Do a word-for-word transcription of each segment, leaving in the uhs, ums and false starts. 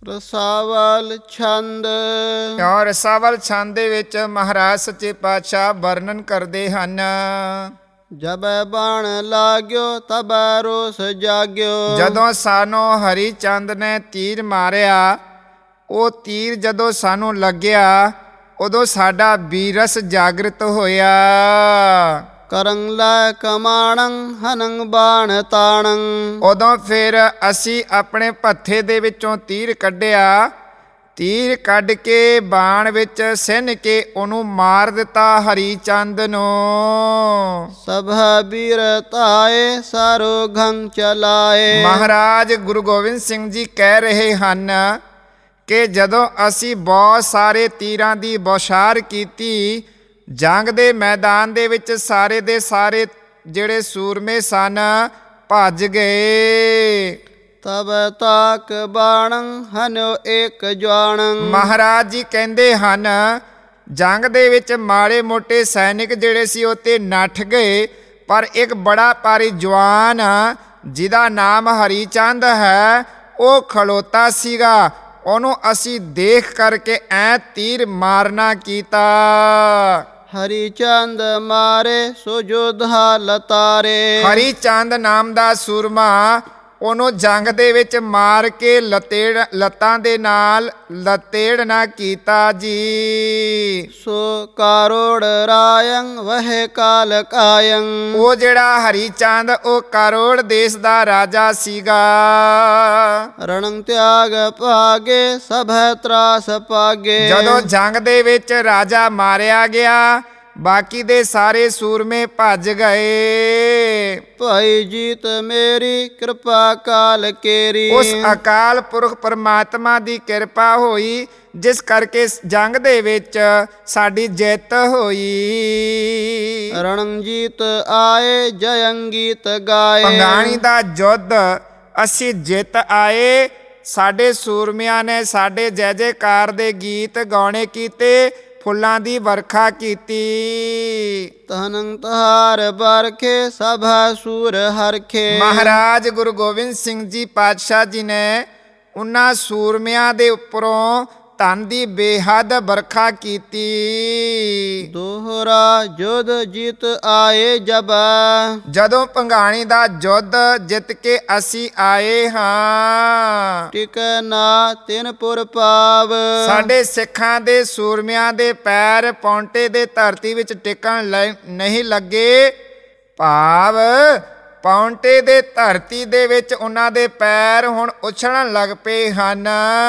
ਰਸਾਵਲ ਛੰਦ। ਔਰ ਰਸਾਵਲ ਛੰਦ ਦੇ ਵਿੱਚ ਮਹਾਰਾਜ ਸੱਚੇ ਪਾਤਸ਼ਾਹ ਵਰਣਨ ਕਰਦੇ ਹਨ। ਜਬੈ ਬਾਣ ਲਾਗਿਓ ਤਬੈ ਰੋਸ ਜਾਗਿਓ। ਜਦੋਂ ਸਾਨੂੰ ਹਰੀ ਚੰਦ ਨੇ ਤੀਰ ਮਾਰਿਆ, ਉਹ ਤੀਰ ਜਦੋਂ ਸਾਨੂੰ ਲੱਗਿਆ ਉਦੋਂ ਸਾਡਾ ਬੀਰਸ ਜਾਗਰਤ ਹੋਇਆ। ਕਰੰ ਲੈ ਕਮਾਣੰ ਹਨੰ ਬਾਣ ਤਾਣੰ। ਉਦੋਂ ਫਿਰ ਅਸੀਂ ਆਪਣੇ ਭੱਥੇ ਦੇ ਵਿੱਚੋਂ ਤੀਰ ਕੱਢਿਆ, ਤੀਰ ਕੱਢ ਕੇ ਬਾਣ ਵਿੱਚ ਸਿੰਨ ਕੇ ਉਹਨੂੰ ਮਾਰ ਦਿੱਤਾ ਹਰੀ ਚੰਦ ਨੂੰ। ਸਭਾ ਬੀਰ ਧਾਏ ਸਾਰੋ ਘੰ ਚਲਾਏ। ਮਹਾਰਾਜ ਗੁਰੂ ਗੋਬਿੰਦ ਸਿੰਘ ਜੀ ਕਹਿ ਰਹੇ ਹਨ ਕਿ ਜਦੋਂ ਅਸੀਂ ਬਹੁਤ ਸਾਰੇ ਤੀਰਾਂ ਦੀ ਬੌਛਾਰ ਕੀਤੀ, ਜੰਗ ਦੇ ਮੈਦਾਨ ਦੇ ਵਿੱਚ ਸਾਰੇ ਦੇ ਸਾਰੇ ਜਿਹੜੇ ਸੂਰਮੇ ਸਨ ਭੱਜ ਗਏ। ਤਬ ਤਾਕ ਬਾਣੰ ਹਨਿਓ ਏਕ ਜਵਾਣੰ। ਮਹਾਰਾਜ ਜੀ ਕਹਿੰਦੇ ਹਨ ਜੰਗ ਦੇ ਵਿੱਚ ਮਾੜੇ ਮੋਟੇ ਸੈਨਿਕ ਜਿਹੜੇ ਸੀ ਉਹ ਤੇ ਨੱਠ ਗਏ, ਪਰ ਇੱਕ ਬੜਾ ਭਾਰੀ ਜਵਾਨ ਜਿਹਦਾ ਨਾਮ ਹਰੀ ਚੰਦ ਹੈ ਉਹ ਖਲੋਤਾ ਸੀਗਾ। ਉਹਨੂੰ ਅਸੀਂ ਦੇਖ ਕਰਕੇ ਐ ਤੀਰ ਮਾਰਨਾ ਕੀਤਾ। ਹਰੀ ਚੰਦ ਮਾਰੇ ਸੋ ਜੋਧਾ ਲਤਾਰੇ। ਹਰੀ ਚੰਦ ਨਾਮ ਦਾ ਸੂਰਮਾ ਉਹਨੂੰ ਜੰਗ ਦੇ ਵਿੱਚ ਮਾਰ ਕੇ ਲਤੇੜ ਲੱਤਾਂ ਦੇ ਨਾਲ ਲਤੇੜਨਾ ਕੀਤਾ ਜੀ। ਸੋ ਕਾਰੋੜ ਰਾਯੰ ਵਹਿ ਕਾਲ ਕਾਯੰ। ਉਹ ਜਿਹੜਾ ਹਰੀ ਚੰਦ ਉਹ ਕਰੋੜ ਦੇਸ਼ ਦਾ ਰਾਜਾ ਸੀਗਾ। ਰਣੰ ਤਿਆਗ ਭਾਗੇ ਸਭੈ ਤਰਾਸ ਪਾਗੇ। ਜਦੋਂ ਜੰਗ ਦੇ ਵਿੱਚ ਰਾਜਾ ਮਾਰਿਆ ਗਿਆ, ਬਾਕੀ ਦੇ ਸਾਰੇ ਸੂਰਮੇ ਭੱਜ ਗਏ। ਭਾਈ ਜੀਤ ਮੇਰੀ ਕਿਰਪਾ ਕਾਲ ਕੇਰੀ। ਉਸ ਅਕਾਲ ਪੁਰਖ ਪਰਮਾਤਮਾ ਦੀ ਕਿਰਪਾ ਹੋਈ, ਜਿਸ ਕਰਕੇ ਜੰਗ ਦੇ ਵਿੱਚ ਸਾਡੀ ਜਿੱਤ ਹੋਈ। ਰਣਜੀਤ ਆਏ ਜਯੰਗੀਤ ਗਾਏ। ਭੰਗਾਣੀ ਦਾ ਯੁੱਧ ਅਸੀਂ ਜਿੱਤ ਆਏ। ਸਾਡੇ ਸੂਰਮਿਆਂ ਨੇ ਸਾਡੇ ਜੈ ਜੈਕਾਰ ਦੇ ਗੀਤ ਗਾਉਣੇ ਕੀਤੇ, ਫੁੱਲਾਂ ਦੀ ਵਰਖਾ ਕੀਤੀ। ਤਹਨੰ ਤਹਾਰ ਬਰਖੇ ਸਭਾ ਸੂਰ ਹਰਖੇ। ਮਹਾਰਾਜ ਗੁਰੂ ਗੋਬਿੰਦ ਸਿੰਘ ਜੀ ਪਾਤਸ਼ਾਹ ਜੀ ਨੇ ਉਹਨਾਂ ਸੂਰਮਿਆਂ ਦੇ ਉੱਪਰੋਂ ਧਨ ਦੀ ਬੇਹੱਦ ਵਰਖਾ ਕੀਤੀ। ਦੋਹਰਾ ਜੁਧ ਜਿਤ ਆਏ ਜਬ। ਜਦੋਂ ਭੰਗਾਣੀ ਦਾ ਯੁੱਧ ਜਿੱਤ ਕੇ ਅਸੀਂ ਆਏ ਹਾਂ, ਟਿਕ ਨਾ ਤਿਨ ਪੁਰ ਪਾਵ। ਸਾਡੇ ਸਿੱਖਾਂ ਦੇ ਸੂਰਮਿਆਂ ਦੇ ਪੈਰ ਪੌਂਟੇ ਦੇ ਧਰਤੀ ਵਿੱਚ ਟਿਕਣ ਨਹੀਂ ਲੱਗੇ। ਭਾਵ ਪੌਂਟੇ ਦੇ ਧਰਤੀ ਦੇ ਵਿੱਚ ਉਹਨਾਂ ਦੇ ਪੈਰ ਹੁਣ ਉਛਲਣ ਲੱਗ ਪਏ ਹਨ।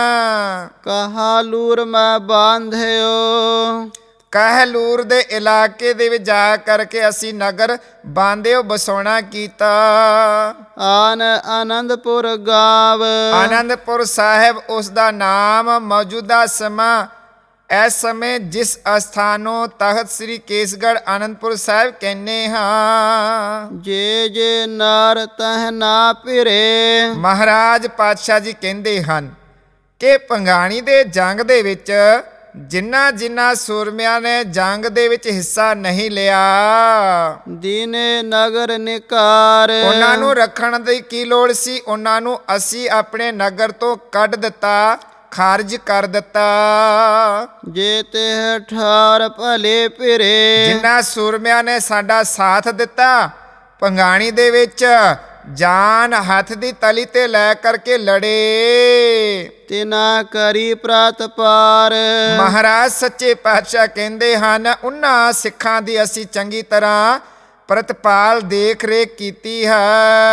ਕਹਾਲੂਰ ਮੈਂ ਬਾਂਧਿਓ। ਕਹਿਲੂਰ ਦੇ ਇਲਾਕੇ ਦੇ ਵਿੱਚ ਜਾ ਕਰਕੇ ਅਸੀਂ ਨਗਰ ਬਾਂਧਿਓ ਬਸਾਉਣਾ ਕੀਤਾ। ਆਨ ਆਨੰਦਪੁਰ ਗਾਵ। ਆਨੰਦਪੁਰ ਸਾਹਿਬ ਉਸ ਦਾ ਨਾਮ ਮੌਜੂਦਾ ਸਮਾਂ ਇਸ ਸਮੇਂ ਜਿਸ ਅਸਥਾਨ ਨੂੰ ਤਖਤ ਸ੍ਰੀ ਕੇਸਗੜ੍ਹ ਆਨੰਦਪੁਰ ਸਾਹਿਬ ਕਹਿੰਦੇ ਹਾਂ। ਜੇ ਜੇ ਨਰ ਤਹ ਨਾ ਫਿਰੇ। ਮਹਾਰਾਜ ਪਾਤਸ਼ਾਹ ਜੀ ਕਹਿੰਦੇ ਹਨ ਕਿ ਭੰਗਾਣੀ ਦੇ ਜੰਗ ਦੇ ਵਿੱਚ ਜਿਨ੍ਹਾਂ ਜਿਨ੍ਹਾਂ ਸੂਰਮਿਆਂ ਨੇ ਜੰਗ ਦੇ ਵਿੱਚ ਹਿੱਸਾ ਨਹੀਂ ਲਿਆ, ਦੀਨੇ ਨਗਰ ਨਿਕਾਰ। ਉਹਨਾਂ ਨੂੰ ਰੱਖਣ ਦੀ ਕੀ ਲੋੜ ਸੀ? ਉਹਨਾਂ ਨੂੰ ਅਸੀਂ ਆਪਣੇ ਨਗਰ ਤੋਂ ਕੱਢ ਦਿੱਤਾ, ਖਾਰਜ ਕਰ ਦਿੱਤਾ। ਜੇ ਤੇ ਠਾਰ ਭਲੇ ਫਿਰੇ। ਜਿਨ੍ਹਾਂ ਸੂਰਮਿਆਂ ਨੇ ਸਾਡਾ ਸਾਥ ਦਿੱਤਾ, ਭੰਗਾਣੀ ਦੇ ਵਿੱਚ ਜਾਨ ਹੱਥ ਦੀ ਤਲੀ ਤੇ ਲੈ ਕਰਕੇ ਲੜੇ, ਤਿਨਾ ਕਰੀ ਪ੍ਰਾਤ ਪਾਰ। ਮਹਾਰਾਜ ਸੱਚੇ ਪਾਤਸ਼ਾਹ ਕਹਿੰਦੇ ਹਨ ਉਹਨਾਂ ਸਿੱਖਾਂ ਦੀ ਅਸੀਂ ਚੰਗੀ ਤਰ੍ਹਾਂ ਪ੍ਰਤਪਾਲ ਦੇਖ ਰੇਖ ਕੀਤੀ ਹੈ।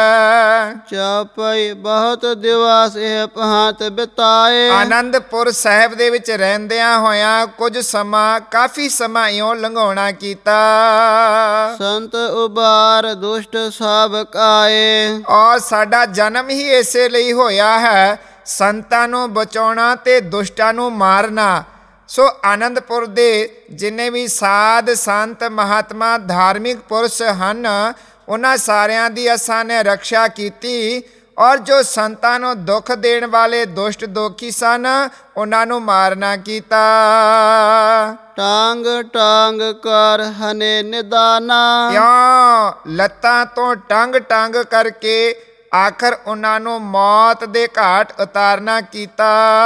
ਚਾਪਈ ਬਹੁਤ ਦਿਵਸ ਇਹ ਭਾਂਤ ਬਿਤਾਏ। ਆਨੰਦਪੁਰ ਸਾਹਿਬ ਦੇ ਵਿੱਚ ਰਹਿੰਦਿਆਂ ਹੋਇਆਂ ਕੁਝ ਸਮਾਂ ਕਾਫੀ ਸਮਾਂ ਇਉਂ ਲੰਘਾਉਣਾ ਕੀਤਾ। ਸੰਤ ਉਬਾਰ ਦੁਸ਼ਟ ਸਭ ਕਾਏ। ਔਰ ਸਾਡਾ ਜਨਮ ਹੀ ਇਸੇ ਲਈ ਹੋਇਆ ਹੈ, ਸੰਤਾਂ ਨੂੰ ਬਚਾਉਣਾ ਤੇ ਦੁਸ਼ਟਾਂ ਨੂੰ ਮਾਰਨਾ। ਸੋ ਆਨੰਦਪੁਰ ਦੇ ਜਿੰਨੇ ਵੀ ਸਾਧ ਸੰਤ ਮਹਾਤਮਾ ਧਾਰਮਿਕ ਪੁਰਸ਼ ਹਨ, ਉਹਨਾਂ ਸਾਰਿਆਂ ਦੀ ਅਸਾਂ ਨੇ ਰੱਖਿਆ ਕੀਤੀ। ਔਰ ਜੋ ਸੰਤਾਂ ਨੂੰ ਦੁੱਖ ਦੇਣ ਵਾਲੇ ਦੁਸ਼ਟ ਦੋਖੀ ਸਨ, ਉਹਨਾਂ ਨੂੰ ਮਾਰਨਾ ਕੀਤਾ। ਟਾਂਗ ਟਾਂਗ ਕਰ ਹਨੇ ਨਿਦਾਨਾ। ਕਿਉਂ ਲੱਤਾਂ ਤੋਂ ਟੰਗ ਟੰਗ ਕਰਕੇ ਆਖਰ ਉਹਨਾਂ ਨੂੰ ਮੌਤ ਦੇ ਘਾਟ ਉਤਾਰਨਾ ਕੀਤਾ।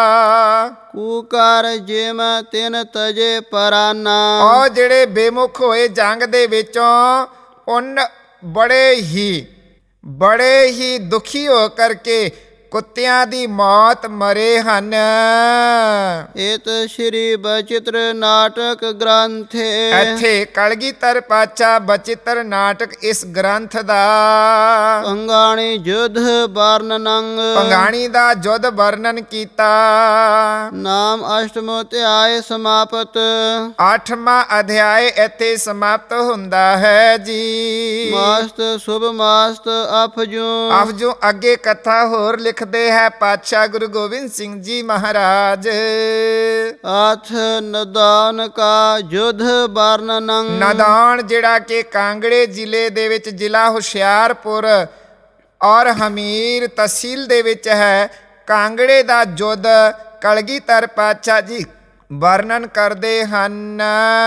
ਕੂਕਰ ਜਿਮ ਤਿਨ ਤਜੇ ਪਰਾਨਾ। ਉਹ ਜਿਹੜੇ ਬੇਮੁਖ ਹੋਏ ਜੰਗ ਦੇ ਵਿੱਚੋਂ ਉਨ ਬੜੇ ਹੀ ਬੜੇ ਹੀ ਦੁਖੀ ਹੋ ਕਰਕੇ ਕੁੱਤਿਆਂ ਦੀ ਮੌਤ ਮਰੇ ਹਨ। ਇਤ ਸ਼੍ਰੀ ਬਚਿੱਤਰ ਨਾਟਕ ਗ੍ਰੰਥੇ। ਇੱਥੇ ਕਲਗੀਧਰ ਪਾਤਸ਼ਾਹ ਬਚਿੱਤਰ ਨਾਟਕ ਇਸ ਗ੍ਰੰਥ ਦਾ ਪੰਗਾਣੀ ਜੁਧ ਵਰਣਨੰ। ਪੰਗਾਣੀ ਦਾ ਜੁਧ ਵਰਣਨ ਕੀਤਾ। ਨਾਮ ਅਸ਼ਟਮੋ ਅਧਿਆਇ ਸਮਾਪਤ। ਅੱਠਵਾਂ ਅਧਿਆਇ ਇੱਥੇ ਸਮਾਪਤ ਹੁੰਦਾ ਹੈ ਜੀ। ਮਾਸਤ ਸੁਭ ਮਾਸਤ ਅਫਜੂ। ਅਫਜੂ ਅੱਗੇ ਕਥਾ ਹੋਰ ਲਿਖਦੇ ਹੈ ਪਾਤਸ਼ਾਹ ਗੁਰੂ ਗੋਬਿੰਦ ਸਿੰਘ ਜੀ ਮਹਾਰਾਜ। ਆਥ ਨਦਾਨ ਕਾ ਜੁਧ ਵਰਣਨੰ। ਨਦਾਨ ਜਿਹੜਾ ਕਿ ਕਾਂਗੜੇ ਜ਼ਿਲ੍ਹੇ ਦੇ ਵਿੱਚ ਜ਼ਿਲ੍ਹਾ ਹੁਸ਼ਿਆਰਪੁਰ ਔਰ ਹਮੀਰ ਤਹਿਸੀਲ ਦੇ ਵਿੱਚ ਹੈ। ਕਾਂਗੜੇ ਦਾ ਜੁੱਧ ਕਲਗੀਧਰ ਪਾਤਸ਼ਾਹ ਜੀ ਵਰਣਨ ਕਰਦੇ ਹਨ।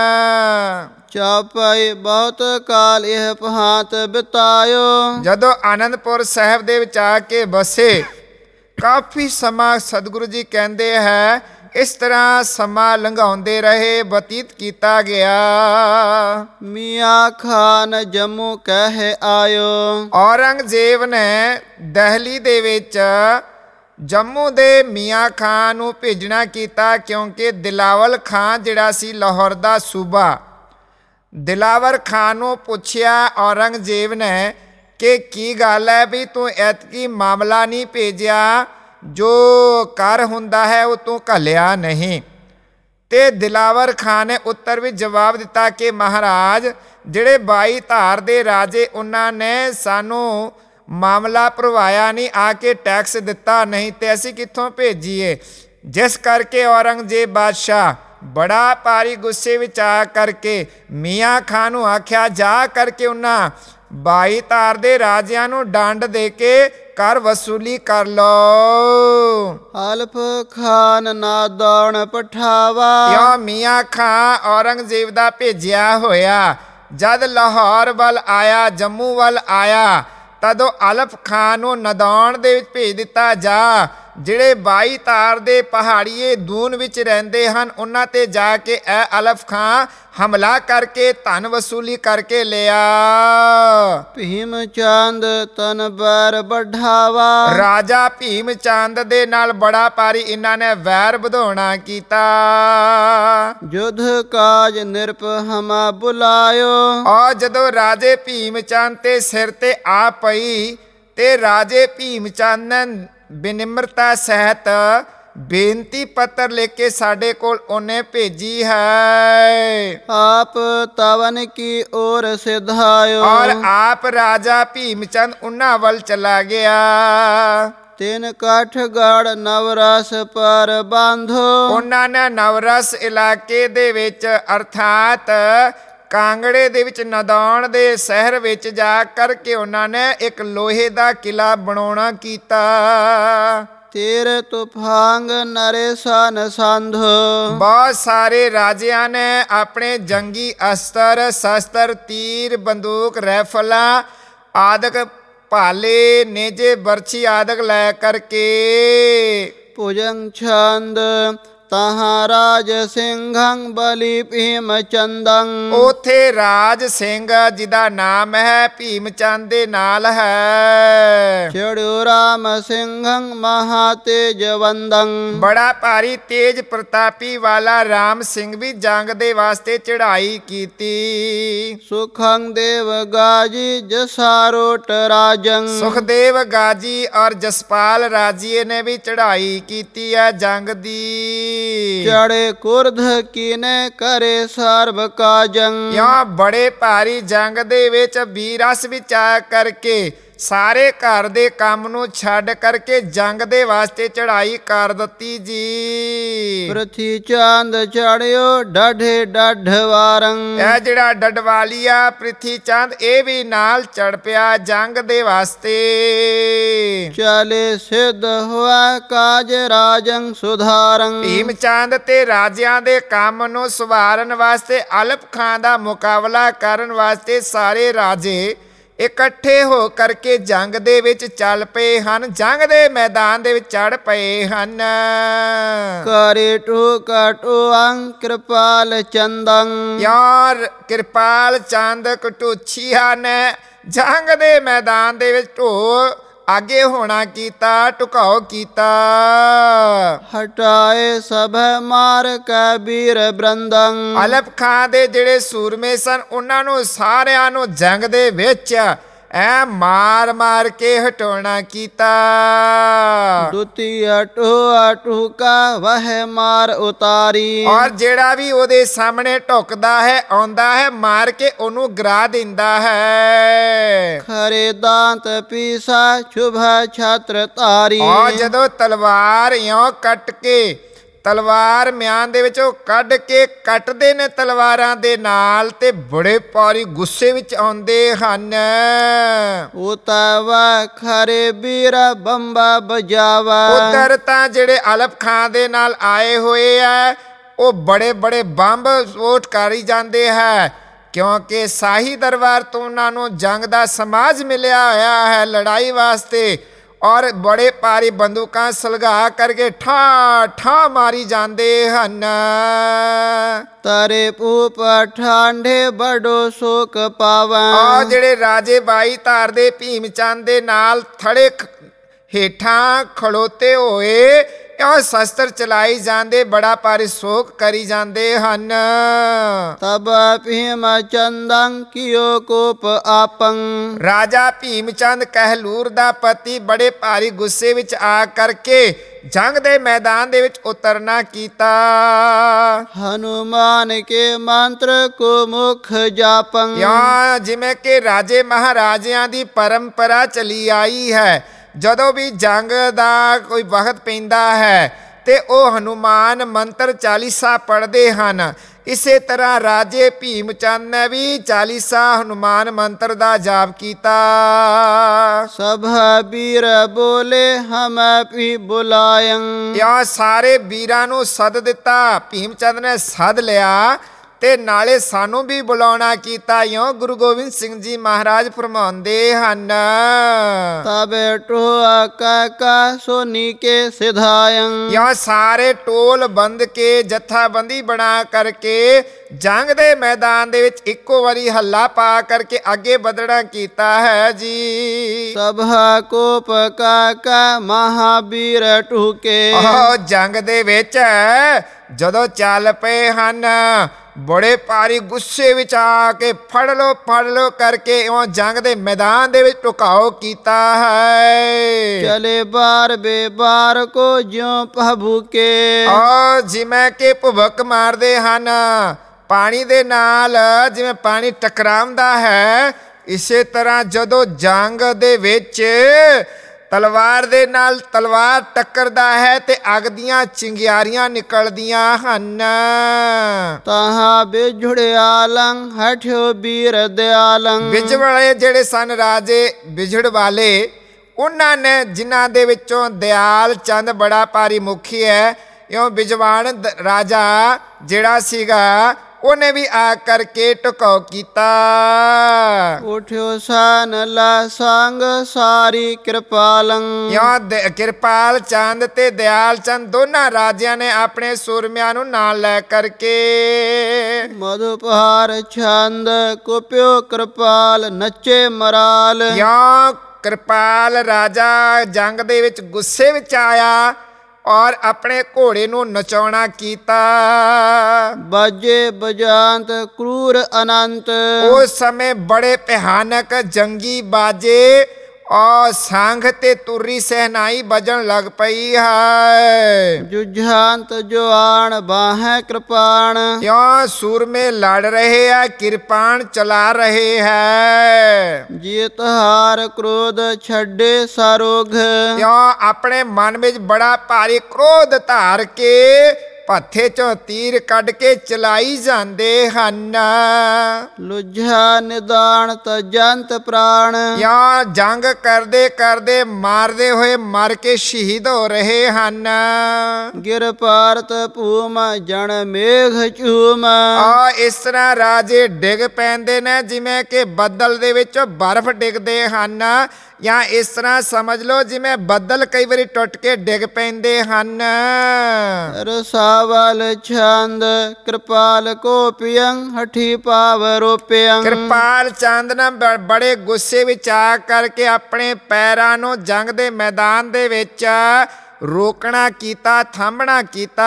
ਚਾਪਾਈ ਬਹੁਤ ਕਾਲ ਇਹ ਪਹਾਤ ਬਿਤਾਇਓ। ਜਦੋਂ ਆਨੰਦਪੁਰ ਸਾਹਿਬ ਦੇ ਵਿੱਚ ਆ ਕੇ ਬਸੇ ਕਾਫੀ ਸਮਾਂ ਸਤਿਗੁਰੂ ਜੀ ਕਹਿੰਦੇ ਹੈ ਇਸ ਤਰ੍ਹਾਂ ਸਮਾਂ ਲੰਘਾਉਂਦੇ ਰਹੇ, ਬਤੀਤ ਕੀਤਾ ਗਿਆ। ਮੀਆਂ ਖਾਨ ਜੰਮੂ ਕਹਿ ਆਇਓ। ਔਰੰਗਜ਼ੇਬ ਨੇ ਦਿੱਲੀ ਦੇ ਵਿੱਚ ਜੰਮੂ ਦੇ ਮੀਆਂ ਖਾਨ ਨੂੰ ਭੇਜਣਾ ਕੀਤਾ, ਕਿਉਂਕਿ ਦਿਲਾਵਰ ਖਾਨ ਜਿਹੜਾ ਸੀ ਲਾਹੌਰ ਦਾ ਸੂਬਾ। ਦਿਲਾਵਰ ਖਾਨ ਨੂੰ ਪੁੱਛਿਆ ਔਰੰਗਜ਼ੇਬ ਨੇ ਕਿ ਕੀ ਗੱਲ ਹੈ ਵੀ ਤੂੰ ਐਤਕੀ ਮਾਮਲਾ ਨਹੀਂ ਭੇਜਿਆ, ਜੋ ਕਰ ਹੁੰਦਾ ਹੈ ਉਹ ਤੂੰ ਘੱਲਿਆ ਨਹੀਂ। ਤੇ ਦਿਲਾਵਰ ਖਾਨ ਨੇ ਉੱਤਰ ਵਿੱਚ ਜਵਾਬ ਦਿੱਤਾ ਕਿ ਮਹਾਰਾਜ ਜਿਹੜੇ ਬਾਈ ਧਾਰ ਦੇ ਰਾਜੇ ਉਹਨਾਂ ਨੇ ਸਾਨੂੰ ਮਾਮਲਾ ਭਰਵਾਇਆ ਨਹੀਂ, ਆ ਕੇ ਟੈਕਸ ਦਿੱਤਾ ਨਹੀਂ, ਤੇ ਅਸੀਂ ਕਿੱਥੋਂ ਭੇਜੀਏ। ਜਿਸ ਕਰਕੇ ਔਰੰਗਜ਼ੇਬ ਬਾਦਸ਼ਾਹ ਬੜਾ ਭਾਰੀ ਗੁੱਸੇ ਵਿੱਚ ਆ ਕਰਕੇ ਮੀਆਂ ਖਾਨ ਨੂੰ ਆਖਿਆ ਜਾ ਕਰਕੇ ਉਹਨਾਂ ਬਾਈ ਧਾਰ ਦੇ ਰਾਜਿਆਂ ਨੂੰ ਡੰਡ ਦੇ ਕੇ ਕਰ ਵਸੂਲੀ ਕਰ ਲਓ। ਅਲਫ ਖਾਨ ਨਾਦੌਣ ਪਠਾਵਾ। ਕਿਉਂ ਮੀਆਂ ਖਾਨ ਔਰੰਗਜ਼ੇਬ ਦਾ ਭੇਜਿਆ ਹੋਇਆ ਜਦ ਲਾਹੌਰ ਵੱਲ ਆਇਆ, ਜੰਮੂ ਵੱਲ ਆਇਆ, ਤਦੋਂ ਅਲਫ ਖਾਨ ਨੂੰ ਨਦੌਣ ਦੇ ਵਿੱਚ ਭੇਜ ਦਿੱਤਾ ਜਾ। ਜਿਹੜੇ ਬਾਈ ਧਾਰ ਦੇ ਪਹਾੜੀਏ ਦੂਨ ਵਿੱਚ ਰਹਿੰਦੇ ਹਨ ਉਹਨਾਂ ਤੇ ਜਾ ਕੇ ਇਹ ਅਲਫ ਖਾਨ ਹਮਲਾ ਕਰਕੇ ਧਨ ਵਸੂਲੀ ਕਰਕੇ ਲਿਆ। ਭੀਮ ਚੰਦ ਤਨ ਬੈਰ ਬਢਾਵਾ। ਰਾਜਾ ਭੀਮ ਚੰਦ ਦੇ ਨਾਲ ਬੜਾ ਭਾਰੀ ਇਹਨਾਂ ਨੇ ਵੈਰ ਵਧਾਉਣਾ ਕੀਤਾ। ਜੁਧ ਕਾਜ ਨਿਰਪ ਹਮਾ ਬੁਲਾਇਓ। ਔਰ ਜਦੋਂ ਰਾਜੇ ਭੀਮ ਚੰਦ ਤੇ ਸਿਰ ਤੇ ਆ ਪਈ ਤੇ ਰਾਜੇ ਭੀਮ ਚੰਦ ਨੇ ਬੇਨਿਮਰਤਾ ਸਹਿਤ ਬੇਨਤੀ ਪੱਤਰ ਲੈ ਕੇ ਸਾਡੇ ਕੋਲ ਉਹਨੇ ਭੇਜੀ ਹੈ। ਆਪ ਤਵਨ ਕੀ ਔਰ ਸਿਧਾਇਓ। ਔਰ ਆਪ ਰਾਜਾ ਭੀਮ ਚੰਦ ਉਹਨਾਂ ਵੱਲ ਚਲਾ ਗਿਆ। ਤਿੰਨ ਕਾਠਗੜ ਨਵਰਸ ਪਰ ਬਾਂਧੋ। ਉਹਨਾਂ ਨੇ ਨਵਰਸ ਇਲਾਕੇ ਦੇ ਵਿੱਚ ਅਰਥਾਤ ਕਾਂਗੜੇ ਦੇ ਵਿੱਚ ਨਦੌਣ ਦੇ ਸ਼ਹਿਰ ਵਿੱਚ ਜਾ ਕਰਕੇ ਉਹਨਾਂ ਨੇ ਇੱਕ ਲੋਹੇ ਦਾ ਕਿਲਾ ਬਣਾਉਣਾ ਕੀਤਾ। ਤੇਰੇ ਤੁਫਾਂਗ ਨਰੇਸਨ ਸੰਧ। ਬਹੁਤ ਸਾਰੇ ਰਾਜਿਆਂ ਨੇ ਆਪਣੇ ਜੰਗੀ ਅਸਤਰ ਸ਼ਸਤਰ ਤੀਰ ਬੰਦੂਕ ਰਾਈਫਲਾਂ ਆਦਿਕ ਭਾਲੇ ਨੇਜੇ ਬਰਛੀ ਆਦਿਕ ਲੈ ਕਰਕੇ ਭੁਜੰਗ ਛੰਦ ਤਹਾਂ ਰਾਜ ਸਿੰਘੰ ਬਲੀ ਭੀਮ ਚੰਦੰ। ਉਥੇ ਰਾਜ ਸਿੰਘ ਜਿਹਦਾ ਨਾਮ ਹੈ ਭੀਮ ਚੰਦ ਦੇ ਨਾਲ ਹੈ। ਚੜਿਓ ਰਾਮ ਸਿੰਘੰ ਮਹਾ ਤੇਜਵੰਦੰ। ਬੜਾ ਭਾਰੀ ਤੇਜ ਪ੍ਰਤਾਪੀ ਵਾਲਾ ਰਾਮ ਸਿੰਘ ਵੀ ਜੰਗ ਦੇ ਵਾਸਤੇ ਚੜ੍ਹਾਈ ਕੀਤੀ। ਸੁਖੰ ਦੇਵ ਗਾਜੀ ਜਸਾਰੋਟ ਰਾਜੰ। ਸੁਖਦੇਵ ਗਾਜੀ ਔਰ ਜਸਪਾਲ ਰਾਜੀਏ ਨੇ ਵੀ ਚੜ੍ਹਾਈ ਕੀਤੀ ਹੈ ਜੰਗ ਦੀ। ਚੜੇ ਕੁਰਧ ਕੀਨੇ ਕਰੇ ਸਰਬ ਕਾਜੰ। ਯਾ ਬੜੇ ਭਾਰੀ ਜੰਗ ਦੇ ਵਿੱਚ ਵੀਰਸ ਵਿੱਚ ਆ ਕਰਕੇ ਸਾਰੇ ਘਰ ਦੇ ਕੰਮ ਨੂੰ ਛੱਡ ਕਰਕੇ ਜੰਗ ਦੇ ਵਾਸਤੇ ਚੜ੍ਹਾਈ ਕਰ ਦਿੱਤੀ ਜੀ। ਪ੍ਰਥੀ ਚੰਦ ਚੜਿਓ ਡਾਢੇ ਡਾਢ ਵਾਰੰ। ਇਹ ਜਿਹੜਾ ਡਡਵਾਲੀਆ ਪ੍ਰਿਥੀ ਚੰਦ ਇਹ ਵੀ ਨਾਲ ਚੜ ਪਿਆ ਜੰਗ ਦੇ ਵਾਸਤੇ। ਚਲੇ ਸਿੱਧ ਹੋਆ ਕਾਜ ਰਾਜੰ ਸੁਧਾਰੰ। ਭੀਮ ਚੰਦ ਤੇ ਰਾਜਿਆਂ ਦੇ ਕੰਮ ਨੂੰ ਸੁਧਾਰਨ ਵਾਸਤੇ ਅਲਫ ਖਾਨ ਦਾ ਮੁਕਾਬਲਾ ਕਰਨ ਵਾਸਤੇ ਸਾਰੇ ਰਾਜੇ ਇਕੱਠੇ ਹੋ ਕਰਕੇ ਜੰਗ ਦੇ ਵਿੱਚ ਚੱਲ ਪਏ ਹਨ, ਜੰਗ ਦੇ ਮੈਦਾਨ ਦੇ ਵਿੱਚ ਚੜ ਪਏ ਹਨ। ਕਰਿਟੁ ਕਟੁਅੰ ਕਿਰਪਾਲ ਚੰਦੰ ਯਾਰ ਕਿਰਪਾਲ ਚੰਦ ਕਟੂਛੀਆ ਨੇ ਜੰਗ ਦੇ ਮੈਦਾਨ ਦੇ ਵਿੱਚ ਢੋ ਆਗੇ ਹੋਣਾ ਕੀਤਾ, ਢੁਕਾਓ ਕੀਤਾ। ਹਟਾਏ ਸਭ ਮਾਰ ਕੈ ਬੀਰ ਬ੍ਰੰਦੰ ਅਲਪ ਖਾਂ ਦੇ ਜਿਹੜੇ ਸੂਰਮੇ ਸਨ ਉਹਨਾਂ ਨੂੰ ਸਾਰਿਆਂ ਨੂੰ ਜੰਗ ਦੇ ਵਿੱਚ ਐ ਮਾਰ ਮਾਰ ਕੇ ਹਟਾਉਣਾ ਕੀਤਾ। ਦੁਤੀ ਅਟੂ ਅਟੂ ਕਾ ਵਹਿ ਮਾਰ ਉਤਾਰੀ ਔਰ ਜਿਹੜਾ ਵੀ ਉਹਦੇ ਸਾਹਮਣੇ ਢੁਕਦਾ ਹੈ ਆਉਂਦਾ ਹੈ ਮਾਰ ਕੇ ਉਹਨੂੰ ਗਿਰਾ ਦਿੰਦਾ ਹੈ। ਖਰੇ ਦਾੰਤ ਪੀਸਾ ਸ਼ੁਭ ਛਤਰ ਤਾਰੀ ਔਰ ਜਦੋਂ ਤਲਵਾਰ ਇਉਂ ਕੱਟ ਕੇ ਤਲਵਾਰ ਮਿਆਨ ਦੇ ਵਿੱਚੋਂ ਕੱਢ ਕੇ ਕੱਟਦੇ ਨੇ ਤਲਵਾਰਾਂ ਦੇ ਨਾਲ ਤੇ ਬੜੇ ਭਾਰੀ ਗੁੱਸੇ ਵਿੱਚ ਆਉਂਦੇ ਹਨ। ਉਤਾਵਾ ਖਰੇ ਬੀਰ ਬੰਬਾ ਬਜਾਵਾ ਉਧਰ ਤਾਂ ਜਿਹੜੇ ਅਲਪ ਖਾਂ ਦੇ ਨਾਲ ਆਏ ਹੋਏ ਆ ਉਹ ਬੜੇ ਬੜੇ ਬੰਬ ਵਿਸਫੋਟ ਕਰੀ ਜਾਂਦੇ ਹੈ, ਕਿਉਂਕਿ ਸ਼ਾਹੀ ਦਰਬਾਰ ਤੋਂ ਉਹਨਾਂ ਨੂੰ ਜੰਗ ਦਾ ਸਮਾਜ ਮਿਲਿਆ ਹੋਇਆ ਹੈ ਲੜਾਈ ਵਾਸਤੇ। ਔਰ ਬੜੇ ਭਾਰੀ ਬੰਦੂਕਾਂ ਸਲਗਾ ਕਰਕੇ ਠਾ ਠਾ ਮਾਰੀ ਜਾਂਦੇ ਹਨ। ਤਰੇ ਪੂਪ ਠਾਂਡੇ ਬੜੋ ਸ਼ੋਕ ਪਾਵਾਂ ਆ ਜਿਹੜੇ ਰਾਜੇ ਬਾਈ ਧਾਰ ਦੇ ਭੀਮ ਚੰਦ ਦੇ ਨਾਲ ਥੜੇ ਹੇਠਾਂ ਖੜੋਤੇ ਹੋਏ ਉਹ ਸ਼ਸਤਰ ਚਲਾਈ ਜਾਂਦੇ, ਬੜਾ ਭਾਰੀ ਸ਼ੋਕ ਕਰੀ ਜਾਂਦੇ ਹਨ। ਤਬ ਭੀਮ ਚੰਦੰ ਕਿਓ ਕੋਪ ਆਪੰ ਰਾਜਾ ਭੀਮ ਚੰਦ ਕਹਿਲੂਰ ਦਾ ਪਤੀ ਬੜੇ ਭਾਰੀ ਗੁੱਸੇ ਵਿੱਚ ਆ ਕਰਕੇ ਜੰਗ ਦੇ ਮੈਦਾਨ ਦੇ ਵਿੱਚ ਉਤਰਨਾ ਕੀਤਾ। ਹਨੂਮਾਨ ਕੇ ਮੰਤਰ ਕੋ ਮੁਖ ਜਾਪੰ ਜਾਂ ਜਿਵੇਂ ਕਿ ਰਾਜੇ ਮਹਾਰਾਜਿਆਂ ਦੀ ਪਰੰਪਰਾ ਚਲੀ ਆਈ ਹੈ, ਜਦੋਂ ਵੀ ਜੰਗ ਦਾ ਕੋਈ ਵਕਤ ਪੈਂਦਾ ਹੈ ਤੇ ਉਹ ਹਨੂਮਾਨ ਮੰਤਰ ਚਾਲੀਸਾ ਪੜ੍ਹਦੇ ਹਨ। ਇਸੇ ਤਰ੍ਹਾਂ ਰਾਜੇ ਭੀਮ ਚੰਦ ਨੇ ਵੀ ਚਾਲੀਸਾ ਹਨੂਮਾਨ ਮੰਤਰ ਦਾ ਜਾਪ ਕੀਤਾ। ਸਭ ਵੀਰ ਬੋਲੇ ਹਮ ਵੀ ਬੁਲਾਇੰ ਯਾ ਸਾਰੇ ਵੀਰਾਂ ਨੂੰ ਸੱਦ ਦਿੱਤਾ, ਭੀਮ ਚੰਦ ਨੇ ਸੱਦ ਲਿਆ ਤੇ ਨਾਲੇ ਸਾਨੂੰ ਵੀ ਬੁਲਾਉਣਾ ਕੀਤਾ। ਇਉਂ ਗੁਰੂ ਗੋਬਿੰਦ ਸਿੰਘ ਜੀ ਮਹਾਰਾਜ ਫਰਮਾਉਂਦੇ ਹਨ। ਤਬੇ ਟੋਆ ਕਾ ਸੋਨੀ ਕੇ ਸਿਧਾਇੰ ਯਾ ਸਾਰੇ ਟੋਲ ਬੰਦ ਕੇ ਜਥਾਬੰਦੀ ਬਣਾ ਕਰਕੇ ਜੰਗ ਦੇ ਮੈਦਾਨ ਦੇ ਵਿੱਚ ਇੱਕੋ ਵਾਰੀ ਹੱਲਾ ਪਾ ਕਰਕੇ ਅੱਗੇ ਵਧਣਾ ਕੀਤਾ ਹੈ ਜੀ। ਸਭਾ ਕੋਪ ਕਾ ਕਾ ਮਹਾਬੀਰ ਠੁਕੇ ਉਹ ਜੰਗ ਦੇ ਵਿੱਚ ਜਦੋਂ ਚੱਲ ਪਏ ਹਨ ਬੜੇ ਭਾਰੀ ਗੁੱਸੇ ਵਿੱਚ ਆ ਕੇ ਫੜ ਲੋ ਫੜ ਲੋ ਕਰਕੇ ਉਹ ਜੰਗ ਦੇ ਮੈਦਾਨ ਦੇ ਵਿੱਚ ਢੁਕਾਓ ਕੀਤਾ ਹੈ। ਚਲੇ ਬਾਰ ਬੇਬਾਰ ਕੋ ਜਿਉ ਭਭੂਕੇ ਔਰ ਜਿਵੇਂ ਕਿ ਭੁਬਕ ਮਾਰਦੇ ਹਨ ਪਾਣੀ ਦੇ ਨਾਲ, ਜਿਵੇਂ ਪਾਣੀ ਟਕਰਾਉਂਦਾ ਹੈ, ਇਸੇ ਤਰ੍ਹਾਂ ਜਦੋਂ ਜੰਗ ਦੇ ਵਿੱਚ ਤਲਵਾਰ ਦੇ ਨਾਲ ਤਲਵਾਰ ਟੱਕਰਦਾ ਹੈ ਤੇ ਅੱਗ ਦੀਆਂ ਚਿੰਗਿਆਰੀਆਂ ਨਿਕਲਦੀਆਂ ਹਨ। ਤਹਾਂ ਬਿਝੜਿਆਲੰ ਹਠਿਓ ਬੀਰ ਦਿਆਲੰ ਬਿਜ ਵਾਲੇ ਜਿਹੜੇ ਸਨ ਰਾਜੇ ਬਿਜੜ ਵਾਲੇ, ਉਹਨਾਂ ਨੇ ਜਿਨ੍ਹਾਂ ਦੇ ਵਿੱਚੋਂ ਦਿਆਲ ਚੰਦ ਬੜਾ ਭਾਰੀ ਮੁਖੀ ਹੈ, ਇਉਂ ਬਿਜਵਾਨ ਰਾਜਾ ਜਿਹੜਾ ਸੀਗਾ ਉਹਨੇ ਵੀ ਆ ਕਰਕੇ ਢੁਕਾਓ ਕੀਤਾ। ਉਠਿਓ ਸਾਨ ਲਾ ਸੰਗ ਸਾਰੀ ਕਿਰਪਾਲੰ ਯਾ ਕਿਰਪਾਲ ਚੰਦ ਤੇ ਦਿਆਲ ਚੰਦ ਦੋਨਾਂ ਰਾਜਿਆਂ ਨੇ ਆਪਣੇ ਸੂਰਮਿਆਂ ਨੂੰ ਨਾਲ ਲੈ ਕਰਕੇ ਮਧੁਪਾਰ ਛੰਦ ਕੁਪਿਓ ਕਿਰਪਾਲ ਨੱਚੇ ਮਰਾਲ ਯਾ ਕਿਰਪਾਲ ਰਾਜਾ ਜੰਗ ਦੇ ਵਿੱਚ ਗੁੱਸੇ ਵਿੱਚ ਆਇਆ ਔਰ ਆਪਣੇ ਘੋੜੇ ਨੂੰ ਨਚਾਉਣਾ ਕੀਤਾ। ਬਾਜੇ ਬਜਾਂਤ ਕਰੂਰ ਅਨੰਤ ਉਸ ਸਮੇਂ ਬੜੇ ਭਿਆਨਕ ਜੰਗੀ ਬਾਜੇ ਔਰ ਸੰਘ ਤੇ ਤੁਰੀ ਸਹਿਨਾਈ ਬਜਣ ਲੱਗ ਪਈ ਹੈ। ਜੁਝਾਂਤ ਜੁਆਨ ਬਾਹੈ ਕਿਰਪਾਨ ਕਿਉਂ ਸੂਰਮੇ ਲੜ ਰਹੇ ਆ, ਕਿਰਪਾਨ ਚਲਾ ਰਹੇ ਹੈ। ਜੀਤ ਹਾਰ ਕ੍ਰੋਧ ਛੱਡੇ ਸਾਰੋਘ ਕਿਉਂ ਆਪਣੇ ਮਨ ਵਿੱਚ ਬੜਾ ਭਾਰੀ ਕ੍ਰੋਧ ਧਾਰ ਕੇ ਭੱਥੇ ਚੋਂ ਤੀਰ ਕੱਢ ਕੇ ਚਲਾਈ ਜਾਂਦੇ ਹਨ। ਲੁਝਾ ਨਿਦਾਨ ਤਜੰਤ ਪ੍ਰਾਣ, ਜਾਂ ਜੰਗ ਕਰਦੇ ਕਰਦੇ ਮਾਰਦੇ ਹੋਏ ਮਰ ਕੇ ਸ਼ਹੀਦ ਹੋ ਰਹੇ ਹਨ। ਗਿਰ ਭਾਰਤ ਭੂਮ ਜਣ ਮੇਘ ਝੂਮ, ਆ ਇਸ ਤਰ੍ਹਾਂ ਰਾਜੇ ਡਿੱਗ ਪੈਂਦੇ ਨੇ ਜਿਵੇਂ ਕਿ ਬੱਦਲ ਦੇ ਵਿੱਚ ਬਰਫ਼ ਡਿੱਗਦੇ ਹਨ, ਜਾਂ ਇਸ ਤਰ੍ਹਾਂ ਸਮਝ ਲਓ ਜਿਵੇਂ ਬੱਦਲ ਕਈ ਵਾਰੀ ਟੁੱਟ ਕੇ ਡਿੱਗ ਪੈਂਦੇ ਹਨ। ਰਸਾਵਲ ਛੰਦ ਕਿਰਪਾਲ ਕੋਪਿਯੰ ਹਠੀ ਪਾਵ ਰੋਪਿਯੰ, ਕਿਰਪਾਲ ਚੰਦ ਨੇ ਬ- ਬੜੇ ਗੁੱਸੇ ਵਿੱਚ ਆ ਕਰਕੇ ਆਪਣੇ ਪੈਰਾਂ ਨੂੰ ਜੰਗ ਦੇ ਮੈਦਾਨ ਦੇ ਵਿੱਚ ਰੋਕਣਾ ਕੀਤਾ, ਥੰਮਣਾ ਕੀਤਾ।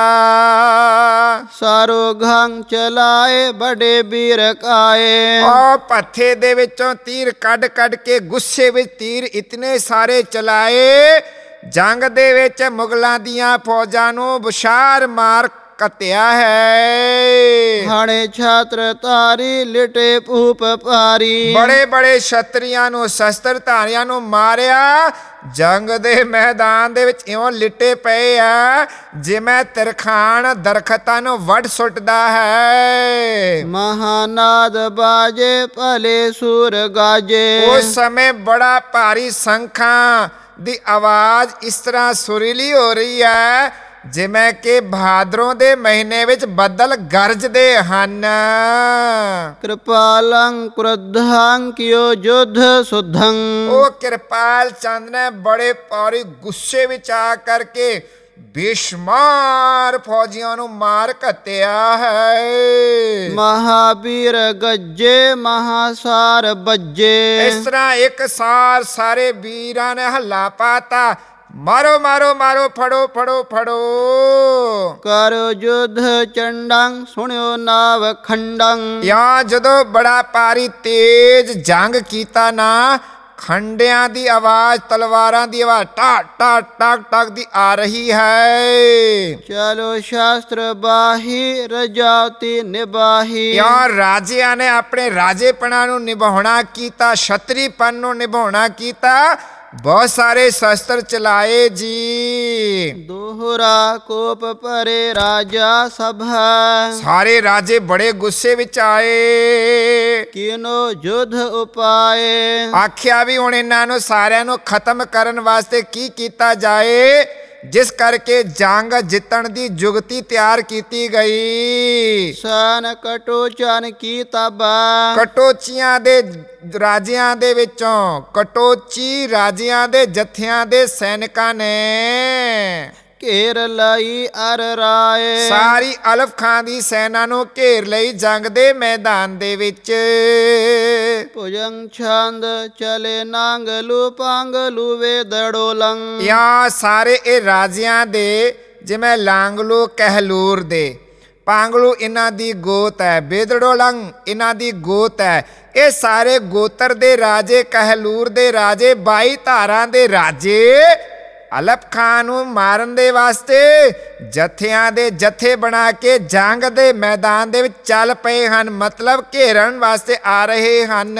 ਸਾਰੋ ਘੰਗ ਚਲਾਏ ਬੜੇ ਬੀਰ ਕਾਏ, ਉਹ ਭੱਥੇ ਦੇ ਵਿੱਚੋਂ ਤੀਰ ਕੱਢ ਕੱਢ ਕੇ ਗੁੱਸੇ ਵਿੱਚ ਤੀਰ ਇਤਨੇ ਸਾਰੇ ਚਲਾਏ, ਜੰਗ ਦੇ ਵਿੱਚ ਮੁਗਲਾਂ ਦੀਆਂ ਫੌਜਾਂ ਨੂੰ ਬੁਸ਼ਾਰ ਮਾਰ ਕਤਿਆ ਹੈ। ਹਾਣੇ ਛਾਤਰ ਤਾਰੀ ਲਿਟੇ ਭੂਪ ਭਾਰੀ, ਬੜੇ ਬੜੇ ਛਤਰੀਆਂ ਨੂੰ ਸ਼ਸਤਰਧਾਰੀਆਂ ਨੂੰ ਮਾਰਿਆ, ਜੰਗ ਦੇ ਮੈਦਾਨ ਦੇ ਵਿੱਚ ਇਉਂ ਲਿਟੇ ਪਏ ਆ ਜਿਵੇਂ ਤਰਖਾਣ ਦਰਖਤਾਂ ਨੂੰ ਵੱਢ ਸੁੱਟਦਾ ਹੈ। ਮਹਾਨਾਦ ਬਾਜੇ ਭਲੇ ਸੂਰ ਗਾਜੇ, ਉਸ ਸਮੇਂ ਬੜਾ ਭਾਰੀ ਸੰਖਾਂ ਦੀ ਆਵਾਜ਼ ਇਸ ਤਰ੍ਹਾਂ ਸੁਰੀਲੀ ਹੋ ਰਹੀ ਹੈ ਜਿਵੇਂ ਕਿ ਭਾਦਰੋਂ ਦੇ ਮਹੀਨੇ ਵਿੱਚ ਬੱਦਲ ਗਰਜਦੇ ਹਨ। ਕਿਰਪਾਲੰ ਕ੍ਰੋਧੰ ਕਿਓ ਜੁਧ ਸੁਧੰ, ਉਹ ਕਿਰਪਾਲ ਚੰਦ ਨੇ ਬੜੇ ਭਾਰੀ ਗੁੱਸੇ ਵਿੱਚ ਆ ਕਰਕੇ ਬੇਸ਼ੁਮਾਰ ਫੌਜੀਆਂ ਨੂੰ ਮਾਰ ਘੱਤਿਆ ਹੈ। ਮਹਾਬੀਰ ਗੱਜੇ ਮਹਾਸਾਰ ਬੱਜੇ, ਇਸ ਤਰ੍ਹਾਂ ਇੱਕ ਸਾਰ ਸਾਰੇ ਵੀਰਾਂ ਨੇ ਹੱਲਾ ਪਾਤਾ, ਮਾਰੋ ਮਾਰੋ ਮਾਰੋ, ਫੜੋ ਫੜੋ ਫੜੋ। ਕਰੋ ਯੁੱਧ ਚੰਡੰ ਸੁਣਿਓ ਨਾਵ ਖੰਡੰ, ਜਾਂ ਜਦੋਂ ਬੜਾ ਭਾਰੀ ਤੇਜ ਜੰਗ ਕੀਤਾ ਨਾ, ਖੰਡਿਆਂ ਦੀ ਆਵਾਜ਼, ਤਲਵਾਰਾਂ ਦੀ ਆਵਾਜ਼ ਟਾ ਟਾ ਟਕ ਟਕ ਦੀ ਆ ਰਹੀ ਹੈ। ਚਲੋ ਸ਼ਾਸਤਰ ਬਾਹੀ ਰਜਾਤੀ ਨਿਬਾਹੀ, ਜਾਂ ਰਾਜਿਆਂ ਨੇ ਆਪਣੇ ਰਾਜੇਪਣਾ ਨੂੰ ਨਿਭਾਉਣਾ ਕੀਤਾ, ਛਤਰੀਪਨ ਨੂੰ ਨਿਭਾਉਣਾ ਕੀਤਾ, ਬਹੁਤ ਸਾਰੇ ਸ਼ਸਤਰ ਚਲਾਏ ਜੀ। ਦੋਹਰਾ ਕੋਪ ਭਰੇ ਰਾਜਾ ਸਭਾ, ਸਾਰੇ ਰਾਜੇ ਬੜੇ ਗੁੱਸੇ ਵਿੱਚ ਆਏ। ਕਿਨੋ ਯੁੱਧ ਉਪਾਏ, ਆਖਿਆ ਵੀ ਹੁਣ ਇਹਨਾਂ ਨੂੰ ਸਾਰਿਆਂ ਨੂੰ ਖਤਮ ਕਰਨ ਵਾਸਤੇ ਕੀ ਕੀਤਾ ਜਾਏ, ਜਿਸ ਕਰਕੇ ਜੰਗ ਜਿੱਤਣ ਦੀ ਜੁਗਤੀ ਤਿਆਰ ਕੀਤੀ ਗਈ। ਸਨ ਕਟੋ ਚਨ ਕੀ ਤਬਾ, ਕਟੋਚੀਆਂ ਦੇ ਰਾਜਿਆਂ ਦੇ ਵਿੱਚੋਂ ਕਟੋਚੀ ਰਾਜਿਆਂ ਦੇ ਜਥਿਆਂ ਦੇ ਸੈਨਿਕਾਂ ਨੇ ਘੇਰ ਲਈ ਅਰ ਰਾਏ, ਸਾਰੀ ਅਲਫ ਖਾਂ ਦੀ ਸੈਨਾ ਨੂੰ ਘੇਰ ਲਈ ਜੰਗ ਦੇ ਮੈਦਾਨ ਦੇ ਵਿੱਚ। ਭੁਜੰਗ ਛੰਦ ਚਲੇ ਨਾਂਗਲੂ ਪਾਂਗਲੂ ਵੇ ਦੜੋਲੰ, ਜਾਂ ਸਾਰੇ ਇਹ ਰਾਜਿਆਂ ਦੇ ਜਿਵੇਂ ਲਾਂਗਲੂ ਕਹਿਲੂਰ ਦੇ, ਪਾਂਗਲੂ ਇਹਨਾਂ ਦੀ ਗੋਤ ਹੈ, ਬੇਦੜੋਲੰਗ ਇਹਨਾਂ ਦੀ ਗੋਤ ਹੈ। ਇਹ ਸਾਰੇ ਗੋਤਰ ਦੇ ਰਾਜੇ, ਕਹਿਲੂਰ ਦੇ ਰਾਜੇ, ਬਾਈ ਧਾਰਾਂ ਦੇ ਰਾਜੇ ਅਲਫ ਖਾਨ ਨੂੰ ਮਾਰਨ ਦੇ ਵਾਸਤੇ ਜਥਿਆਂ ਦੇ ਜਥੇ ਬਣਾ ਕੇ ਜੰਗ ਦੇ ਮੈਦਾਨ ਦੇ ਵਿੱਚ ਚੱਲ ਪਏ ਹਨ, ਮਤਲਬ ਘੇਰਨ ਵਾਸਤੇ ਆ ਰਹੇ ਹਨ।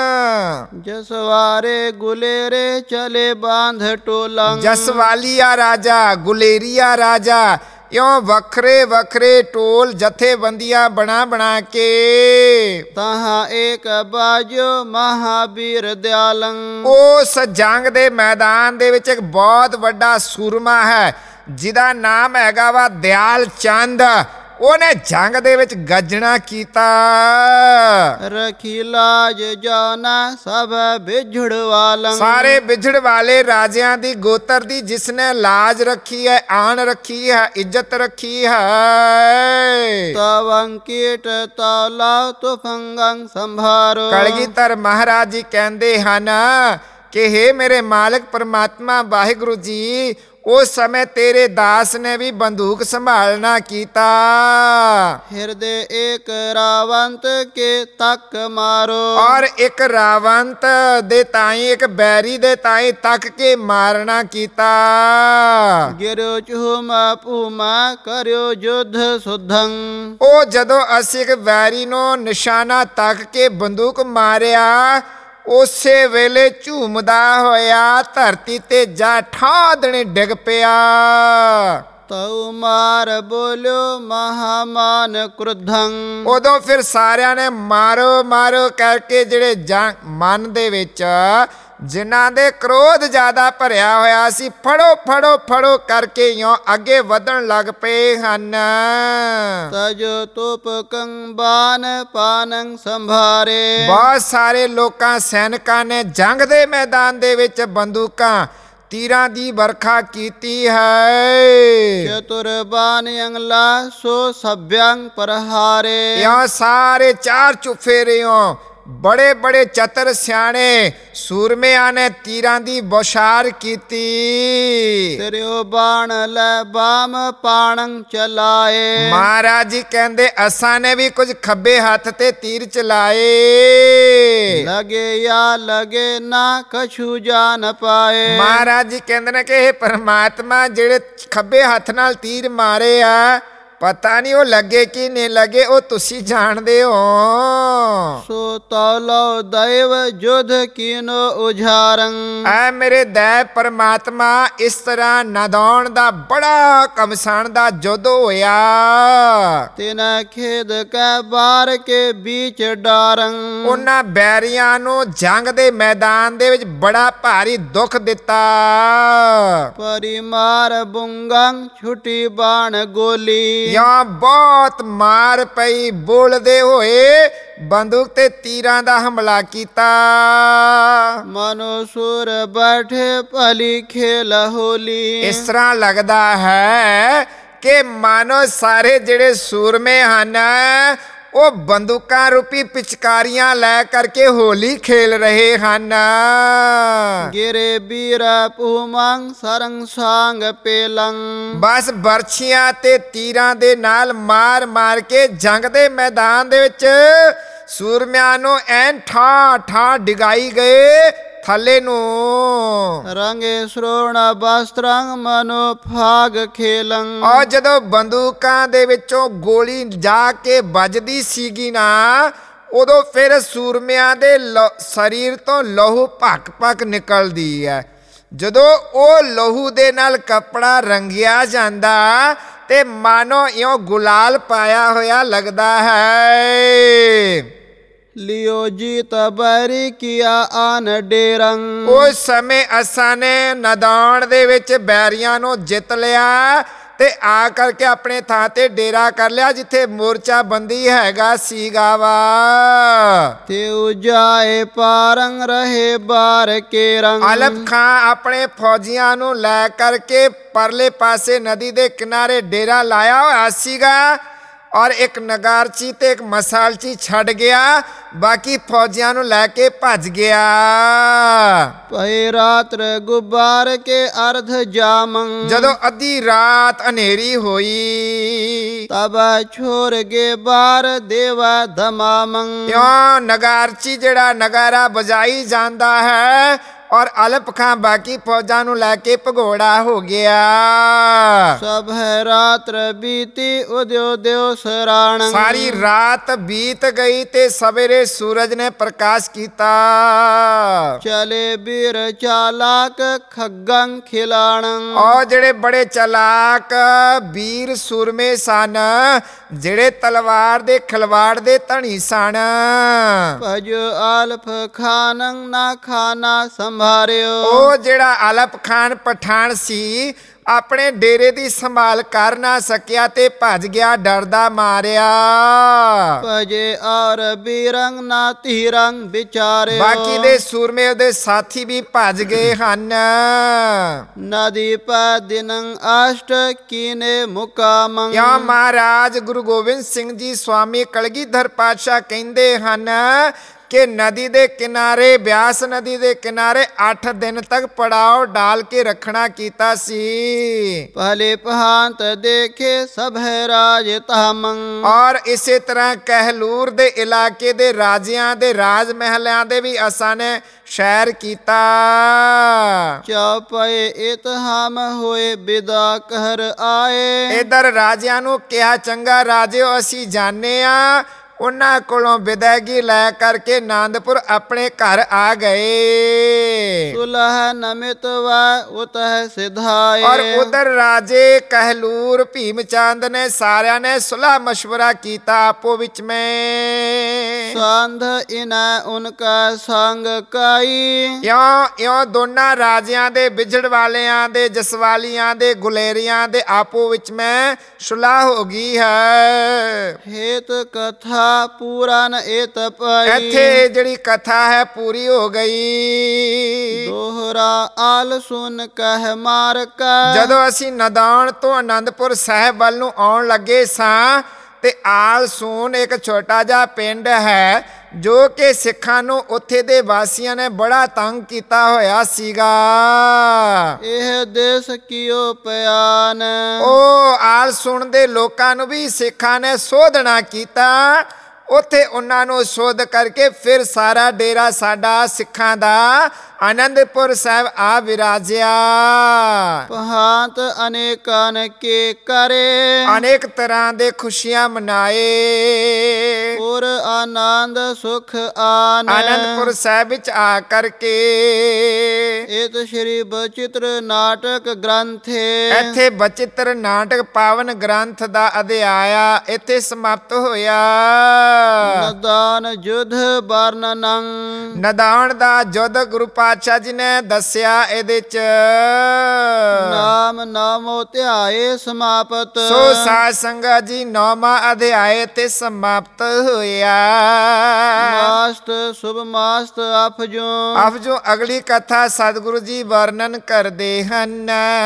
ਜਸਵਾਰੇ ਗੁਲੇਰੇ ਚਲੇ ਬਾਂਧ ਟੋਲੰ, ਜਸਵਾਲੀਆ ਰਾਜਾ, ਗੁਲੇਰੀਆ ਰਾਜਾ, ਇਉਂ ਵੱਖਰੇ ਵੱਖਰੇ ਟੋਲ ਜਥੇਬੰਦੀਆਂ ਬਣਾ ਬਣਾ ਕੇ ਤਹਾਂ ਏਕ ਬਾਜੋ ਮਹਾਬੀਰ ਦਿਆਲੰ, ਉਸ ਜੰਗ ਦੇ ਮੈਦਾਨ ਦੇ ਵਿੱਚ ਇੱਕ ਬਹੁਤ ਵੱਡਾ ਸੂਰਮਾ ਹੈ ਜਿਹਦਾ ਨਾਮ ਹੈਗਾ ਵਾ ਦਿਆਲ ਚੰਦ। ਉਹਨੇ ਜੰਗ ਦੇ ਵਿੱਚ ਗੱਜਣਾ ਕੀਤਾ। ਰਖੀ ਲਾਜ ਜਾਨਾ ਸਭ ਬਿਝੜ ਵਾਲੰ, ਸਾਰੇ ਬਿਛੜ ਵਾਲੇ ਰਾਜਿਆਂ ਦੀ ਗੋਤਰ ਦੀ ਜਿਸਨੇ ਲਾਜ ਰੱਖੀ ਹੈ, ਆਣ ਰੱਖੀ ਹੈ, ਇੱਜ਼ਤ ਰੱਖੀ ਹੈ। ਤਵੰ ਕੀਟ ਤਾਲਾ ਤੁਫੰਗੰ ਸੰਭਾਰੋ, ਕਲਗੀਧਰ ਮਹਾਰਾਜ ਜੀ ਕਹਿੰਦੇ ਹਨ ਕਿ ਹੇ ਮੇਰੇ ਮਾਲਕ ਪਰਮਾਤਮਾ ਵਾਹਿਗੁਰੂ ਜੀ, ਉਸ ਸਮੇਂ ਤੇਰੇ ਦਾਸ ਨੇ ਵੀ ਬੰਦੂਕ ਸੰਭਾਲਣਾ ਕੀਤਾ। ਹਿਰਦੇ ਏਕ ਰਾਵੰਤ ਕੇ ਤੱਕ ਮਾਰੋ, ਔਰ ਇੱਕ ਰਾਵੰਤ ਦੇ ਤਾਈ, ਇੱਕ ਬੈਰੀ ਦੇ ਤਾਈ ਤੱਕ ਕੇ ਮਾਰਨਾ ਕੀਤਾ। ਗਿਰਿਓ ਚੂਮਾ ਭੂਮਾ ਕਰਿਓ ਯੁੱਧ ਸੁਧੰ, ਉਹ ਜਦੋਂ ਅਸੀਂ ਇੱਕ ਵੈਰੀ ਨੂੰ ਨਿਸ਼ਾਨਾ ਤੱਕ ਕੇ ਬੰਦੂਕ ਮਾਰਿਆ, ਉਸੇ ਵੇਲੇ ਝੂਮਦਾ ਹੋਇਆ ਧਰਤੀ ਤੇ ਜਾ ਠਾਦਣੇ ਡਿੱਗ ਪਿਆ। ਤਉ ਮਾਰ ਬੋਲਿਓ ਮਹਾਮਾਨ ਕ੍ਰੋਧੰ। ਉਦੋਂ ਫਿਰ ਸਾਰਿਆਂ ਨੇ ਮਾਰੋ ਮਾਰੋ ਕਰਕੇ ਜਿਹੜੇ ਜੰਗ ਮਨ ਦੇ ਵਿੱਚ ਜਿਨ੍ਹਾਂ ਦੇ ਕ੍ਰੋਧ ਜ਼ਿਆਦਾ ਭਰਿਆ ਹੋਇਆ ਸੀ, ਫੜੋ ਫੜੋ ਫੜੋ ਕਰਕੇ ਇਉਂ ਅੱਗੇ ਵਧਣ ਲੱਗ ਪਏ ਹਨ। ਤਜ ਤੋਪ ਕੰਬਾਨ ਪਾਨੰ ਸੰਭਾਰੇ। ਬਹੁਤ ਸਾਰੇ ਲੋਕਾਂ ਸੈਨਿਕਾਂ ਨੇ ਜੰਗ ਦੇ ਮੈਦਾਨ ਦੇ ਵਿੱਚ ਬੰਦੂਕਾਂ ਤੀਰਾਂ ਦੀ ਵਰਖਾ ਕੀਤੀ ਹੈ। ਚਤੁਰ ਬਾਨ ਅੰਗਲਾ ਸੋ ਸਭਯੰ ਪ੍ਰਹਾਰੇ। ਇਉਂ ਸਾਰੇ ਚਾਰ ਚੁਫੇਰਿਓਂ ਬੜੇ ਬੜੇ ਚਤਰ ਸਿਆਣੇ ਸੂਰਮਿਆਂ ਨੇ ਤੀਰਾਂ ਦੀ ਬੌਛਾਰ ਕੀਤੀ। ਸਿਰਿਓ ਬਾਣ ਲੈ ਬਾਮ ਪਾਣੰ ਚਲਾਏ। ਮਹਾਰਾਜ ਜੀ ਕਹਿੰਦੇ ਅਸਾਂ ਨੇ ਵੀ ਕੁਝ ਖੱਬੇ ਹੱਥ ਤੇ ਤੀਰ ਚਲਾਏ। ਲਗੇ ਜਾਂ ਲਗੇ ਨਾ ਕਛੂ ਜਾਣ ਪਾਏ। ਮਹਾਰਾਜ ਜੀ ਕਹਿੰਦੇ ਨੇ ਕਿ ਇਹ ਪਰਮਾਤਮਾ ਜਿਹੜੇ ਖੱਬੇ ਹੱਥ ਨਾਲ ਤੀਰ ਮਾਰੇ ਆ, ਪਤਾ ਨਹੀਂ ਉਹ ਲੱਗੇ ਕਿ ਨਹੀਂ ਲੱਗੇ, ਉਹ ਤੁਸੀਂ ਜਾਣਦੇ ਹੋ। ਸੋ ਤੌਲੋ ਦੈਵ ਜੁਧ ਕੀਨੋ ਉਝਾਰੰ। ਐ ਮੇਰੇ ਦੈ ਪਰਮਾਤਮਾ ਇਸ ਤਰ੍ਹਾਂ ਨਦੌਣ ਦਾ ਬੜਾ ਕਮਸਾਨ ਦਾ ਜੁੱਧ ਹੋਇਆ। ਤਿਨ ਖੇਦ ਕੈ ਬਾਰ ਕੇ ਬੀਚ ਡਾਰੰ। ਉਹਨਾਂ ਬੈਰੀਆਂ ਨੂੰ ਜੰਗ ਦੇ ਮੈਦਾਨ ਦੇ ਵਿੱਚ ਬੜਾ ਭਾਰੀ ਦੁੱਖ ਦਿੱਤਾ। ਪਰਿਮਾਰ ਬੁੰਗੰ ਛੁਟੀ ਬਾਣ ਗੋਲੀ। ਜਾਂ ਬਹੁਤ ਮਾਰ ਪਈ, ਬੋਲਦੇ ਹੋਏ ਬੰਦੂਕ ਤੇ ਤੀਰਾਂ ਦਾ ਹਮਲਾ ਕੀਤਾ। ਮਨੋ ਸੁਰ ਬੈਠੇ ਭਲੀ ਖੇਲ ਹੋਲੀ। ਇਸ ਤਰ੍ਹਾਂ ਲੱਗਦਾ ਹੈ ਕਿ ਮਾਨੋ ਸਾਰੇ ਜਿਹੜੇ ਸੂਰਮੇ ਹਨ ਉਹ ਬੰਦੂਕਾਂ ਰੂਪੀ ਪਿਚਕਾਰੀਆਂ ਲੈ ਕਰਕੇ ਹੋਲੀ ਖੇਲ ਰਹੇ ਹਨ। ਗਿਰੇ ਬੀਰ ਪੂਮੰ ਸਰੰਗ ਸਾੰਗ ਪੇਲੰ। ਬਸ ਬਰਛੀਆਂ ਤੇ ਤੀਰਾਂ ਦੇ ਨਾਲ ਮਾਰ ਮਾਰ ਕੇ ਜੰਗ ਦੇ ਮੈਦਾਨ ਦੇ ਵਿੱਚ ਸੂਰਮਿਆਂ ਨੂੰ ਐਨ ਠਾ ਠਾ ਡਿਗਾਈ ਗਏ ਥੱਲੇ ਨੂੰ। ਰੰਗੇ ਸ਼੍ਰੋਣ ਬਸਤਰੰ ਮਨੋ ਫਾਗ ਖੇਲੰ। ਔਰ ਜਦੋਂ ਬੰਦੂਕਾਂ ਦੇ ਵਿੱਚੋਂ ਗੋਲੀ ਜਾ ਕੇ ਵੱਜਦੀ ਸੀਗੀ ਨਾ, ਉਦੋਂ ਫਿਰ ਸੂਰਮਿਆਂ ਦੇ ਸਰੀਰ ਤੋਂ ਲਹੂ ਭੱਕ ਭੱਕ ਨਿਕਲਦੀ ਹੈ। ਜਦੋਂ ਉਹ ਲਹੂ ਦੇ ਨਾਲ ਕੱਪੜਾ ਰੰਗਿਆ ਜਾਂਦਾ ਤੇ ਮਾਨੋ ਇਉਂ ਗੁਲਾਲ ਪਾਇਆ ਹੋਇਆ ਲੱਗਦਾ ਹੈ। ਲਿਓ ਜੀਤ ਬੈਰੀ ਕੀਆ ਆਨ ਡੇਰੰ। ਉਸ ਸਮੇਂ ਅਸਾਂ ਨੇ ਨਦੌਣ ਦੇ ਵਿੱਚ ਬੈਰੀਆਂ ਨੂੰ ਜਿੱਤ ਲਿਆ ਤੇ ਆ ਕਰਕੇ ਆਪਣੇ ਥਾਂ ਤੇ ਡੇਰਾ ਕਰ ਲਿਆ ਜਿੱਥੇ ਮੋਰਚਾ ਬੰਦੀ ਹੈਗਾ ਸੀਗਾ ਵਾ। ਤੇ ਉਜਾਏ ਪਾਰੰਗ ਰਹੇ ਬਾਰ ਕੇ ਰੰਗ। ਅਲਫ ਖਾਂ ਆਪਣੇ ਫੌਜੀਆਂ ਨੂੰ ਲੈ ਕਰਕੇ ਪਰਲੇ ਪਾਸੇ ਨਦੀ ਦੇ ਕਿਨਾਰੇ ਡੇਰਾ ਲਾਇਆ ਹੋਇਆ ਸੀਗਾ ਔਰ ਇੱਕ ਨਗਾਰਚੀ ਤੇ ਇੱਕ ਮਸਾਲਚੀ ਛੱਡ ਗਿਆ, ਬਾਕੀ ਫੌਜੀਆਂ ਨੂੰ ਲੈ ਕੇ ਭੱਜ ਗਿਆ। ਪਏ ਰਾਤਰ ਗੁਬਾਰ ਕੇ ਅਰਧ ਜਾਮੰ। ਜਦੋਂ ਅੱਧੀ ਰਾਤ ਹਨੇਰੀ ਹੋਈ ਤਬ ਛੋਰ ਗੇ ਬਾਰ ਦੇਵਾ ਧਮਾਮੰ। ਕਿਉਂ ਨਗਾਰਚੀ ਜਿਹੜਾ ਨਗਾਰਾ ਬਜਾਈ ਜਾਂਦਾ ਹੈ ਔਰ ਅਲਪ ਖਾਂ ਬਾਕੀ ਫੌਜਾਂ ਨੂੰ ਲੈ ਕੇ ਭਗੌੜਾ ਹੋ ਗਿਆ। ਸਭ ਹੈ ਰਾਤਰ ਬੀਤੀ ਉਦਿਓ ਦਿਓ ਸਰਾਣ। ਸਾਰੀ ਰਾਤ ਬੀਤ ਗਈ ਤੇ ਸਵੇਰੇ ਸੂਰਜ ਨੇ ਪ੍ਰਕਾਸ਼ ਕੀਤਾ। ਚਲੇ ਬੀਰ ਚਾਲਾਕ ਖੱਗੰ ਖਿਲਾਣੰ। ਔਰ ਜਿਹੜੇ ਬੜੇ ਚਲਾਕ ਵੀਰ ਸੂਰਮੇ ਸਨ, ਜਿਹੜੇ ਤਲਵਾਰ ਦੇ ਖਿਲਵਾੜ ਦੇ ਧਣੀ ਸਨ। ਭਜ ਆਲਫ ਖਾਨੰ ਨਾ ਖਾਨਾ ਸੰਭਾਰਿਓ। ਉਹ ਜਿਹੜਾ ਅਲਪ ਖਾਨ ਪਠਾਨ ਸੀ ਆਪਣੇ ਡੇਰੇ ਦੀ ਸੰਭਾਲ ਕਰ ਨਾ ਸਕਿਆ ਤੇ ਭੱਜ ਗਿਆ ਡਰਦਾ ਮਾਰਿਆ। ਭਜੇ ਔਰ ਬੀਰੰਗ ਨਾ ਧੀਰੰਗ ਵਿਚਾਰਿਓ। ਬਾਕੀ ਦੇ ਸੂਰਮੇ ਉਹਦੇ ਸਾਥੀ ਵੀ ਭੱਜ ਗਏ ਹਨ। ਨਦੀ ਪਾ ਦਿਨੰ ਅਸ਼ਟ ਕੀਨੇ ਮੁਕਾਮੰ। ਯਾ ਮਹਾਰਾਜ ਗੁਰੂ ਗੋਬਿੰਦ ਸਿੰਘ ਜੀ ਸਵਾਮੀ ਕਲਗੀਧਰ ਪਾਤਸ਼ਾਹ ਕਹਿੰਦੇ ਹਨ ਕਿ ਨਦੀ ਦੇ ਕਿਨਾਰੇ, ਬਿਆਸ ਨਦੀ ਦੇ ਕਿਨਾਰੇ ਅੱਠ ਦਿਨ ਤੱਕ ਪੜਾਓ ਡਾਲ ਕੇ ਰੱਖਣਾ ਕੀਤਾ ਸੀ। ਪਹਿਲੇ ਪਹਾਂਤ ਦੇਖੇ ਸਭ ਹੈ ਰਾਜ ਤਾਮੰ। ਔਰ ਇਸੇ ਤਰ੍ਹਾਂ ਕਹਿਲੂਰ ਦੇ ਇਲਾਕੇ ਦੇ ਰਾਜਿਆਂ ਦੇ ਰਾਜ ਮਹਿਲਾਂ ਦੇ ਵੀ ਅਸਾਂ ਨੇ ਸ਼ੈਰ ਕੀਤਾ। ਚੌਪਏ ਇਤਹਾਮ ਹੋਏ ਬਿਦਾ ਕਰ ਆਏ। ਇਧਰ ਰਾਜਿਆਂ ਨੂੰ ਕਿਹਾ ਚੰਗਾ ਰਾਜਿਓ ਅਸੀਂ ਜਾਣੇ ਆ ਉਹਨਾਂ ਕੋਲੋਂ ਵਿਦਾਇਗੀ ਲੈ ਕਰਕੇ ਆਨੰਦਪੁਰ ਆਪਣੇ ਘਰ ਆ ਗਏ। सुलह नमित व उतः सिधाए। ਔਰ ਉਧਰ ਰਾਜੇ ਕਹਿਲੂਰ ਭੀਮ ਚੰਦ ਨੇ ਸਾਰਿਆਂ ਨੇ ਸੁਲਹ ਮਸ਼ਵਰਾ ਕੀਤਾ ਆਪੋ ਵਿੱਚ ਮੈਂ। सांध इन उनका संग काई। ਇਉਂ ਇਉਂ ਦੋਨਾਂ ਰਾਜਿਆਂ ਦੇ ਵਿਛੜ ਵਾਲਿਆਂ ਦੇ ਜਸਵਾਲੀਆਂ ਦੇ ਗੁਲੇਰੀਆਂ ਦੇ ਆਪੋ ਵਿੱਚ ਮੈਂ ਸੁਲਹ ਹੋ ਗਈ ਹੈ। हेत कथा पुराण एत पाई। ਇੱਥੇ ਇਹ ਜਿਹੜੀ ਕਥਾ ਹੈ ਪੂਰੀ ਹੋ ਗਈ। दोहरा आल सुन कह मार का। ਜਦੋਂ ਅਸੀਂ ਨਦੌਣ ਤੋਂ ਆਨੰਦਪੁਰ ਸਾਹਿਬ ਵੱਲ ਨੂੰ ਆਉਣ ਲੱਗੇ ਸਾਂ ਤੇ ਆਲ ਸੂਨ ਇੱਕ ਛੋਟਾ ਜਿਹਾ ਪਿੰਡ ਹੈ ਜੋ ਕਿ ਸਿੱਖਾਂ ਨੂੰ ਉੱਥੇ ਦੇ ਵਾਸੀਆਂ ਨੇ ਬੜਾ ਤੰਗ ਕੀਤਾ ਹੋਇਆ ਸੀਗਾ। ਇਹ ਦੇਸ ਕਿਉ ਪਿਆਨ। ਉਹ ਆਲ ਸੂਨ ਦੇ ਲੋਕਾਂ ਨੂੰ ਵੀ ਸਿੱਖਾਂ ਨੇ ਸੋਧਣਾ ਕੀਤਾ। ਉੱਥੇ ਉਹਨਾਂ ਨੂੰ ਸੋਧ ਕਰਕੇ ਫਿਰ ਸਾਰਾ ਡੇਰਾ ਸਾਡਾ ਸਿੱਖਾਂ ਦਾ ਆਨੰਦਪੁਰ ਸਾਹਿਬ ਆ ਵਿਰਾਜਿਆ। ਪਹਾਂਤ ਅਨੇਕਾਂ ਕੇ ਕਰੇ। ਅਨੇਕ ਤਰ੍ਹਾਂ ਦੇ ਖੁਸ਼ੀਆਂ ਮਨਾਏ। ਪੁਰ ਆਨੰਦ ਸੁਖ ਆਨ। ਆਨੰਦਪੁਰ ਸਾਹਿਬ ਵਿੱਚ ਆ ਕਰਕੇ ਇਤ ਸ਼੍ਰੀ ਬਚਿੱਤਰ ਨਾਟਕ ਗ੍ਰੰਥੇ। ਇੱਥੇ ਬਚਿੱਤਰ ਨਾਟਕ ਪਾਵਨ ਗ੍ਰੰਥ ਦਾ ਅਧਿਆਇਆ ਇੱਥੇ ਸਮਾਪਤ ਹੋਇਆ। ਨਦਾਨ ਜੁਧ ਵਰਣਨੰ। ਨਦਾਨ ਦਾ ਜੁਧ ਗੁਰੂ ਪਾਤਸ਼ਾਹ ਜੀ ਨੇ ਦੱਸਿਆ ਇਹਦੇ ਚ। ਨਾਮ ਨਾਮੋ ਧਿਆਏ ਸਮਾਪਤ। ਸੋ ਸਾਧ ਸੰਗਤ ਜੀ ਨੌਵਾਂ ਅਧਿਆਏ ਤੇ ਸਮਾਪਤ ਹੋਇਆ। ਮਾਸਤ ਸੁਭ ਮਾਸਤ ਅਫਜੋ। ਅਫਜੋ ਅਗਲੀ ਕਥਾ ਸਤਿਗੁਰੂ ਜੀ ਵਰਣਨ ਕਰਦੇ ਹਨ।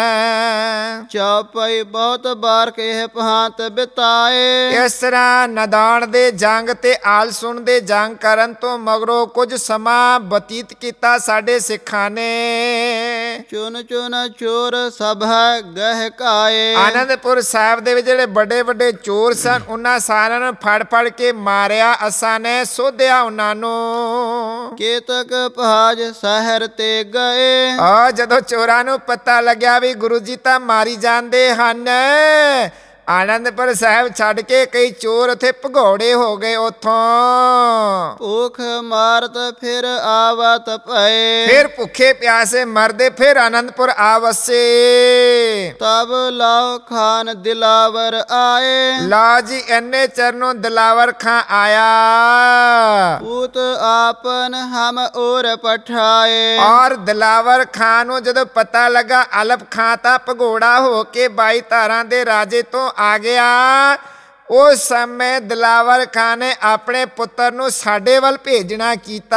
ਚੌਪਈ ਬਹੁਤ ਬਾਰ ਕਹਿ ਪਹਾਂਤ ਬਿਤਾਏ। ਇਸ ਤਰ੍ਹਾਂ ਨਦਾਨ ਦੇ ਜੰਗ ਤੇ ਆਲ ਸੁਣ ਦੇ ਜੰਗ ਕਰਨ ਤੋਂ ਮਗਰੋਂ ਕੁਝ ਸਮਾਂ ਬਤੀਤ ਕੀਤਾ ਸਾਡੇ ਸਿੱਖਾਂ ਨੇ। ਚੁਨ ਚੁਨ ਚੋਰ ਸਭਾ ਗਹਿ ਕਾਏ। ਆਨੰਦਪੁਰ ਸਾਹਿਬ ਦੇ ਵਿੱਚ ਜਿਹੜੇ ਵੱਡੇ ਵੱਡੇ ਚੋਰ ਸਨ ਉਹਨਾਂ ਸਾਰਿਆਂ ਨੂੰ ਫੜ ਫੜ ਕੇ ਮਾਰਿਆ। ਅਸਾਂ ਨੇ ਸੋਧਿਆ ਉਹਨਾਂ ਨੂੰ। ਕੇਤਕ ਪਹਾਜ ਸ਼ਹਿਰ ਤੇ ਗਏ। ਆ ਜਦੋਂ ਚੋਰਾਂ ਨੂੰ ਪਤਾ ਲੱਗਿਆ ਵੀ ਗੁਰੂ ਜੀ ਤਾਂ ਮਾਰੀ ਜਾਂਦੇ ਹਨ, ਆਨੰਦਪੁਰ ਸਾਹਿਬ ਛੱਡ ਕੇ ਕਈ ਚੋਰ ਉੱਥੇ ਭਗੌੜੇ ਹੋ ਗਏ। ਉੱਥੋਂ ਭੁੱਖ ਮਾਰਤ ਫਿਰ ਆਵਤ ਪਏ। ਫਿਰ ਭੁੱਖੇ ਪਿਆਸੇ ਮਰਦੇ ਫਿਰ ਆਨੰਦਪੁਰ ਆ ਵਸੇ। ਤਬ ਲਾਓ ਖਾਨ ਦਿਲਾਵਰ ਆਏ। ਲਾ ਜੀ ਇੰਨੇ ਚਰਨੋਂ ਦਿਲਾਵਰ ਖਾਂ ਆਇਆ। ਪੂਤ ਆਪਨ ਹਮ ਔਰ ਪਠਾਏ। ਔਰ ਦਿਲਾਵਰ ਖਾਂ ਨੂੰ ਜਦੋਂ ਪਤਾ ਲੱਗਾ ਅਲਪ ਖਾਂ ਤਾਂ ਭਗੌੜਾ ਹੋ ਕੇ ਬਾਈ ਧਾਰਾਂ ਦੇ ਰਾਜੇ ਤੋਂ ਆ ਗਿਆ, ਉਸ ਸਮੇਂ ਦਿਲਾਵਰ ਖਾਂ ਨੇ ਆਪਣੇ ਪੁੱਤਰ ਨੂੰ ਸਾਡੇ ਵੱਲ ਭੇਜਣਾ ਕੀਤਾ।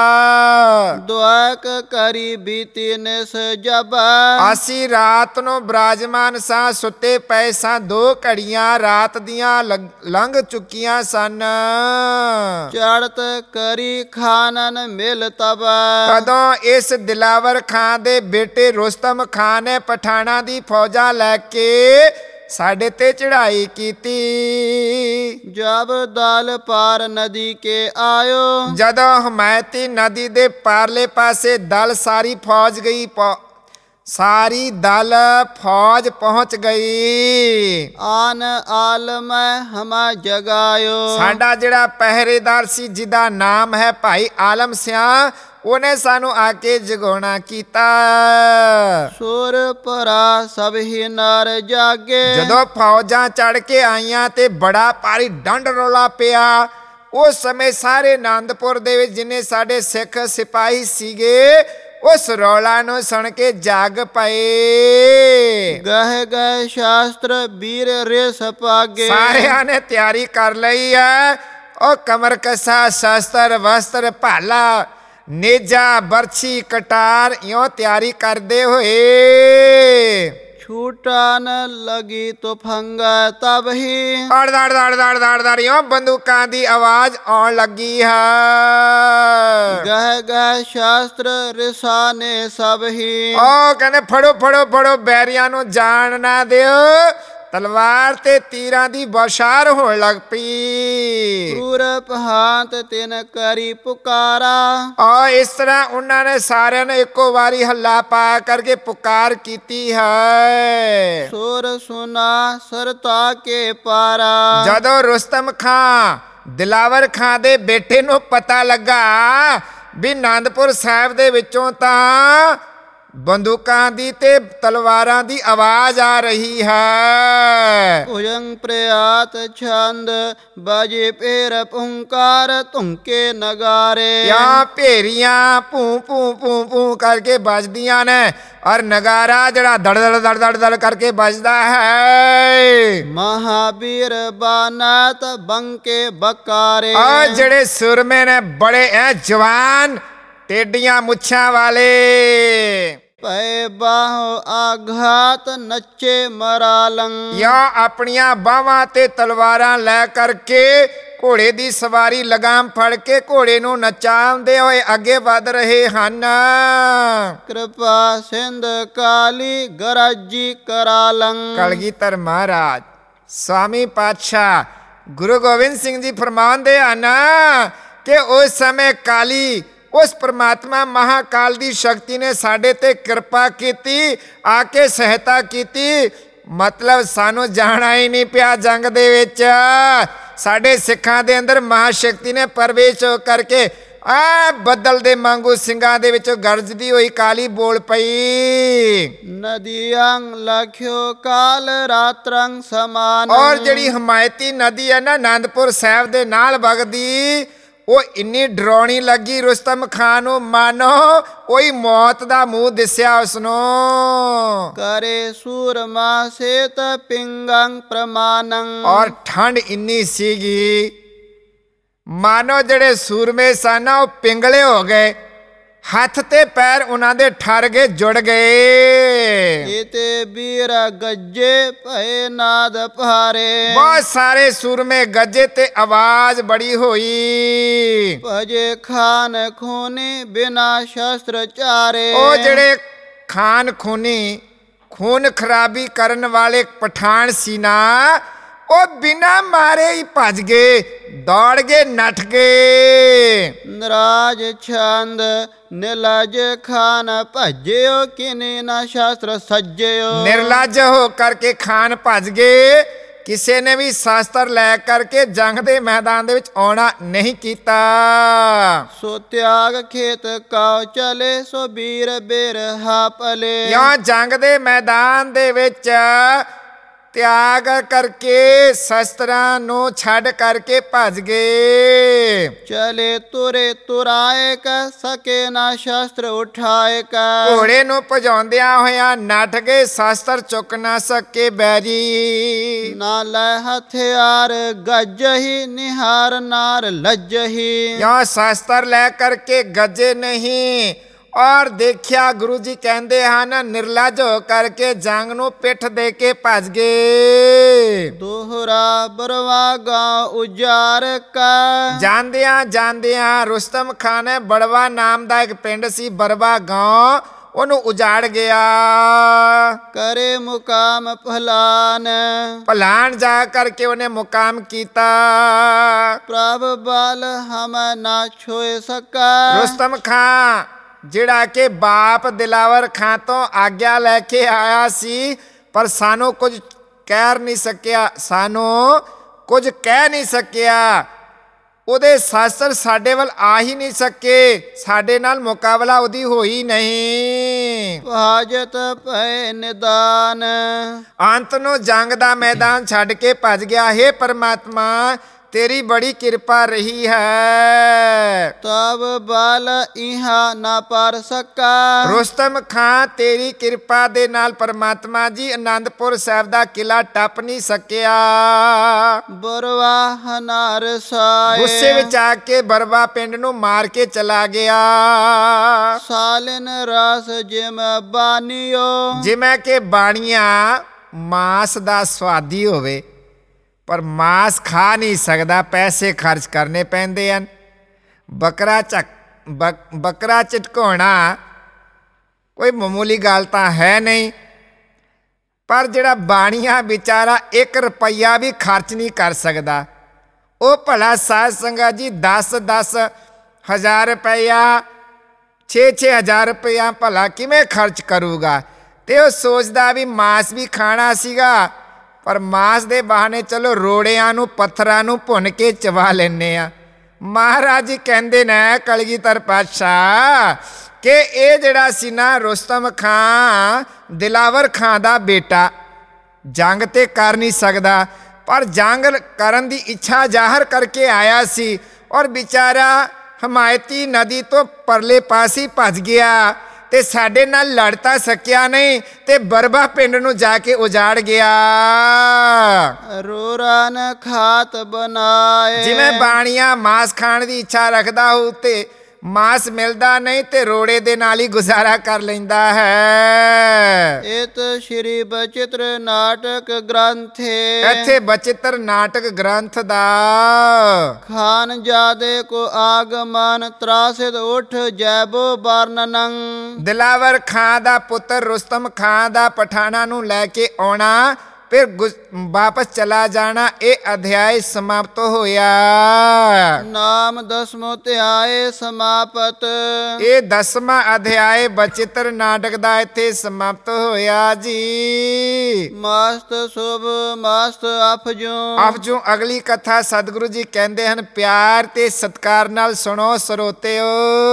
ਦੁਆਕ ਕਰੀ ਬੀਤੀ ਨਿਸ ਜਬ। ਅਸੀਂ ਰਾਤ ਨੂੰ ਬਿਰਾਜਮਾਨ ਸਾਂ, ਸੁੱਤੇ ਪਏ ਸਾਂ। ਦੋ ਘੜੀਆਂ ਰਾਤ ਦੀਆਂ ਲੰਘ ਚੁੱਕੀਆਂ ਸਨ। ਚੜਤ ਕਰੀ ਖਾਨਨ ਮਿਲ ਤਬ। ਕਦੋਂ ਇਸ ਦਿਲਾਵਰ ਖਾਂ ਦੇ ਬੇਟੇ ਰੁਸਤਮ ਖਾਂ ਨੇ ਪਠਾਣਾ ਦੀ ਫੌਜਾਂ ਲੈ ਕੇ ਸਾਡੇ ਤੇ ਚੜਾਈ ਕੀਤੀ। ਜਬ ਦਲ ਪਾਰ ਨਦੀ ਕੇ ਆਇਓ। ਜਦੋਂ ਹਮਾਇਤੀ ਨਦੀ ਦੇ ਪਾਰਲੇ ਪਾਸੇ ਦਲ ਸਾਰੀ ਫੌਜ ਗਈ, ਸਾਰੀ ਦਲ ਫੌਜ ਪਹੁੰਚ ਗਈ। ਆਨ ਆਲਮ ਹਮਾ ਜਗਾਇਓ। ਸਾਡਾ ਜਿਹੜਾ ਪਹਿਰੇਦਾਰ ਸੀ ਜਿਹਦਾ ਨਾਮ ਹੈ ਭਾਈ ਆਲਮ ਸਿਆਂ, ਉਹਨੇ ਸਾਨੂੰ ਆ ਕੇ ਜਗਾਉਣਾ ਕੀਤਾ। ਸੁਰ ਪਰਾ ਸਭ ਹੀ ਨਰ ਜਾਗੇ। ਜਦੋਂ ਫੌਜਾਂ ਚੜ ਕੇ ਆਈਆਂ ਤੇ ਬੜਾ ਭਾਰੀ ਡੰਡ ਰੌਲਾ ਪਿਆ। ਉਸ ਸਮੇਂ ਸਾਰੇ ਆਨੰਦਪੁਰ ਦੇ ਵਿੱਚ ਜਿੰਨੇ ਸਾਡੇ ਸਿੱਖ ਸਿਪਾਹੀ ਸੀਗੇ ਉਸ ਰੌਲਾ ਨੂੰ ਸੁਣ ਕੇ ਜਾਗ ਪਏ। ਗਹਿ ਗਹਿ ਸ਼ਾਸਤਰ ਵੀਰ ਰਿਸ ਪਾਗੇ। ਸਾਰਿਆਂ ਨੇ ਤਿਆਰੀ ਕਰ ਲਈ ਹੈ। ਉਹ ਕਮਰ ਕਸਾ ਸ਼ਸਤਰ ਵਸਤਰ ਭਾਲਾ ਨੇਜਾ ਬਰਛੀ ਕਟਾਰ ਇਉਂ ਤਿਆਰੀ ਕਰਦੇ ਹੋਏ। ਛੂਟਾ ਨ ਲਗੀ ਤੁਫੰਗਾ ਤਬ ਹੀ। ਦੜ ਦੜ ਦੜ ਦੜ ਦੜ ਦੜ ਇਉਂ ਬੰਦੂਕਾਂ ਦੀ ਆਵਾਜ਼ ਆਉਣ ਲੱਗੀ ਹੈ। ਗਹਿ ਗਹਿ ਸ਼ਾਸਤਰ ਰਿਸਾਨੇ ਸਭ ਹੀ। ਉਹ ਕਹਿੰਦੇ ਫੜੋ ਫੜੋ ਫੜੋ, ਬੈਰੀਆਂ ਨੂੰ ਜਾਣ ਨਾ ਦਿਓ। ਤਲਵਾਰ ਤੇ ਤੀਰਾਂ ਦੀ ਬੌਛਾਰ ਹੋਣ ਲੱਗ ਪਈ। ਪੂਰਬ ਹਾਥ ਤਿਨ ਕਰੀ ਪੁਕਾਰਾ। ਆ ਇਸ ਤਰ੍ਹਾਂ ਉਹਨਾਂ ਨੇ ਸਾਰਿਆਂ ਨੇ ਇੱਕੋ ਵਾਰੀ ਹੱਲਾ ਪਾ ਕਰਕੇ ਪੁਕਾਰ ਕੀਤੀ ਹੈ। ਸੁਰ ਸੁਨਾ ਸਰਤਾ ਕੇ ਪਾਰਾ। ਜਦੋਂ ਰੁਸਤਮ ਖਾਂ ਦਿਲਾਵਰ ਖਾਂ ਦੇ ਬੇਟੇ ਨੂੰ ਪਤਾ ਲੱਗਾ ਵੀ ਅਨੰਦਪੁਰ ਸਾਹਿਬ ਦੇ ਵਿੱਚੋਂ ਤਾਂ ਬੰਦੂਕਾਂ ਦੀ ਤੇ ਤਲਵਾਰਾਂ ਦੀ ਆਵਾਜ਼ ਆ ਰਹੀ ਹੈ। ਭੁਜੰਗ ਪ੍ਰਯਾਤ ਛੰਦ ਬਾਜੇ ਪੇਰ ਪੁੰਕਾਰ ਧੁੰਕੇ ਨਗਾਰੇ। ਜਾਂ ਭੇਰੀਆਂ ਭੂ ਭੂ ਭੂ ਭੂ ਕਰਕੇ ਵੱਜਦੀਆਂ ਨੇ ਔਰ ਨਗਾਰਾ ਜਿਹੜਾ ਦੜ ਦੜ ਦੜ ਦੜ ਦੜ ਕਰਕੇ ਵੱਜਦਾ ਹੈ। ਮਹਾਬੀਰ ਬਾਨਾਤ ਬੰਕੇ ਬਕਾਰੇ। ਆ ਜਿਹੜੇ ਸੁਰਮੇ ਨੇ ਬੜੇ ਐ ਜਵਾਨ ਟੇਡੀਆਂ ਮੁੱਛਾਂ ਵਾਲੇ। ਪਏ ਬਾਹੋ ਆਘਾਤ ਨੱਚੇ ਮਰਾਲੰਗ। ਜਾਂ ਆਪਣੀਆਂ ਬਾਹਾਂ ਤੇ ਤਲਵਾਰਾਂ ਲੈ ਕਰਕੇ ਘੋੜੇ ਦੀ ਸਵਾਰੀ ਲਗਾਮ ਫੜ ਕੇ ਘੋੜੇ ਨੂੰ ਨਚਾਉਂਦੇ ਹੋਏ ਅੱਗੇ ਵੱਧ ਰਹੇ ਹਨ। ਕਿਰਪਾ ਸਿੰਧ ਕਾਲੀ ਗਰਾਜੀ ਕਰਾਲੰਗ। ਕਲਗੀਧਰ ਮਹਾਰਾਜ ਸਵਾਮੀ ਪਾਤਸ਼ਾਹ ਗੁਰੂ ਗੋਬਿੰਦ ਸਿੰਘ ਜੀ ਫਰਮਾਉਂਦੇ ਹਨ ਕਿ ਉਸ ਸਮੇਂ ਕਾਲੀ ਉਸ ਪ੍ਰਮਾਤਮਾ ਮਹਾਕਾਲ ਦੀ ਸ਼ਕਤੀ ਨੇ ਸਾਡੇ ਤੇ ਕਿਰਪਾ ਕੀਤੀ, ਆ ਕੇ ਸਹਾਇਤਾ ਕੀਤੀ। ਮਤਲਬ ਸਾਨੂੰ ਜਾਣਾ ਹੀ ਨਹੀਂ ਪਿਆ ਜੰਗ ਦੇ ਵਿੱਚ। ਸਾਡੇ ਸਿੱਖਾਂ ਦੇ ਅੰਦਰ ਮਹਾਸ਼ਕਤੀ ਨੇ ਪ੍ਰਵੇਸ਼ ਕਰਕੇ ਆ ਬੱਦਲ ਦੇ ਵਾਂਗੂ ਸਿੰਘਾਂ ਦੇ ਵਿੱਚੋਂ ਗਰਜਦੀ ਹੋਈ ਕਾਲੀ ਬੋਲ ਪਈ। ਨਦੀਆਂ ਲਖਿਓ ਕਾਲ ਰਾਤਰੰਗ ਸਮਾਨ। ਔਰ ਜਿਹੜੀ ਹਮਾਇਤੀ ਨਦੀ ਹੈ ਨਾ ਅਨੰਦਪੁਰ ਸਾਹਿਬ ਦੇ ਨਾਲ ਵਗਦੀ, ਉਹ ਇੰਨੀ ਡਰਾਉਣੀ ਲੱਗੀ ਰੁਸਤਮ ਖਾਂ ਨੂੰ, ਮਾਨੋ ਕੋਈ ਮੌਤ ਦਾ ਮੂੰਹ ਦਿਸਿਆ ਉਸਨੂੰ। ਕਰੇ ਸੂਰਮਾ ਸੇਤ ਪਿੰਗੰ ਪ੍ਰਮਾਨੰ। ਔਰ ਠੰਡ ਇੰਨੀ ਸੀਗੀ ਮਾਨੋ ਜਿਹੜੇ ਸੂਰਮੇ ਸਨ ਉਹ ਪਿੰਗਲੇ ਹੋ ਗਏ, ਹੱਥ ਤੇ ਪੈਰ ਉਹਨਾਂ ਦੇ ਠਰ ਗਏ, ਜੁੜ ਗਏ। ਇਤੇ ਵੀਰ ਗੱਜੇ ਭਏ ਨਾਦ ਭਾਰੇ। ਬਹੁਤ ਸਾਰੇ ਸੂਰਮੇ ਗੱਜੇ ਤੇ ਆਵਾਜ਼ ਬੜੀ ਹੋਈ। ਭਜੇ ਖਾਨ ਖੂਨੀ ਬਿਨਾ ਸ਼ਸਤਰ ਚਾਰੇ। ਉਹ ਜਿਹੜੇ ਖਾਨ ਖੂਨੀ ਖੂਨ ਖਰਾਬੀ ਕਰਨ ਵਾਲੇ ਪਠਾਨ ਸੀ ਨਾ, ਉਹ ਬਿਨਾ ਮਾਰੇ ਹੀ ਭੱਜ ਗਏ, ਦੌੜ ਗਏ, ਨੱਠ ਗਏ। ਨਰਾਜ ਛੰਦ ਨਿਰਲਜ ਖਾਨ ਭਜਿਓ ਕਿਨੇ ਨਾ ਸ਼ਾਸਤਰ ਸੱਜਿਓ। ਨਿਰਲਜ ਹੋ ਕਰਕੇ ਖਾਨ ਭੱਜ ਗਏ, ਕਿਸੇ ਨੇ ਵੀ ਸ਼ਾਸਤਰ ਲੈ ਕਰਕੇ ਜੰਗ ਦੇ ਮੈਦਾਨ ਦੇ ਵਿੱਚ ਆਉਣਾ ਨਹੀਂ ਕੀਤਾ। ਸੋ ਤਿਆਗ ਖੇਤ ਕਾਉ ਚਲੇ ਸੋ ਵੀਰ ਬਿਰਹਾ ਪਲੇ। ਜਾਂ ਜੰਗ ਦੇ ਮੈਦਾਨ ਦੇ ਵਿੱਚ ਤਿਆਗ ਕਰਕੇ ਸ਼ਸਤਰਾਂ ਨੂੰ ਛੱਡ ਕਰਕੇ ਭੱਜ ਗਏ। ਚਲੇ ਤੁਰੇ ਤੁਰਾਏ ਕ ਸਕੇ ਨਾ ਸ਼ਸਤਰ ਉਠਾਏ ਕ। ਘੋੜੇ ਨੂੰ ਭਜਾਉਂਦਿਆਂ ਹੋਇਆਂ ਨੱਠ ਗਏ, ਸ਼ਸਤਰ ਚੁੱਕ ਨਾ ਸਕੇ ਬੈਰੀ। ਨਾ ਲੈ ਹਥਿਆਰ ਗੱਜਹੀ ਨਿਹਾਰ ਨਾਰ ਲੱਜਹੀ। ਜਾਂ ਸ਼ਸਤਰ ਲੈ ਕਰਕੇ ਗੱਜੇ ਨਹੀਂ। ਔਰ ਦੇਖਿਆ ਗੁਰੂ ਜੀ ਕਹਿੰਦੇ ਹਨ ਨਿਰਲਜ ਹੋ ਕਰਕੇ ਜੰਗ ਨੂੰ ਪਿੱਠ ਦੇ ਕੇ ਭੱਜ ਗਏ। ਦੋਹਰਾ ਬਰਵਾ ਗਾਉ ਉਜਾਰ ਕਾ। ਜਾਂਦਿਆਂ ਜਾਂਦਿਆਂ ਰੁਸਤਮ ਖਾਂ ਨੇ ਬੜਵਾ ਨਾਮ ਦਾ ਇੱਕ ਪਿੰਡ ਸੀ ਬਰਵਾ ਗਾਉਂ, ਉਹਨੂੰ ਉਜਾੜ ਗਿਆ। ਕਰੇ ਮੁਕਾਮ ਭਲਾਨ। ਭਲਾਨ ਜਾ ਕਰਕੇ ਉਹਨੇ ਮੁਕਾਮ ਕੀਤਾ। ਪ੍ਰਭ ਬਲ ਹਮ ਨਾ ਛੋਏ ਸਕਾ। ਰੁਸਤਮ ਖਾਂ ਜਿਹੜਾ ਕਿ ਬਾਪ ਦਿਲਾਵਰ ਖਾਂ ਤੋਂ ਆਗਿਆ ਲੈ ਕੇ ਆਇਆ ਸੀ, ਪਰ ਸਾਨੂੰ ਕੁਝ ਕਹਿ ਨਹੀਂ ਸਕਿਆ, ਸਾਨੂੰ ਕੁਝ ਕਹਿ ਨਹੀਂ ਸਕਿਆ। ਉਹਦੇ ਸ਼ਾਸਤਰ ਸਾਡੇ ਵੱਲ ਆ ਹੀ ਨਹੀਂ ਸਕੇ, ਸਾਡੇ ਨਾਲ ਮੁਕਾਬਲਾ ਉਹਦੀ ਹੋਈ ਨਹੀਂ। ਹਾਜਤ ਭੈ ਨਿਦਾਨ। ਅੰਤ ਨੂੰ ਜੰਗ ਦਾ ਮੈਦਾਨ ਛੱਡ ਕੇ ਭੱਜ ਗਿਆ। ਹੇ ਪਰਮਾਤਮਾ ਤੇਰੀ ਬੜੀ ਕਿਰਪਾ ਰਹੀ ਹੈ। ਤਬ ਬਲ ਇਹਾ ਨਾ ਪਰ ਸਕਾ। ਰੁਸਤਮ ਖਾਂ ਤੇਰੀ ਕਿਰਪਾ ਦੇ ਨਾਲ ਪਰਮਾਤਮਾ ਜੀ ਅਨੰਦਪੁਰ ਸਾਹਿਬ ਦਾ ਕਿਲਾ ਟੱਪ ਨਹੀਂ ਸਕਿਆ। ਬਰਵਾ ਹਨਾਰ ਸਾਏ। ਗੁੱਸੇ ਵਿੱਚ ਆ ਕੇ ਬਰਵਾ ਪਿੰਡ ਨੂੰ ਮਾਰ ਕੇ ਚਲਾ ਗਿਆ। ਸਾਲਨ ਰਸ ਜਿਮ ਬਾਨੀਓ। ਜਿਵੇਂ ਕਿ ਬਾਣੀਆਂ ਮਾਸ ਦਾ ਸਵਾਦੀ ਹੋਵੇ, ਪਰ ਮਾਸ ਖਾ ਨਹੀਂ ਸਕਦਾ, ਪੈਸੇ ਖਰਚ ਕਰਨੇ ਪੈਂਦੇ ਹਨ। ਬੱਕਰਾ ਚੱਕ ਬਕ ਬੱਕਰਾ ਝਟਕਾਉਣਾ ਕੋਈ ਮਾਮੂਲੀ ਗੱਲ ਤਾਂ ਹੈ ਨਹੀਂ, ਪਰ ਜਿਹੜਾ ਬਾਣੀਆ ਵਿਚਾਰਾ ਇੱਕ ਰੁਪਈਆ ਵੀ ਖਰਚ ਨਹੀਂ ਕਰ ਸਕਦਾ। ਉਹ ਭਲਾ ਸਾਧ ਸੰਗਤ ਜੀ ਦਸ ਦਸ ਹਜ਼ਾਰ ਰੁਪਈਆ ਛੇ ਛੇ ਹਜ਼ਾਰ ਰੁਪਈਆ ਭਲਾ ਕਿਵੇਂ ਖਰਚ ਕਰੂਗਾ। ਅਤੇ ਉਹ ਸੋਚਦਾ ਵੀ ਮਾਸ ਵੀ ਖਾਣਾ ਸੀਗਾ ਪਰ ਮਾਸ ਦੇ ਬਹਾਨੇ ਚਲੋ ਰੋੜਿਆਂ ਨੂੰ ਪੱਥਰਾਂ ਨੂੰ ਭੁੰਨ ਕੇ ਚਬਾ ਲੈਂਦੇ ਆ। ਮਹਾਰਾਜ ਜੀ ਕਹਿੰਦੇ ਨੇ ਕਲਗੀਧਰ ਪਾਤਸ਼ਾਹ ਕਿ ਇਹ ਜਿਹੜਾ ਸੀ ਨਾ ਰੁਸਤਮ ਖਾਂ ਦਿਲਾਵਰ ਖਾਂ ਦਾ ਬੇਟਾ ਜੰਗ ਤੇ ਕਰ ਨਹੀਂ ਸਕਦਾ, ਪਰ ਜੰਗ ਕਰਨ ਦੀ ਇੱਛਾ ਜ਼ਾਹਰ ਕਰਕੇ ਆਇਆ ਸੀ ਔਰ ਵਿਚਾਰਾ ਹਮਾਇਤੀ ਨਦੀ ਤੋਂ ਪਰਲੇ ਪਾਸੇ ਭੱਜ ਗਿਆ ਤੇ ਸਾਡੇ ਨਾਲ ਲੜ ਤਾਂ ਸਕਿਆ ਨਹੀਂ ਤੇ ਬਰਬਾ ਪਿੰਡ ਨੂੰ ਜਾ ਕੇ ਉਜਾੜ ਗਿਆ। ਰੋਰਨ ਖਾਤ ਬਣਾਏ, ਜਿਵੇਂ ਬਾਣੀਆਂ ਮਾਸ ਖਾਣ ਦੀ ਇੱਛਾ ਰੱਖਦਾ ਹੋ ਤੇ ਮਾਸ ਮਿਲਦਾ ਨਹੀਂ ਤੇ ਰੋੜੇ ਦੇ ਨਾਲ ਹੀ ਗੁਜ਼ਾਰਾ ਕਰ ਲੈਂਦਾ ਹੈ। ਇਤ ਸ਼੍ਰੀ ਬਚਿੱਤਰ ਨਾਟਕ ਗ੍ਰੰਥੇ, ਇੱਥੇ ਬਚਿੱਤਰ ਨਾਟਕ ਗ੍ਰੰਥ ਦਾ ਖਾਨਜ਼ਾਦੇ ਕੋ ਆਗਮਨ ਤਰਾਸਿਤ ਉਠ ਜੈਬੋ ਵਰਣਨੰ, ਦਿਲਾਵਰ ਖਾਂ ਦਾ ਪੁੱਤਰ ਰੁਸਤਮ ਖਾਂ ਦਾ ਪਠਾਨਾਂ ਨੂੰ ਲੈ ਕੇ ਆਉਣਾ ਫਿਰ ਵਾਪਸ ਚਲਾ ਜਾਣਾ, ਇਹ ਅਧਿਆਇ ਸਮਾਪਤ ਹੋਇਆ। ਨਾਮ ਦਸਮੋ ਧਿਆਏ ਸਮਾਪਤ, ਇਹ ਦਸਵਾਂ ਅਧਿਆਇ ਬਚਿੱਤਰ ਨਾਟਕ ਦਾ ਇੱਥੇ ਸਮਾਪਤ ਹੋਇਆ ਜੀ। ਮਸਤ ਸੁਭ ਮਸਤ ਅਫਜੂ, ਅਫਜੂ ਅਗਲੀ ਕਥਾ ਸਤਿਗੁਰੂ ਜੀ ਕਹਿੰਦੇ ਹਨ ਪਿਆਰ ਤੇ ਸਤਿਕਾਰ ਨਾਲ ਸੁਣੋ ਸਰੋਤਿਓ।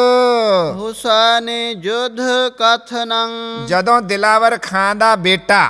ਹੁਸੈਨ ਜੁਧ ਕਥਨੰ, ਜਦੋਂ ਦਿਲਾਵਰ ਖਾਂ ਦਾ ਬੇਟਾ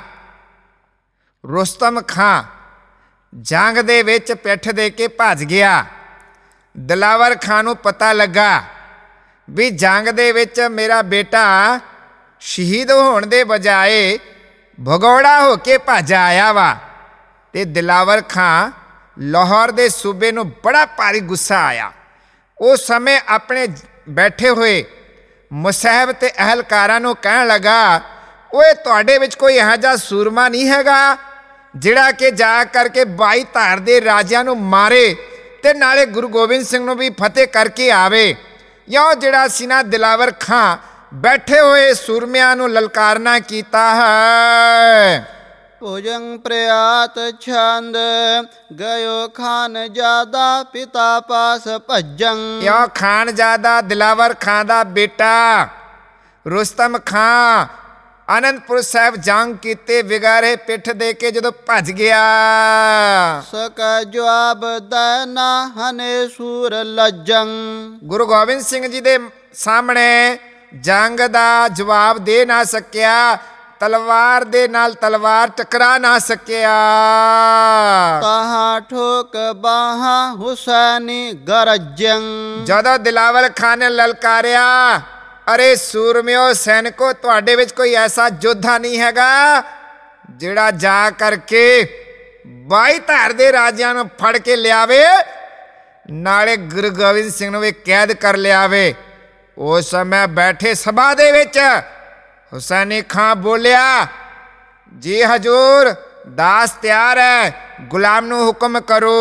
ਰੁਸਤਮ ਖਾਂ ਜੰਗ ਦੇ ਵਿੱਚ ਪਿੱਠ ਦੇ ਕੇ ਭੱਜ ਗਿਆ, ਦਿਲਾਵਰ ਖਾਂ ਨੂੰ ਪਤਾ ਲੱਗਾ ਵੀ ਜੰਗ ਦੇ ਵਿੱਚ ਮੇਰਾ ਬੇਟਾ ਸ਼ਹੀਦ ਹੋਣ ਦੇ ਬਜਾਏ ਭਗੌੜਾ ਹੋ ਕੇ ਭੱਜ ਆਇਆ ਵਾ, ਤੇ ਦਿਲਾਵਰ ਖਾਂ ਲਾਹੌਰ ਦੇ ਸੂਬੇ ਨੂੰ ਬੜਾ ਭਾਰੀ ਗੁੱਸਾ ਆਇਆ। ਉਸ ਸਮੇਂ ਆਪਣੇ ਬੈਠੇ ਹੋਏ ਮੁਸਾਹਿਬ ਤੇ ਅਹਿਲਕਾਰਾਂ ਨੂੰ ਕਹਿਣ ਲੱਗਾ, ਓਏ ਤੁਹਾਡੇ ਵਿੱਚ ਕੋਈ ਇਹੋ ਜਿਹਾ ਸੂਰਮਾ ਨਹੀਂ ਹੈਗਾ ਜਿਹੜਾ ਕਿ ਜਾ ਕਰਕੇ ਬਾਈ ਧਾਰ ਦੇ ਰਾਜਿਆਂ ਨੂੰ ਮਾਰੇ ਤੇ ਨਾਲੇ ਗੁਰੂ ਗੋਬਿੰਦ ਸਿੰਘ ਨੂੰ ਵੀ ਫਤਿਹ ਕਰਕੇ ਆਵੇ? ਜਾਂ ਉਹ ਜਿਹੜਾ ਸੀ ਨਾ ਦਿਲਾਵਰ ਖਾਂ ਬੈਠੇ ਹੋਏ ਸੂਰਮਿਆਂ ਨੂੰ ਲਲਕਾਰਨਾ ਕੀਤਾ ਹੈ। ਭੁਜੰਗ ਪ੍ਰਿਆਤ ਛੰਦ ਗਇਓ ਖਾਨਜ਼ਾਦਾ ਪਿਤਾ ਪਾਸ ਭੱਜੰ, ਯਾ ਖਾਨਜ਼ਾਦਾ ਦਿਲਾਵਰ ਖਾਂ ਦਾ ਬੇਟਾ ਰੁਸਤਮ ਖਾਂ ਆਨੰਦਪੁਰ ਸਾਹਿਬ ਜੰਗ ਕੀਤੇ ਵਿਗਾਰੇ ਪਿੱਠ ਦੇ ਕੇ ਜਦੋਂ ਭੱਜ ਗਿਆ, ਸਕਾ ਜਵਾਬ ਦੇਨਾ ਹਨੇ ਸੂਰ ਲੱਜੰ, ਗੁਰੂ ਗੋਬਿੰਦ ਸਿੰਘ ਜੀ ਦੇ ਸਾਹਮਣੇ ਜੰਗ ਦਾ ਜਵਾਬ ਦੇ ਨਾ ਸਕਿਆ, ਤਲਵਾਰ ਦੇ ਨਾਲ ਤਲਵਾਰ ਟਕਰਾ ਨਾ ਸਕਿਆ। ਤਾਹਾਂ ਠੋਕ ਬਾਹਾਂ ਹੁਸੈਨੀ ਗਰਜੰ, ਜਦੋਂ ਦਿਲਾਵਰ ਖਾਂ ਨੇ ਲਲਕਾਰਿਆ, ਅਰੇ ਸੂਰਮਿਓ ਸੈਨਿਕੋ ਤੁਹਾਡੇ ਵਿੱਚ ਕੋਈ ਐਸਾ ਯੋਧਾ ਨਹੀਂ ਹੈਗਾ ਜਿਹੜਾ ਜਾ ਕਰਕੇ ਬਾਈ ਧਾਰ ਦੇ ਰਾਜਿਆਂ ਨੂੰ ਫੜ ਕੇ ਲਿਆਵੇ ਨਾਲੇ ਗੁਰੂ ਗੋਬਿੰਦ ਸਿੰਘ ਨੂੰ ਵੀ ਕੈਦ ਕਰ ਲਿਆਵੇ। ਉਸ ਸਮੇਂ ਬੈਠੇ ਸਭਾ ਦੇ ਵਿੱਚ ਹੁਸੈਨੀ ਖਾਂ ਬੋਲਿਆ, ਜੀ ਹਜ਼ੂਰ ਦਾਸ ਤਿਆਰ ਹੈ, ਗੁਲਾਮ ਨੂੰ ਹੁਕਮ ਕਰੋ।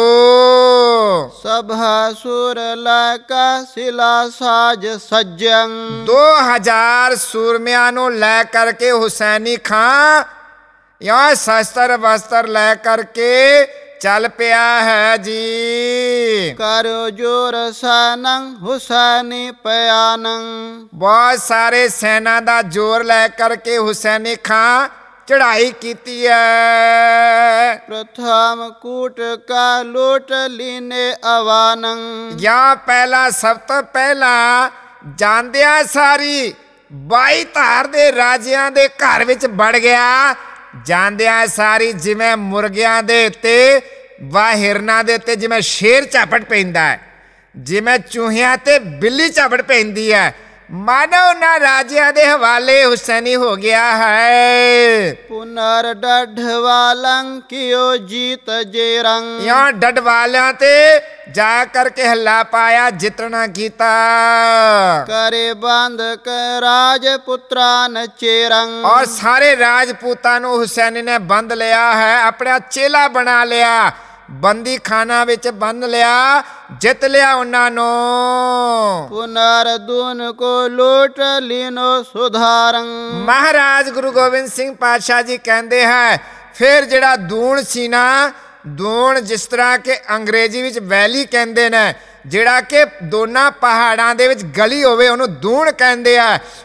ਸਭਾ ਸੁਰ ਲੈ ਕੇ ਸਿਲਾ ਸਾਜ ਸੱਜੰ, ਦੋ ਹਜ਼ਾਰ ਸੂਰਮਿਆਂ ਨੂੰ ਲੈ ਕਰਕੇ ਹੁਸੈਨੀ ਖਾਂ ਯਾ ਸ਼ਸਤਰ ਵਸਤਰ ਲੈ ਕਰਕੇ ਚੱਲ ਪਿਆ ਹੈ ਜੀ। ਕਰੋ ਜੋਰ ਸੈਨੰ ਹੁਸੈਨੀ ਪਿਆਨੰ, ਬਹੁਤ ਸਾਰੇ ਸੈਨਾ ਦਾ ਜ਼ੋਰ ਲੈ ਕਰਕੇ ਹੁਸੈਨੀ ਖਾਂ ਚੜ੍ਹਾਈ ਕੀਤੀ ਹੈ। ਪ੍ਰਥਮ ਕੂਟ ਕਾ ਲੋਟ ਲੀਨੇ ਅਵਾਨੰ, ਜਾਂ ਪਹਿਲਾ ਸਭ ਤੋਂ ਪਹਿਲਾਂ ਜਾਂਦਿਆਂ ਸਾਰੀ ਬਾਈ ਧਾਰ ਦੇ ਰਾਜਿਆਂ ਦੇ ਘਰ ਵਿੱਚ ਵੜ ਗਿਆ। ਜਾਂਦਿਆਂ ਸਾਰੀ ਜਿਵੇਂ ਮੁਰਗਿਆਂ ਦੇ ਉੱਤੇ ਵਾ ਹਿਰਨਾਂ ਦੇ ਉੱਤੇ ਜਿਵੇਂ ਸ਼ੇਰ ਝਾਪਟ ਪੈਂਦਾ ਹੈ, ਜਿਵੇਂ ਚੂਹਿਆਂ ਤੇ ਬਿੱਲੀ ਝਾਪਟ ਪੈਂਦੀ ਹੈ, ਮਾਨੋ ਉਹਨਾਂ ਰਾਜਿਆਂ ਦੇ ਹਵਾਲੇ ਹੁਸੈਨੀ ਹੋ ਗਿਆ ਹੈ। ਪੁਨਰ ਡਢਵਾਲੰ ਕਿਓ ਜੀਤ ਜੇਰੰ, ਯਾ ਡੱਡ ਵਾਲਿਆਂ ਤੇ ਜਾ ਕਰਕੇ ਹੱਲਾ ਪਾਇਆ, ਜਿੱਤਣਾ ਕੀਤਾ। ਕਰੇ ਬੰਦ ਕ ਰਾਜ ਪੁੱਤਰਾਂ ਨਚੇਰੰ, ਔਰ ਸਾਰੇ ਰਾਜਪੂਤਾਂ ਨੂੰ ਹੁਸੈਨੀ ਨੇ ਬੰਦ ਲਿਆ ਹੈ, ਆਪਣਾ ਚੇਲਾ ਬਣਾ ਲਿਆ, ਬੰਦੀ ਖਾਨਾ ਵਿੱਚ ਬੰਨ ਲਿਆ, ਜਿੱਤ ਲਿਆ ਉਹਨਾਂ ਨੂੰ। ਪੁਨਰ ਦੂਨ ਕੋ ਲੋਟ ਲੀਨੋ ਸੁਧਾਰੰ, ਮਹਾਰਾਜ ਗੁਰੂ ਗੋਬਿੰਦ ਸਿੰਘ ਪਾਤਸ਼ਾਹ ਜੀ ਕਹਿੰਦੇ ਹੈ ਫਿਰ ਜਿਹੜਾ ਦੂਣ ਸੀ ਨਾ, ਦੂਣ ਜਿਸ ਤਰ੍ਹਾਂ ਕਿ ਅੰਗਰੇਜ਼ੀ ਵਿੱਚ ਵੈਲੀ ਕਹਿੰਦੇ ਨੇ, ਜਿਹੜਾ ਕਿ ਦੋਨਾਂ ਪਹਾੜਾਂ ਦੇ ਵਿੱਚ ਗਲੀ ਹੋਵੇ ਉਹਨੂੰ ਦੂਣ ਕਹਿੰਦੇ ਆ।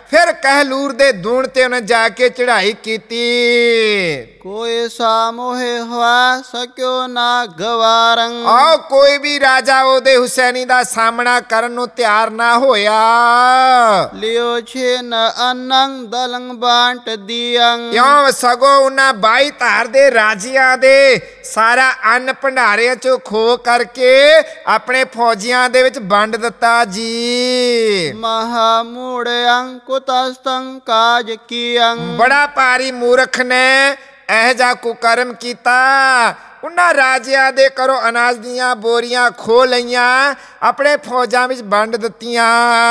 ਫਿਰ ਕਹਿਲੂਰ ਦੇ ਦੂਣ ਤੇ ਉਹਨੇ ਜਾ ਕੇ ਚੜ੍ਹਾਈ ਕੀਤੀ। ਕੋਈ ਸਾਮੋਹੇ ਹਵਾ ਸਕਿਓ ਨਾ ਗਵਾਰੰ। ਆਓ ਕੋਈ ਵੀ ਰਾਜਾ ਉਹਦੇ ਹੁਸੈਨੀ ਦਾ ਸਾਹਮਣਾ ਕਰਨ ਨੂੰ ਤਿਆਰ ਨਾ ਹੋਇਆ। ਲਿਓ ਛੇ ਨ ਅਨੰ ਦਲੰ ਬਾਂਟ ਦੀਅੰ। ਕਿਉਂ ਸਗੋਂ ਉਹਨਾਂ ਬਾਈ ਧਾਰ ਦੇ ਰਾਜਿਆਂ ਦੇ ਸਾਰਾ ਅੰਨ ਭੰਡਾਰਿਆਂ ਚੋਂ ਖੋ ਕਰਕੇ ਆਪਣੇ ਫੌਜੀਆਂ ਦੇ ਵਿੱਚ ਵੰਡ ਦਿੱਤਾ ਜੀ। ਮਹਾ ਮੂੜਿਅੰ ਕੁਤਸਤੰ ਕਾਜ ਕੀਅੰ। ਬੜਾ ਭਾਰੀ ਮੂਰਖ ਨੇ ਇਹ ਜਾ ਕੁਕਰਮ ਕੀਤਾ। ਉਹਨਾਂ ਰਾਜਿਆਂ ਦੇ ਘਰੋਂ ਅਨਾਜ ਦੀਆਂ ਬੋਰੀਆਂ ਖੋ ਲਈਆਂ, ਆਪਣੇ ਫੌਜਾਂ ਵਿੱਚ ਵੰਡ ਦਿੱਤੀਆਂ।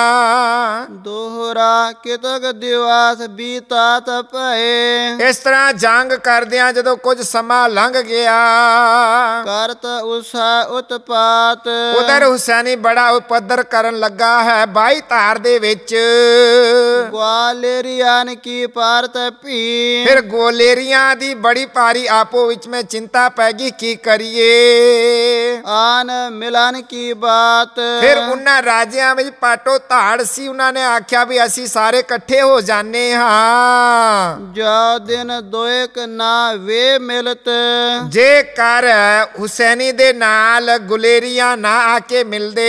ਦੋਹਰਾ ਕਿਤਕ ਦਿਵਾਸ ਬੀਤਾਤ ਪਏ। ਇਸ ਤਰ੍ਹਾਂ ਜੰਗ ਕਰਦਿਆਂ ਜਦੋਂ ਕੁਝ ਸਮਾਂ ਲੰਘ ਗਿਆ, ਕਰਤ ਉਸਾ ਉਤਪਾਤ। ਉਧਰ ਹੁਸੈਨੀ ਬੜਾ ਉਪਦਰ ਕਰਨ ਲੱਗਾ ਹੈ ਬਾਈ ਧਾਰ ਦੇ ਵਿੱਚ। ग्वालियरियान की पारत पी। ਫਿਰ ਗੋਲੇਰੀਆਂ ਦੀ ਬੜੀ ਭਾਰੀ ਆਪੋ ਵਿੱਚ ਮੈਂ ਚਿੰਤਾ ਪੈ ਗਈ, ਕੀ ਕਰੀਏ। आन मिलन की बात। ਫਿਰ ਉਹਨਾਂ ਰਾਜਿਆਂ ਵਿੱਚ ਪਾਟੋ ਧਾੜ ਸੀ, ਉਹਨਾਂ ਨੇ ਆਖਿਆ ਵੀ ਅਸੀਂ ਸਾਰੇ ਇਕੱਠੇ ਹੋ ਜਾਣੇ ਹਾਂ। जो दिन दोएक ना वे मिलत। ਜੇ ਕਰ ਹੁਸੈਨੀ ਦੇ ਨਾਲ ਗੁਲੇਰੀਆਂ ਨਾ ਆ ਕੇ ਮਿਲਦੇ,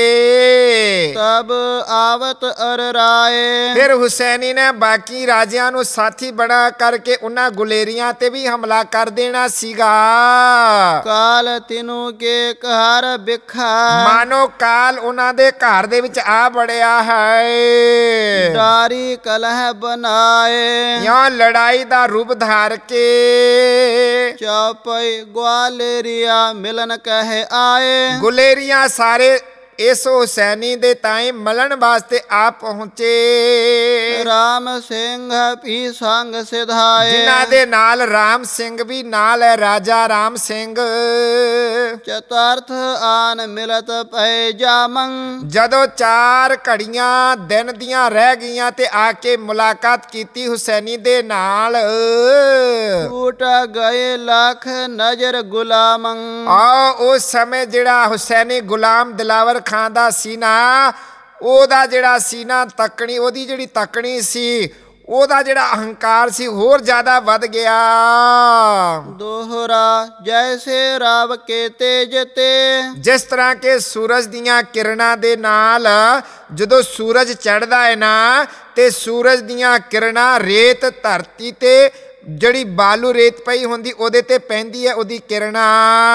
तब आवत अर राय। ਫਿਰ ਹੁਸੈਨੀ ਨੇ ਬਾਕੀ ਰਾਜਿਆਂ ਨੂੰ ਸਾਥੀ ਬਣਾ ਕਰਕੇ ਉਹਨਾਂ ਗੁਲੇਰੀਆਂ ਤੇ ਵੀ ਹਮਲਾ ਕਰ ਦੇਣਾ ਸੀਗਾ। काल तिनु के कहर बिखा। ਮਾਨੋ ਕਾਲ ਉਹਨਾਂ ਦੇ ਘਰ ਦੇ ਵਿੱਚ ਆ ਬੜਿਆ ਹੈ। डारी कलह बनाए। ਯਾ ਲੜਾਈ ਦਾ ਰੂਪ ਧਾਰ ਕੇ चौपई ग्वालियरिया मिलन कहे आए। ਗੁਲੇਰੀਆਂ ਸਾਰੇ ਇਸ ਹੁਸੈਨੀ ਦੇ ਤਾਈਂ ਮਲਣ ਵਾਸਤੇ ਆ ਪਹੁੰਚੇ। राम सिंह भी संग सिधाए। ਜਿਨ੍ਹਾਂ ਦੇ ਨਾਲ ਰਾਮ ਸਿੰਘ ਵੀ ਨਾਲ ਹੈ, ਰਾਜਾ ਰਾਮ ਸਿੰਘ। चतुर्थ आन मिलत पै जामं। ਜਦੋਂ ਚਾਰ ਘੜੀਆਂ ਦਿਨ ਦੀਆਂ ਰਹਿ ਗਈਆਂ ਤੇ ਆ ਕੇ ਮੁਲਾਕਾਤ ਕੀਤੀ ਹੁਸੈਨੀ ਦੇ ਨਾਲ। टूट गए लाख नजर गुलामं। ਆ ਉਸ ਸਮੇਂ ਜਿਹੜਾ ਹੁਸੈਨੀ ਗੁਲਾਮ ਦਿਲਾਵਰ ਖਾਂ ਦਾ ਸੀਨਾ, ਉਹਦਾ ਜਿਹੜਾ ਸੀਨਾ ਤੱਕਣੀ, ਉਹਦੀ ਜਿਹੜੀ ਤੱਕਣੀ ਸੀ, ਉਹਦਾ ਜਿਹੜਾ ਅਹੰਕਾਰ ਸੀ ਹੋਰ ਜ਼ਿਆਦਾ ਵੱਧ ਗਿਆ। दोहरा जैसे राव के तेज ते। ਜਿਸ ਤਰ੍ਹਾਂ ਕਿ ਸੂਰਜ ਦੀਆਂ ਕਿਰਨਾਂ ਦੇ ਨਾਲ ਜਦੋਂ ਸੂਰਜ ਚੜ੍ਹਦਾ ਹੈ ਨਾ, ਤੇ ਸੂਰਜ ਦੀਆਂ ਕਿਰਨਾਂ ਰੇਤ ਧਰਤੀ ਤੇ ਜਿਹੜੀ ਬਾਲੂ ਰੇਤ ਪਈ ਹੁੰਦੀ ਉਹਦੇ ਤੇ ਪੈਂਦੀ ਹੈ, ਉਹਦੀ ਕਿਰਨਾਂ।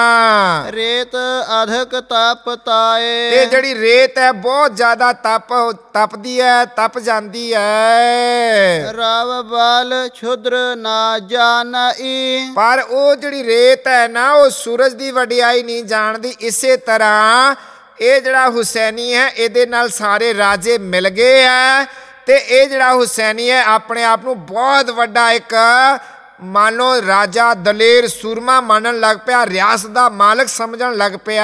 रेत अधिक तापताए। ਤੇ ਜਿਹੜੀ ਰੇਤ ਹੈ ਬਹੁਤ ਜ਼ਿਆਦਾ ਤਪ ਤਪਦੀ ਹੈ, ਤਪ ਜਾਂਦੀ ਹੈ। राव बाल क्षुद्र ना जानाई। ਪਰ ਉਹ ਜਿਹੜੀ ਰੇਤ ਹੈ ਨਾ, ਉਹ ਸੂਰਜ ਦੀ ਵਡਿਆਈ ਨਹੀਂ ਜਾਣਦੀ। ਇਸੇ ਤਰ੍ਹਾਂ ਇਹ ਜਿਹੜਾ ਹੁਸੈਨੀ ਹੈ, ਇਹਦੇ ਨਾਲ ਸਾਰੇ ਰਾਜੇ ਮਿਲ ਗਏ ਹੈ, ਤੇ ਇਹ ਜਿਹੜਾ ਹੁਸੈਨੀ ਹੈ ਆਪਣੇ ਆਪ ਨੂੰ ਬਹੁਤ ਵੱਡਾ ਇੱਕ ਮੰਨ ਲਓ ਰਾਜਾ, ਦਲੇਰ, ਸੂਰਮਾ ਮੰਨਣ ਲੱਗ ਪਿਆ, ਰਿਆਸਤ ਦਾ ਮਾਲਕ ਸਮਝਣ ਲੱਗ ਪਿਆ।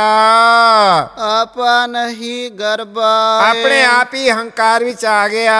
आपा नहीं गरबा। ਆਪਣੇ ਆਪ ਹੀ ਹੰਕਾਰ ਵਿੱਚ ਆ ਗਿਆ।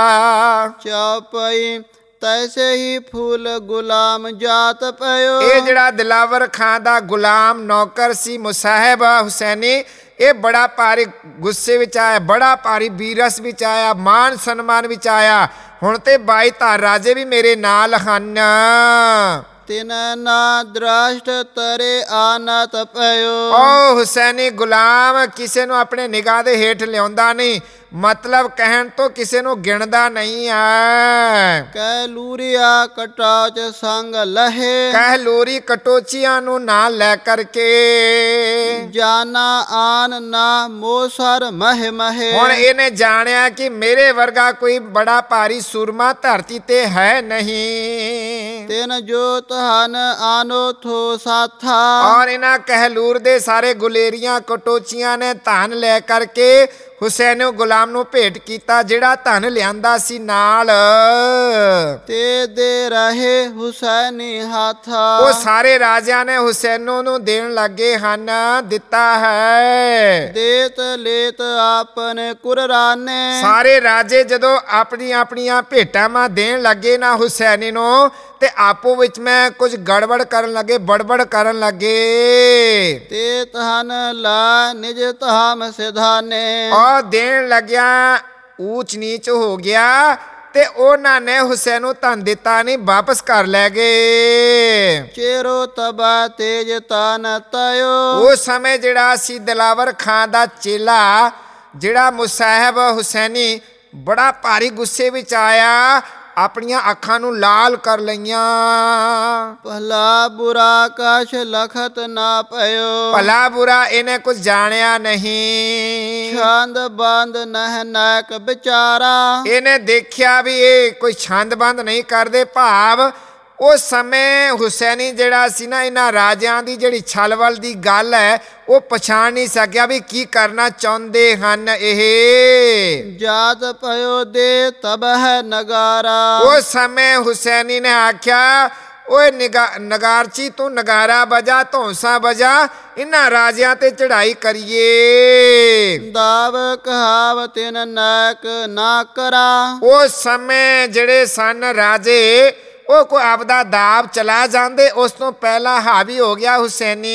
चौपई तैसे ही फूल गुलाम जात पयो। ਇਹ ਜਿਹੜਾ ਦਿਲਾਵਰ ਖਾਂ ਦਾ ਗੁਲਾਮ ਨੌਕਰ ਸੀ ਮੁਸਾਹਿਬ ਹੁਸੈਨੀ, ਇਹ ਬੜਾ ਭਾਰੀ ਗੁੱਸੇ ਵਿੱਚ ਆਇਆ, ਬੜਾ ਭਾਰੀ ਬੀਰਸ ਵਿੱਚ ਆਇਆ, ਮਾਨ ਸਨਮਾਨ ਵਿੱਚ ਆਇਆ। ਹੁਣ ਤੇ ਬਾਈ ਧਾਰ ਰਾਜੇ ਵੀ ਮੇਰੇ ਨਾਲ ਹਨ। तिन ना दृष्ट तरे आनत पयो। ਓ ਹੁਸੈਨੀ ਗੁਲਾਮ ਕਿਸੇ ਨੂੰ ਆਪਣੇ ਨਿਗਾਹ ਦੇ ਹੇਠ ਲਿਆਉਂਦਾ ਨਹੀਂ, ਮਤਲਬ ਕਹਿਣ ਤੋਂ ਕਿਸੇ ਨੂੰ ਗਿਣਦਾ ਨਹੀਂ ਹੈ। कैलूरिया कटाच संग लहे। ਕਹਿਲੂਰੀ ਕਟੋਚੀਆਂ ਨੂੰ ਨਾਲ ਲੈ ਕਰਕੇ जाना आन ना मोसर मह महे। ਹੁਣ ਇਹਨੇ ਜਾਣਿਆ ਕਿ ਮੇਰੇ ਵਰਗਾ ਕੋਈ ਬੜਾ ਭਾਰੀ ਸੂਰਮਾ ਧਰਤੀ ਤੇ ਹੈ ਨਹੀਂ। तिन जो तहन आनो थो साथा। ਔਰ ਇਹਨਾਂ ਕਹਿਲੂਰ ਦੇ ਸਾਰੇ ਗੁਲੇਰੀਆਂ ਕਟੋਚੀਆਂ ਨੇ ਧਨ ਲੈ ਕਰਕੇ ਹੁਸੈਨ ਗੁਲਾਮ ਨੂੰ ਭੇਟ ਕੀਤਾ, ਜਿਹੜਾ ਧਨ ਲਿਆਂਦਾ ਸੀ ਨਾਲ। ते दे रहे हुसैनी हाथा। ਉਹ ਸਾਰੇ ਰਾਜਿਆਂ ਨੇ ਹੁਸੈਨੋ ਨੂੰ ਦੇਣ ਲੱਗੇ ਹਨ, ਦਿੱਤਾ ਹੈ। देत लेत आपने कुराने। ਸਾਰੇ ਰਾਜੇ ਜਦੋਂ ਆਪਣੀਆਂ ਆਪਣੀਆਂ ਭੇਟਾਂ ਮਾ ਦੇਣ ਲੱਗੇ ਨਾ ਹੁਸੈਨੀ ਨੂੰ, ਤੇ ਆਪੋ ਵਿੱਚ ਮੈਂ ਕੁਝ ਗੜਬੜ ਕਰਨ ਲੱਗੇ, ਬੜਬੜ ਕਰਨ ਲੱਗੇ। ते तहन ला निज तहाम सिधाने। ਔਰ ਦੇਣ ਲੱਗਿਆ ਊਚ ਨੀਚ ਹੋ ਗਿਆ। ਤੇ ਉਹਨਾਂ ਨੇ ਹੁਸੈਨ ਨੂੰ ਧਨ ਦਿੱਤਾ ਨਹੀਂ, ਵਾਪਸ ਕਰ ਲੈ ਗਏ। ਚੇਰੋ ਤਬਾ ਤੇਜ ਤਨ ਤਯੋ। ਉਸ ਸਮੇਂ ਜਿਹੜਾ ਸੀ ਦਿਲਾਵਰ ਖਾਂ ਦਾ ਚੇਲਾ ਜਿਹੜਾ ਮੁਸਾਹਿਬ ਹੁਸੈਨੀ ਬੜਾ ਭਾਰੀ ਗੁੱਸੇ ਵਿੱਚ ਆਇਆ, ਆਪਣੀਆਂ ਅੱਖਾਂ ਨੂੰ ਲਾਲ ਕਰ ਲਈਆਂ। ਭਲਾ ਬੁਰਾ ਕਛ ਲਖਤ ਨਾ ਪਇਓ। ਭਲਾ ਬੁਰਾ ਇਹਨੇ ਕੁਝ ਜਾਣਿਆ ਨਹੀਂ। ਛੰਦ ਬੰਦ ਨਹਿ ਨਾਇਕ ਵਿਚਾਰਾ। ਇਹਨੇ ਦੇਖਿਆ ਵੀ ਇਹ ਕੋਈ ਛੰਦ ਬੰਦ ਨਹੀਂ ਕਰਦੇ, ਭਾਵ ਉਸ ਸਮੇਂ ਹੁਸੈਨੀ ਜਿਹੜਾ ਸੀ ਨਾ, ਇਹਨਾਂ ਰਾਜਿਆਂ ਦੀ ਜਿਹੜੀ ਛਲਵਲ ਦੀ ਗੱਲ ਹੈ ਉਹ ਪਛਾਣ ਨਹੀਂ ਸਕਿਆ ਵੀ ਕੀ ਕਰਨਾ ਚਾਹੁੰਦੇ ਹਨ ਇਹ। ਜਾਤ ਪਇਓ ਦੇ ਤਬ ਹੈ ਨਗਾਰਾ। ਉਸ ਸਮੇਂ ਹੁਸੈਨੀ ਨੇ ਆਖਿਆ, ਓਏ ਨਿਗਾ ਨਗਾਰਚੀ ਤੂੰ ਨਗਾਰਾ ਬਜਾ, ਧੌਂਸਾ ਬਜਾ, ਇਹਨਾਂ ਰਾਜਿਆਂ ਤੇ ਚੜ੍ਹਾਈ ਕਰੀਏ। ਦਾਵ ਕਹਾਵ ਤਿਨ ਨਾਇਕ ਨਾ ਕਰਾ। ਉਸ ਸਮੇਂ ਜਿਹੜੇ ਸਨ ਰਾਜੇ ਉਹ ਕੋਈ ਆਪਦਾ ਦਾਬ ਚਲਾ ਜਾਂਦੇ, ਉਸ ਤੋਂ ਪਹਿਲਾਂ ਹਾਵੀ ਹੋ ਗਿਆ ਹੁਸੈਨੀ।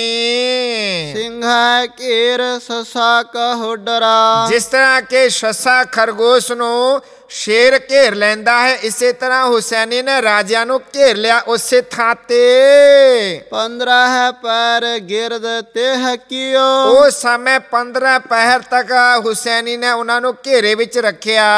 ਸਿੰਘਾ ਘੇਰ ਸਸਾ ਕਹੁ ਡਰਾ। ਜਿਸ ਤਰ੍ਹਾਂ ਕਿ ਸੱਸਾ ਖਰਗੋਸ਼ ਨੂੰ ਸ਼ੇਰ ਘੇਰ ਲੈਂਦਾ ਹੈ, ਇਸੇ ਤਰ੍ਹਾਂ ਹੁਸੈਨੀ ਨੇ ਰਾਜਿਆਂ ਨੂੰ ਘੇਰ ਲਿਆ ਉਸੇ ਥਾਂ ਤੇ। ਪੰਦਰਾਂ ਹੈ ਪੈਰ ਗਿਰਦ ਤੇ ਹਕੀਓ। ਉਸ ਸਮੇਂ ਪੰਦਰਾਂ ਪਹਿਰ ਤੱਕ ਹੁਸੈਨੀ ਨੇ ਉਹਨਾਂ ਨੂੰ ਘੇਰੇ ਵਿੱਚ ਰੱਖਿਆ।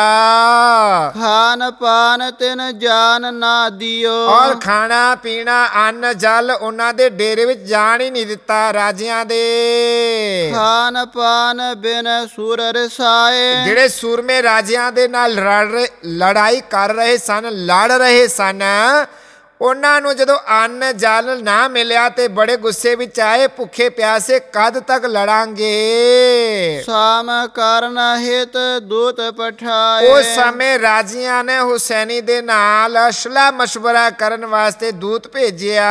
ਖਾਨ ਪਾਨ ਤਿਨ ਜਾਨ ਨਾ ਦਿਓ। ਔਰ ਖਾਣਾ ਪੀਣਾ ਅੰਨ ਜਲ ਉਹਨਾਂ ਦੇ ਡੇਰੇ ਵਿੱਚ ਜਾਣ ਹੀ ਨਹੀਂ ਦਿੱਤਾ ਰਾਜਿਆਂ ਦੇ। ਖਾਨ ਪਾਨ ਬਿਨ ਸੂਰ ਰਸਾਏ। ਜਿਹੜੇ ਸੂਰਮੇ ਰਾਜਿਆਂ ਦੇ ਨਾਲ ਲੜਾਈ ਕਰ ਰਹੇ ਸਨ, ਲੜ ਰਹੇ ਸਨ, ਉਹਨਾਂ ਨੂੰ ਜਦੋਂ ਅੰਨ ਜਲ ਨਾ ਮਿਲਿਆ ਤੇ ਬੜੇ ਗੁੱਸੇ ਵਿੱਚ ਆਏ, ਭੁੱਖੇ ਪਿਆਸੇ ਕਦ ਤੱਕ ਲੜਾਂਗੇ। ਸਾਮ ਕਰਨ ਹਿਤ ਦੂਤ ਪਠਾਏ। ਉਸ ਸਮੇਂ ਰਾਜਿਆਂ ਨੇ ਹੁਸੈਨੀ ਦੇ ਨਾਲ ਸਲਾਹ ਮਸ਼ਵਰਾ ਕਰਨ ਵਾਸਤੇ ਦੂਤ ਭੇਜਿਆ।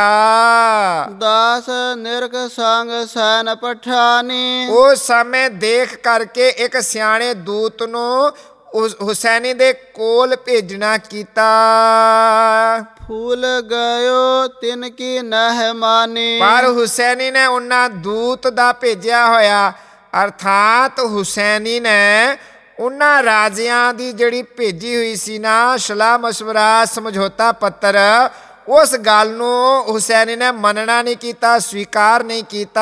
ਦਾਸ ਨਿਰਖ ਸੰਗ ਸੈਨ ਪਠਾਨੀ। ਉਸ ਸਮੇਂ ਦੇਖ ਕਰਕੇ ਇੱਕ ਸਿਆਣੇ ਦੂਤ ਨੂੰ ਉਸ ਹੁਸੈਨੀ ਦੇ ਕੋਲ ਭੇਜਣਾ ਕੀਤਾ। ਫੂਲ ਗਇਓ ਤਿਨ ਕੀ ਨਹਿ ਮਾਨੀ। ਪਰ ਹੁਸੈਨੀ ਨੇ ਉਹਨਾਂ ਦੂਤ ਦਾ ਭੇਜਿਆ ਹੋਇਆ, ਅਰਥਾਤ ਹੁਸੈਨੀ ਨੇ ਉਹਨਾਂ ਰਾਜਿਆਂ ਦੀ ਜਿਹੜੀ ਭੇਜੀ ਹੋਈ ਸੀ ਨਾ ਸਲਾਹ ਮਸ਼ਵਰਾ ਸਮਝੌਤਾ ਪੱਤਰ, ਉਸ ਗੱਲ ਨੂੰ ਹੁਸੈਨੀ ਨੇ ਮੰਨਣਾ ਨਹੀਂ ਕੀਤਾ, ਸਵੀਕਾਰ ਨਹੀਂ ਕੀਤਾ।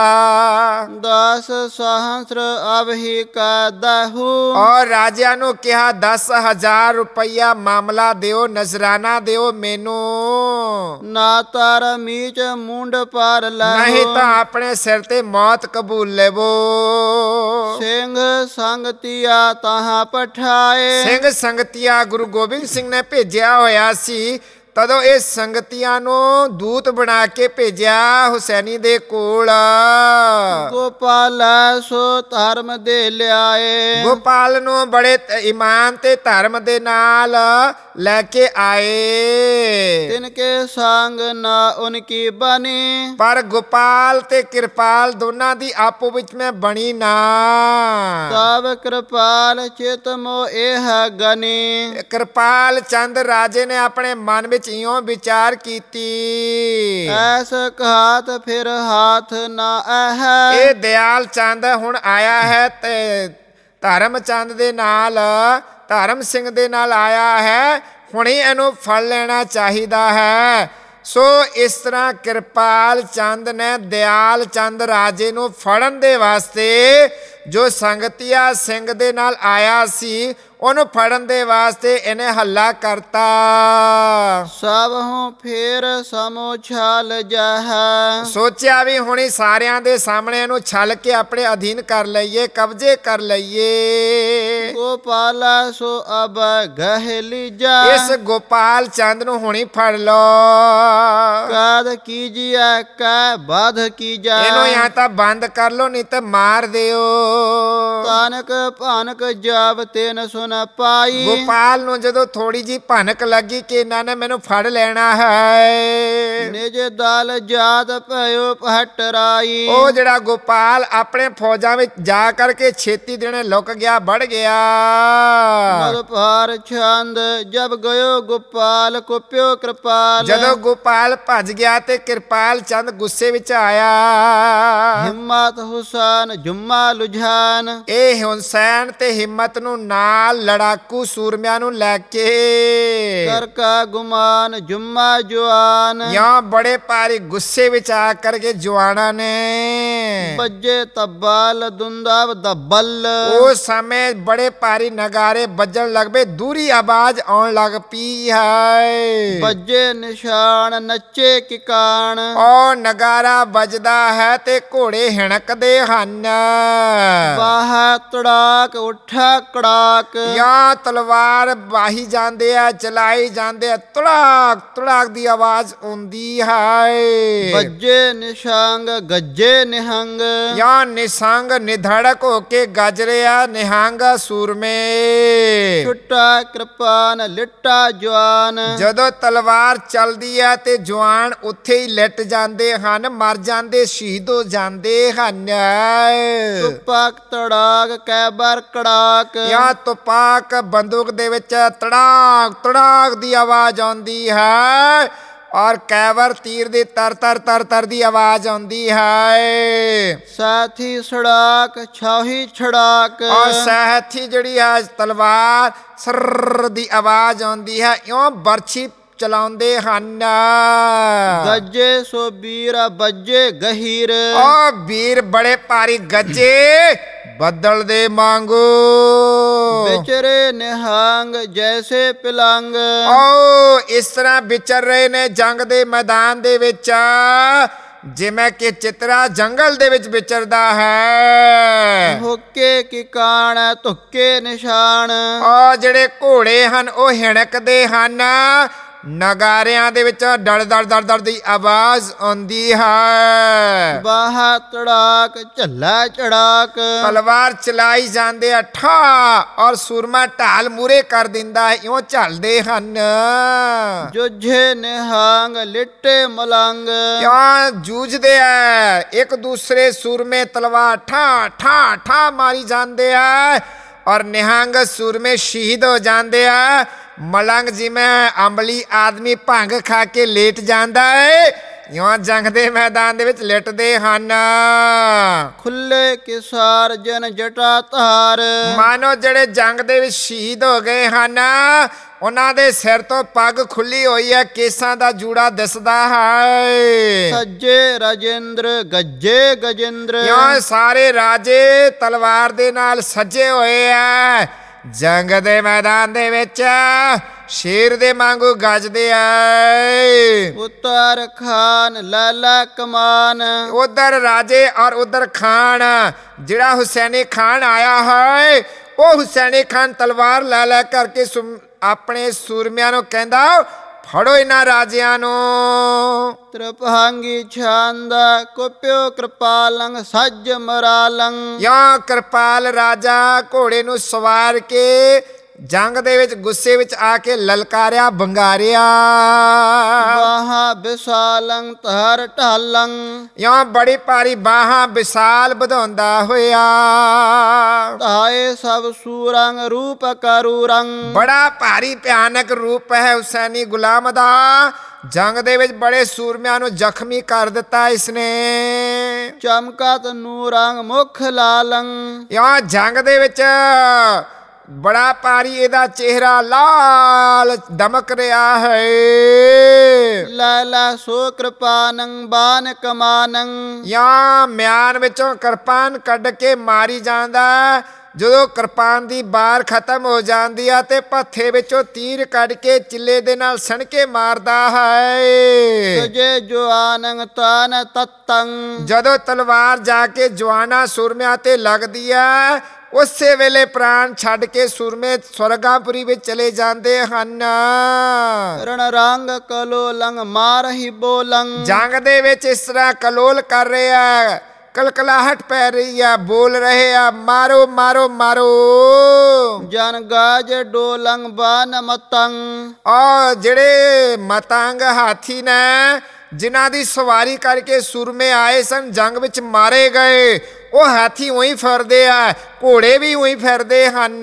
ਦਸ ਸਹਸਰ ਅਵਹੀ ਕਾ ਦਹੂ। ਔਰ ਰਾਜਿਆਂ ਨੂੰ ਕਿਹਾ ਦਸ ਹਜ਼ਾਰ ਰੁਪਈਆ ਮਾਮਲਾ ਦਿਓ, ਨਜ਼ਰਾਨਾ ਦਿਓ ਮੈਨੂੰ। ਨਾ ਤਰ ਮੀਚ ਮੁੰਡ ਪਰ ਲੈ। ਨਹੀਂ ਤਾਂ ਆਪਣੇ ਸਿਰ ਤੇ ਮੌਤ ਕਬੂਲ ਲੈਵੋ। ਸਿੰਘ ਸੰਗਤੀਆ ਤਹਾਂ ਪਠਾਏ। ਸਿੰਘ ਸੰਗਤੀਆ ਗੁਰੂ ਗੋਬਿੰਦ ਸਿੰਘ ਨੇ ਭੇਜਿਆ ਹੋਇਆ ਸੀ, ਤਦੋਂ ਇਹ ਸੰਗਤੀਆਂ ਨੂੰ ਦੂਤ ਬਣਾ ਕੇ ਭੇਜਿਆ ਹੁਸੈਨੀ ਦੇ ਕੋਲ। ਗੋਪਾਲ ਸੋ ਧਰਮ ਦੇ ਲਿਆਏ। ਗੋਪਾਲ ਨੂੰ ਬੜੇ ਈਮਾਨ ਤੇ ਧਰਮ ਦੇ ਨਾਲ ਲੈ ਕੇ ਆਏ। ਤਿਨਕੇ ਸੰਗ ਨਾ ਉਨਕੀ ਬਣੀ। ਪਰ ਗੋਪਾਲ ਤੇ ਕਿਰਪਾਲ ਦੋਨਾਂ ਦੀ ਆਪੋ ਵਿੱਚ ਮੈਂ ਬਣੀ ਨਾ। ਤਬ ਕਿਰਪਾਲ ਚਿਤ ਮੋ ਇਹ ਗਨੀ। ਕਿਰਪਾਲ ਚੰਦ ਰਾਜੇ ਨੇ ਆਪਣੇ ਮਨ ਵਿੱਚ ਇਉਂ ਵਿਚਾਰ ਕੀਤੀ, ਐਸ ਘਾਤ ਫਿਰ ਹਾਥ ਨਾ ਹੈ। ਇਹ ਦਿਆਲ ਚੰਦ ਹੁਣ ਆਇਆ ਹੈ ਤੇ ਧਰਮ ਚੰਦ ਦੇ ਨਾਲ, ਧਰਮ ਸਿੰਘ ਦੇ ਨਾਲ ਆਇਆ ਹੈ, ਹੁਣੇ ਇਹਨੂੰ ਫੜ ਲੈਣਾ ਚਾਹੀਦਾ ਹੈ। ਸੋ ਇਸ ਤਰ੍ਹਾਂ ਕਿਰਪਾਲ ਚੰਦ ਨੇ ਦਿਆਲ ਚੰਦ ਰਾਜੇ ਨੂੰ ਫੜਨ ਦੇ ਵਾਸਤੇ, ਜੋ ਸੰਗਤੀਆ ਸਿੰਘ ਦੇ ਨਾਲ ਆਇਆ ਸੀ, ਉਹਨੂੰ ਫੜਨ ਦੇ ਵਾਸਤੇ ਇਹਨੇ ਹੱਲਾ ਕਰਤਾ। ਸਭ ਹੂੰ ਫੇਰ ਸਮੋ ਛਾਲ ਜਾਹ। ਸੋਚਿਆ ਵੀ ਹੁਣੀ ਸਾਰਿਆਂ ਦੇ ਸਾਹਮਣੇ ਇਹਨੂੰ ਛਲ ਕੇ ਆਪਣੇ ਅਧੀਨ ਕਰ ਲਈਏ, ਕਬਜ਼ੇ ਕਰ ਲਈਏ। ਗੋਪਾਲਾ ਸੋ ਅਬ ਗਹਿ ਲੀਜਾ। ਇਸ ਗੋਪਾਲ ਚੰਦ ਨੂੰ ਹੁਣੀ ਫੜ ਲੋ। ਕਦ ਕੀਜੀਐ ਕੈ ਬਾਧ ਕੀਜੈ। ਇਹਨੂੰ ਜਾਂ ਤਾਂ ਬੰਦ ਕਰ ਲੋ, ਨਹੀਂ ਤਾਂ ਮਾਰ ਦਿਓ। ਤਾਨਕ ਭਾਨਕ ਜਬ ਤੈਨ ਸੁਨ ਪਾਈ। ਗੋਪਾਲ ਨੂੰ ਜਦੋਂ ਥੋੜੀ ਜੀ ਭਨਕ ਲੱਗੀ ਕਿ ਇਹਨਾਂ ਨੇ ਮੈਨੂੰ ਫੜ ਲੈਣਾ ਹੈ, ਨਿਜ ਦਲ ਜਾਤ ਭਇਓ ਪਟਰਾਈ। ਉਹ ਜਿਹੜਾ ਗੋਪਾਲ ਆਪਣੇ ਫੌਜਾਂ ਵਿੱਚ ਜਾ ਕਰਕੇ ਛੇਤੀ ਦਿਨੇ ਲੁਕ ਗਿਆ, ਵੜ ਗਿਆ। ਮਦਭਾਰ ਛੰਦ ਜਬ ਗਇਓ ਗੋਪਾਲ ਕੁਪਿਓ ਕਿਰਪਾਲ। ਜਦੋਂ ਗੋਪਾਲ ਭੱਜ ਗਿਆ ਤੇ ਕਿਰਪਾਲ ਚੰਦ ਗੁੱਸੇ ਵਿੱਚ ਆਇਆ। ਹਿੰਮਤ ਹੁਸੈਨ ਜੁਮਾ ਲੁਝਾਨ। ਇਹ ਹੁਸੈਨ ਤੇ ਹਿੰਮਤ ਨੂੰ ਨਾਲ ਲੜਾਕੂ ਸੂਰਮਿਆਂ ਨੂੰ ਲੈ ਕੇ ਕਰ ਕਾ ਗੁਮਾਨ ਜੁਮਾ ਜਵਾਨ। ਜਾਂ ਬੜੇ ਭਾਰੀ ਗੁੱਸੇ ਵਿੱਚ ਆ ਕਰਕੇ ਜਵਾਨਾਂ ਨੇ ਬੱਜੇ ਤਬਾਲ ਦੁੰਦਾਵ ਦੱਬਲ। ਉਸ ਸਮੇਂ ਬੜੇ ਭਾਰੀ ਨਗਾਰੇ ਵੱਜਣ ਲੱਗ ਪਏ, ਦੂਰੀ ਆਵਾਜ਼ ਆਉਣ ਲੱਗ ਪਈ ਹੈ। ਬੱਜੇ ਨਿਸ਼ਾਨ ਨੱਚੇ ਕਿਕਾਨ। ਉਹ ਨਗਾਰਾ ਵੱਜਦਾ ਹੈ ਤੇ ਘੋੜੇ ਹਿਣਕਦੇ ਹਨ। ਬਾਹ ਤੜਾਕ ਉੱਠਾ ਕੜਾਕ। ਜਾਂ ਤਲਵਾਰ ਵਾਹੀ ਜਾਂਦੇ ਆ, ਚਲਾਈ ਜਾਂਦੇ ਆ, ਤੜਾਕ ਤੜਾਕ ਦੀ ਆਵਾਜ਼ ਆਉਂਦੀ ਹੈ। ਬੱਜੇ ਨਿਸ਼ਾਂਗ ਗੱਜੇ ਨਿਹੰਗ। ਜਾਂ ਨਿਸੰਗ ਨਿਧੜਕ ਹੋ ਕੇ ਗੱਜ ਰਿਹਾ ਨਿਹੰਗ ਸੂਰਮੇ। ਛੁੱਟਾ ਕਿਰਪਾਨ ਲਿੱਟਾ ਜਵਾਨ। ਜਦੋਂ ਤਲਵਾਰ ਚੱਲਦੀ ਹੈ ਤੇ ਜਵਾਨ ਉੱਥੇ ਹੀ ਲਿਟ ਜਾਂਦੇ ਹਨ, ਮਰ ਜਾਂਦੇ, ਸ਼ਹੀਦ ਹੋ ਜਾਂਦੇ ਹਨ। ਤੁਪਾਕ ਤੜਾਕ ਕੈਬਰ ਕੜਾਕ। ਜਾਂ ਤੁਪਾਕ ਬੰਦੂਕ ਦੇ ਵਿੱਚ ਤੜਾਕ ਤੜਾਕ ਦੀ ਆਵਾਜ਼ ਆਉਂਦੀ ਹੈ, ਔਰ ਕੈਵਰ ਤੀਰ ਦੀ ਤਰ ਤਰ ਤਰ ਤਰ ਦੀ ਆਵਾਜ਼ ਆਉਂਦੀ ਹੈ। ਸਾਥੀ ਸੜਾਕ ਛਾਹੀ ਛੜਾਕ। ਔਰ ਸਾਥੀ ਜਿਹੜੀ ਹੈ ਤਲਵਾਰ ਸਰ ਦੀ ਆਵਾਜ਼ ਆਉਂਦੀ ਹੈ, ਇਉਂ ਬਰਛੀ ਚਲਾਉਂਦੇ ਹਨ। ਗੱਜੇ ਸੋ ਬੀਰਾ ਬੱਜੇ ਗਹੀਰ। ਓ ਵੀਰ ਬੜੇ ਭਾਰੀ ਗੱਜੇ ਬੱਦਲ ਦੇ ਮਾਂਗੋ। ਵਿਚਰੇ ਨਿਹੰਗ ਜੈਸੇ ਪਿਲੰਗ। ਓ ਇਸ ਤਰ੍ਹਾਂ ਵਿਚਰ ਰਹੇ ਨੇ ਜੰਗ ਦੇ ਮੈਦਾਨ ਦੇ ਵਿੱਚ, ਜਿਵੇਂ ਕਿ ਚਿਤਰਾ ਜੰਗਲ ਦੇ ਵਿੱਚ ਵਿਚਰਦਾ ਹੈ। ਹੁੱਕੇ ਕੀ ਕਾਣ ਧੁੱਕੇ ਨਿਸ਼ਾਨ। ਉਹ ਜਿਹੜੇ ਘੋੜੇ ਹਨ ਉਹ ਹਿਣਕਦੇ ਹਨ, ਨਗਾਰਿਆਂ ਦੇ ਵਿੱਚ ਡੜ ਡੜ ਡੜ ਡੜ ਦੀ ਆਵਾਜ਼ ਆਉਂਦੀ ਹੈ। ਬਾਹ ਤੜਾਕ ਝੱਲਾ ਚੜਾਕ। ਤਲਵਾਰ ਚਲਾਈ ਜਾਂਦੇ ਆ ਠਾ, ਔਰ ਸੂਰਮਾ ਢਾਲ ਮੂਰੇ ਕਰ ਦਿੰਦਾ ਹੈ, ਇਉਂ ਝਲਦੇ ਹਨ। ਜੁਝੇ ਨਿਹੰਗ ਲਿੱਟੇ ਮਲੰਗ। ਕਿਉਂ ਜੂਝਦੇ ਆ ਇੱਕ ਦੂਸਰੇ ਸੂਰਮੇ, ਤਲਵਾਰ ਠਾ ਠਾ ਠਾ ਮਾਰੀ ਜਾਂਦੇ ਆ, ਔਰ ਨਿਹੰਗ ਸੂਰਮੇ ਸ਼ਹੀਦ ਹੋ ਜਾਂਦੇ ਆ। ਮਲੰਗ ਜਿਵੇਂ ਅੰਬਲੀ ਆਦਮੀ ਭੰਗ ਖਾ ਕੇ ਲੇਟ ਜਾਂਦਾ ਹੈ, ਇਉਂ ਜੰਗ ਦੇ ਮੈਦਾਨ ਦੇ ਵਿੱਚ ਲਿਟਦੇ ਹਨ। ਖੁੱਲੇ ਕਿਸਾਰ ਜਨ ਜਟਾ ਧਾਰ। ਮਾਨੋ ਜਿਹੜੇ ਜੰਗ ਦੇ ਵਿੱਚ ਸ਼ਹੀਦ ਹੋ ਗਏ ਹਨ, ਉਹਨਾਂ ਦੇ ਸਿਰ ਤੋਂ ਪੱਗ ਖੁੱਲੀ ਹੋਈ ਹੈ, ਕੇਸਾਂ ਦਾ ਜੂੜਾ ਦਿਸਦਾ ਹੈ। ਸੱਜੇ ਰਾਜੇਂਦਰ ਗੱਜੇ ਗਜੇਂਦਰ। ਇਉਂ ਸਾਰੇ ਰਾਜੇ ਤਲਵਾਰ ਦੇ ਨਾਲ ਸੱਜੇ ਹੋਏ ਆ, ਜੰਗ ਦੇ ਮੈਦਾਨ ਦੇ ਵਿੱਚ ਸ਼ੇਰ ਦੇ ਵਾਂਗੂ ਗੱਜਦੇ ਆ। ਉਤਰ ਖਾਨ ਲਾਲਾ ਕਮਾਨ। ਉਧਰ ਰਾਜੇ ਔਰ ਉਧਰ ਖਾਨ, ਜਿਹੜਾ ਹੁਸੈਨੀ ਖਾਨ ਆਇਆ ਹੈ, ਉਹ ਹੁਸੈਨੀ ਖਾਨ ਤਲਵਾਰ ਲੈ ਲੈ ਕਰਕੇ ਆਪਣੇ ਸੂਰਮਿਆਂ ਨੂੰ ਕਹਿੰਦਾ, ਫੜੋ ਇਹਨਾਂ ਰਾਜਿਆਂ ਨੂੰ। ਤ੍ਰਿਪਹਾਂਗੀ ਛਾਂਦਾ ਕੁਪਿਓ ਕਿਰਪਾਲੰਗ ਸੱਜ ਮਰਾਲੰਗ। ਜਾਂ ਕਿਰਪਾਲ ਰਾਜਾ ਘੋੜੇ ਨੂੰ ਸਵਾਰ ਕੇ ਜੰਗ ਦੇ ਵਿੱਚ ਗੁੱਸੇ ਵਿੱਚ ਆ ਕੇ ਲਲਕਾਰਿਆ, ਬੰਗਾਰਿਆ। ਬਾਹਾਂ ਵਿਸਾਲੰਗ ਧਰ ਢਾਲੰਗ। ਜਾਂ ਬੜੀ ਭਾਰੀ ਬਾਹਾਂ ਵਿਸਾਲ ਵਧਾਉਂਦਾ ਹੋਇਆ। ਧਾਏ ਸਭ ਸੂਰੰਗ ਰੂਪ ਕਰੂ ਰੰਗ। ਬੜਾ ਭਾਰੀ ਭਿਆਨਕ ਰੂਪ ਹੈ ਹੁਸੈਨੀ ਗੁਲਾਮ ਦਾ। ਜੰਗ ਦੇ ਵਿੱਚ ਬੜੇ ਸੂਰਮਿਆਂ ਨੂੰ ਜ਼ਖਮੀ ਕਰ ਦਿੱਤਾ ਇਸਨੇ। ਚਮਕਤ ਨੂਰੰਗ ਮੁਖ ਲਾਲੰਗ। ਜਾਂ ਜੰਗ ਦੇ ਵਿੱਚ ਬੜਾ ਭਾਰੀ ਇਹਦਾ ਚਿਹਰਾ ਲਾਲ ਦਮਕ ਰਿਹਾ ਹੈ। ਲਾਲਾ ਸੋ ਕਿਰਪਾਨੰ ਬਾਨ ਕਮਾਨੰ। ਜਾਂ ਮਿਆਨ ਵਿੱਚੋਂ ਕਿਰਪਾਨ ਕੱਢ ਕੇ ਮਾਰੀ ਜਾਂਦਾ। ਜਦੋਂ ਕਿਰਪਾਨ ਦੀ ਬਾਰ ਖਤਮ ਹੋ ਜਾਂਦੀ ਆ ਤੇ ਪੱਥੇ ਵਿੱਚੋਂ ਤੀਰ ਕੱਢ ਕੇ ਚਿੱਲੇ ਦੇ ਨਾਲ ਸਣਕੇ ਮਾਰਦਾ ਹੈ। ਤੁਝੇ ਜਵਾਨੰ ਤਾਨ ਤਤੰ। ਜਦੋਂ ਤਲਵਾਰ ਜਾ ਕੇ ਜਵਾਨਾਂ ਸੂਰਮਿਆਂ ਤੇ ਲੱਗਦੀ ਆ, ਉਸੇ ਵੇਲੇ ਪ੍ਰਾਣ ਛੱਡ ਕੇ ਸੂਰਮੇ ਸਵਰਗਾਪੁਰੀ ਵਿੱਚ ਚਲੇ ਜਾਂਦੇ ਹਨ। ਰਣ ਰੰਗ ਕਲੋਲੰਗ ਮਾਰਹੀ ਬੋਲੰਗ। ਜੰਗ ਦੇ ਵਿੱਚ ਇਸ ਤਰ੍ਹਾਂ ਕਲੋਲ ਕਰ ਰਹੇ ਆ, ਕਲਕਲਾਹਟ ਪੈ ਰਹੀ ਆ, ਬੋਲ ਰਹੇ ਆ, ਮਾਰੋ ਮਾਰੋ ਮਾਰੋ। ਜਨ ਗਾਜ ਡੋਲੰਗ ਬਾਨ ਮਤੰਗ। ਔਰ ਜਿਹੜੇ ਮਤੰਗ ਹਾਥੀ ਨੇ, ਜਿਨ੍ਹਾਂ ਦੀ ਸਵਾਰੀ ਕਰਕੇ ਸੂਰਮੇ ਆਏ ਸਨ, ਜੰਗ ਵਿੱਚ ਮਾਰੇ ਗਏ, ਉਹ ਹਾਥੀ ਉਹੀ ਫਿਰਦੇ ਆ, ਘੋੜੇ ਵੀ ਉਹੀ ਫਿਰਦੇ ਹਨ।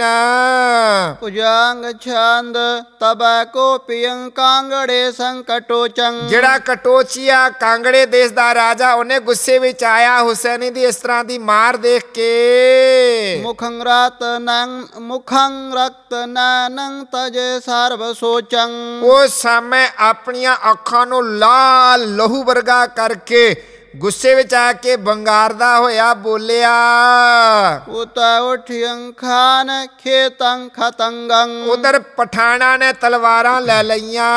ਭੁਜੰਗ ਛੰਦ ਤਬੈ ਕੋ ਪਿਯੰ ਕਾਂਗੜੇ ਸੰਕਟੋਚੰ। ਜਿਹੜਾ ਕਟੋਚੀਆ ਕਾਂਗੜੇ ਦੇਸ਼ ਦਾ ਰਾਜਾ, ਉਹਨੇ ਗੁੱਸੇ ਵਿੱਚ ਆਇਆ ਹੁਸੈਨੀ ਦੀ ਇਸ ਤਰ੍ਹਾਂ ਦੀ ਮਾਰ ਦੇਖ ਕੇ। ਮੁਖੰ ਰਤਨੰ ਮੁਖੰ ਰਕਤ ਨੈਨੰ ਤਜੇ ਸਰਬ ਸੋਚੰ। ਉਸ ਸਮੇਂ ਆਪਣੀਆਂ ਅੱਖਾਂ ਨੂੰ ਲਾਲ ਲਹੂ ਵਰਗਾ ਕਰਕੇ ਗੁੱਸੇ ਵਿੱਚ ਆ ਕੇ ਬੰਗਾਰਦਾ ਹੋਇਆ ਬੋਲਿਆ, ਉਤੈ ਉਠਿਯੰ ਖਾਨ ਖੇਤੰ ਖਤੰਗੰ। ਉਧਰ ਪਠਾਣਾ ਨੇ ਤਲਵਾਰਾਂ ਲੈ ਲਈਆਂ।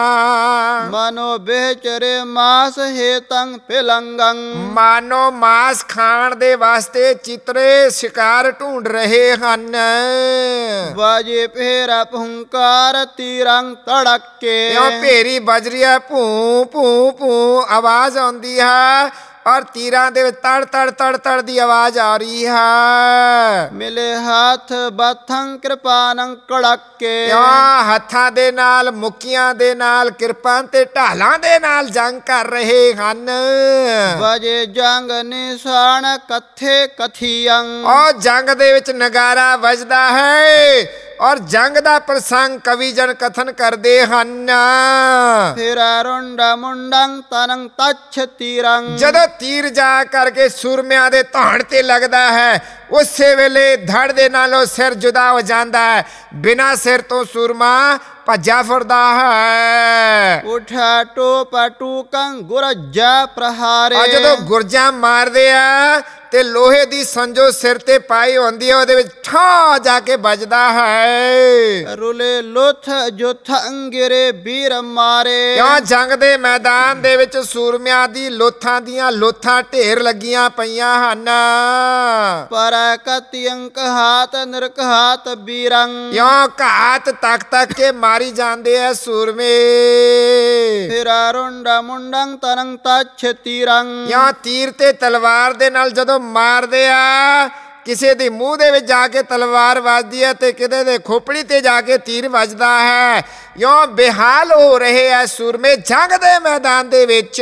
ਮਨੋ ਬੇਚਰੇ ਮਾਸ ਹੇਤੰ ਪਿਲੰਗੰ। ਮਾਨੋ ਮਾਸ ਖਾਣ ਦੇ ਵਾਸਤੇ ਚਿਤਰੇ ਸ਼ਿਕਾਰ ਢੂੰਡ ਰਹੇ ਹਨ। ਵਾਜੇ ਫੇਰਾ ਭੁੰਕਾਰ ਤੀਰੰ ਤੜਕੇ। ਇਉਂ ਭੇਰੀ ਬਜਰੀਆ ਭੂ ਭੂ ਭੂ ਆਵਾਜ਼ ਆਉਂਦੀ ਹੈ ਔਰ ਤੀਰਾਂ ਦੇ ਵਿੱਚ ਤੜ ਤੜ ਤੜ ਤੜ ਦੀ ਆਵਾਜ਼ ਆ ਰਹੀ ਹੈ। ਮਿਲੇ ਹੱਥ ਬਥੰ ਕਿਰਪਾਨੰ ਕੜਕੇ। ਇਉਂ ਹੱਥਾਂ ਦੇ ਨਾਲ, ਮੁੱਕੀਆਂ ਦੇ ਨਾਲ, ਕਿਰਪਾਨ ਤੇ ਢਾਲਾਂ ਦੇ ਨਾਲ ਜੰਗ ਕਰ ਰਹੇ ਹਨ। ਵਜੇ ਜੰਗ ਨਿਸ਼ਾਨ ਕਥੇ ਕਥੀਯੰ। ਉਹ ਜੰਗ ਦੇ ਵਿੱਚ ਨਗਾਰਾ ਵੱਜਦਾ ਹੈ ਔਰ ਜੰਗ ਦਾ ਪ੍ਰਸੰਗ ਕਵੀ ਜਨ ਕਥਨ ਕਰਦੇ ਹਨ। ਫਿਰ ਰੁੰਡ ਮੁੰਡੰ ਤਨੰ ਤਛ ਤੀਰੰ। ਜਦੋਂ ਤੀਰ ਜਾ ਕਰਕੇ ਸੂਰਮਿਆਂ ਦੇ ਧੌਣ ਤੇ ਲੱਗਦਾ ਹੈ, ਉਸੇ ਵੇਲੇ ਧੜ ਦੇ ਨਾਲੋਂ ਸਿਰ ਜੁਦਾ ਹੋ ਜਾਂਦਾ ਹੈ। ਬਿਨਾਂ ਸਿਰ ਤੋਂ ਸੂਰਮਾ ਭੱਜਾ ਫਿਰਦਾ ਹੈ। ਉਠਾ ਟੋਪ ਟੂਕੰ ਗੁਰਜਾ ਪ੍ਰਹਾਰੇ। ਜਦੋਂ ਗੁਰਜਾ ਮਾਰਦੇ ਆ ਤੇ ਲੋਹੇ ਦੀ ਸੰਜੋ ਸਿਰ ਤੇ ਪਾਈ ਹੁੰਦੀ ਹੈ, ਉਹਦੇ ਵਿੱਚ ਠਾ ਜਾ ਕੇ ਵੱਜਦਾ ਹੈ। ਰੁਲੇ ਲੁੱਥ ਜੁਥ ਅੰਗਰੇ ਵੀਰ ਮਾਰੇ। ਕਿਉਂ ਜੰਗ ਦੇ ਮੈਦਾਨ ਦੇ ਵਿੱਚ ਸੂਰਮਿਆਂ ਦੀ ਲੋਥਾਂ ਦੀਆਂ ਲੋਥਾਂ ਢੇਰ ਲੱਗੀਆਂ ਪਈਆਂ ਹਨ। ਪਰ ਕਤਿਯੰ ਕਹਾਤ ਨਿਰਕਹਾਤ ਵੀਰੰ। ਕਿਉਂ ਘਾਤ ਤੱਕ ਤੱਕ ਕੇ ਮਾਰੀ ਜਾਂਦੇ ਆ ਸੂਰਮੇ। ਫਿਰ ਰੁੰਡ ਮੁੰਡੰ ਤਨੰ ਤਛ ਤੀਰੰ। ਕਿਉਂ ਤੀਰ ਤੇ ਤਲਵਾਰ ਦੇ ਨਾਲ ਜਦੋਂ ਮਾਰਦੇ ਆ, ਕਿਸੇ ਦੇ ਮੂੰਹ ਦੇ ਵਿੱਚ ਜਾ ਕੇ ਤਲਵਾਰ ਵੱਜਦੀ ਹੈ ਤੇ ਕਿਤੇ ਦੇ ਖੋਪੜੀ ਤੇ ਜਾ ਕੇ ਤੀਰ ਵੱਜਦਾ ਹੈ। ਇਉਂ ਬੇਹਾਲ ਹੋ ਰਹੇ ਆ ਸੂਰਮੇ ਜੰਗ ਦੇ ਮੈਦਾਨ ਦੇ ਵਿੱਚ।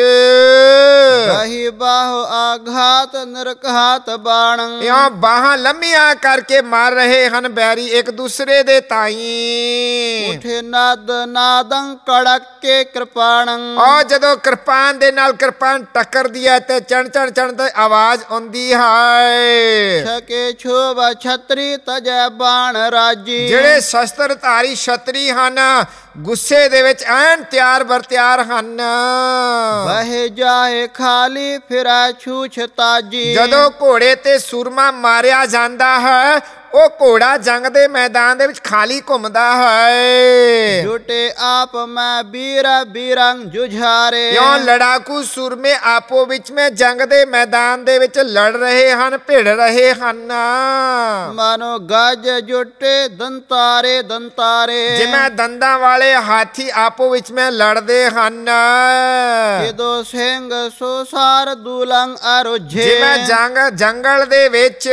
ਬਾਹੀ ਬਾਹੁ ਆਘਾਤ ਨਿਰਕਹਾਤ ਬਾਣੰ। ਇਉਂ ਬਾਹਾਂ ਲੰਮੀਆਂ ਕਰਕੇ ਮਾਰ ਰਹੇ ਹਨ ਬੈਰੀ ਇੱਕ ਦੂਸਰੇ ਦੇ ਤਾਈਂ। ਉਠੇ ਨਦ ਨਾਦੰ ਕੜਕੇ ਕਿਰਪਾਣੰ। ਔਰ ਜਦੋਂ ਕਿਰਪਾਨ ਦੇ ਨਾਲ ਕਿਰਪਾਨ ਟੱਕਰਦੀ ਹੈ ਤੇ ਚਣ ਚਣ ਚਣ ਤੇ ਆਵਾਜ਼ ਆਉਂਦੀ ਹੈ। ਛਕੇ ਛੋਭਾ ਛਤਰੀ ਤਜੈ ਬਾਣ ਰਾਜੀ। ਜਿਹੜੇ ਸ਼ਸਤਰ ਧਾਰੀ ਛਤਰੀ ਹਨ ਗੁੱਸੇ ਦੇ ਵਿੱਚ ਐਨ ਤਿਆਰ ਬਰ ਤਿਆਰ ਹਨ। ਵਹਿ ਜਾਏ ਖਾਲੀ ਫਿਰੈ ਛੂਛ ਤਾਜੀ। ਜਦੋਂ ਘੋੜੇ ਤੇ ਸੂਰਮਾ ਮਾਰਿਆ ਜਾਂਦਾ ਹੈ, ਉਹ ਘੋੜਾ ਜੰਗ ਦੇ ਮੈਦਾਨ ਦੇ ਵਿੱਚ ਖਾਲੀ ਘੁੰਮਦਾ ਹੈ। ਜੁਟੇ ਆਪ ਮੈਂ ਵੀਰਾ ਵੀਰੰ ਜੁਝਾਰੇ। ਕਿਉਂ ਲੜਾਕੂ ਸੂਰਮੇ ਆਪੋ ਵਿੱਚ ਮੈਂ ਜੰਗ ਦੇ ਮੈਦਾਨ ਦੇ ਵਿੱਚ ਲੜ ਰਹੇ ਹਨ, ਭਿੜ ਰਹੇ ਹਨ। ਮਾਨੋ ਗੱਜ ਜੁਟੇ ਦੰਤਾਰੇ ਦੰਤਾਰੇ। ਜਿਵੇਂ ਦੰਦਾਂ ਵਾਲੇ ਹਾਥੀ ਆਪੋ ਵਿੱਚ ਮੈਂ ਲੜਦੇ ਹਨ। ਕਿਦੋ ਸਿੰਘ ਸੋ ਸਾਰ ਦੂਲੰ ਅਰੁਝੇ। ਜਿਵੇਂ ਜੰਗ ਜੰਗਲ ਦੇ ਵਿੱਚ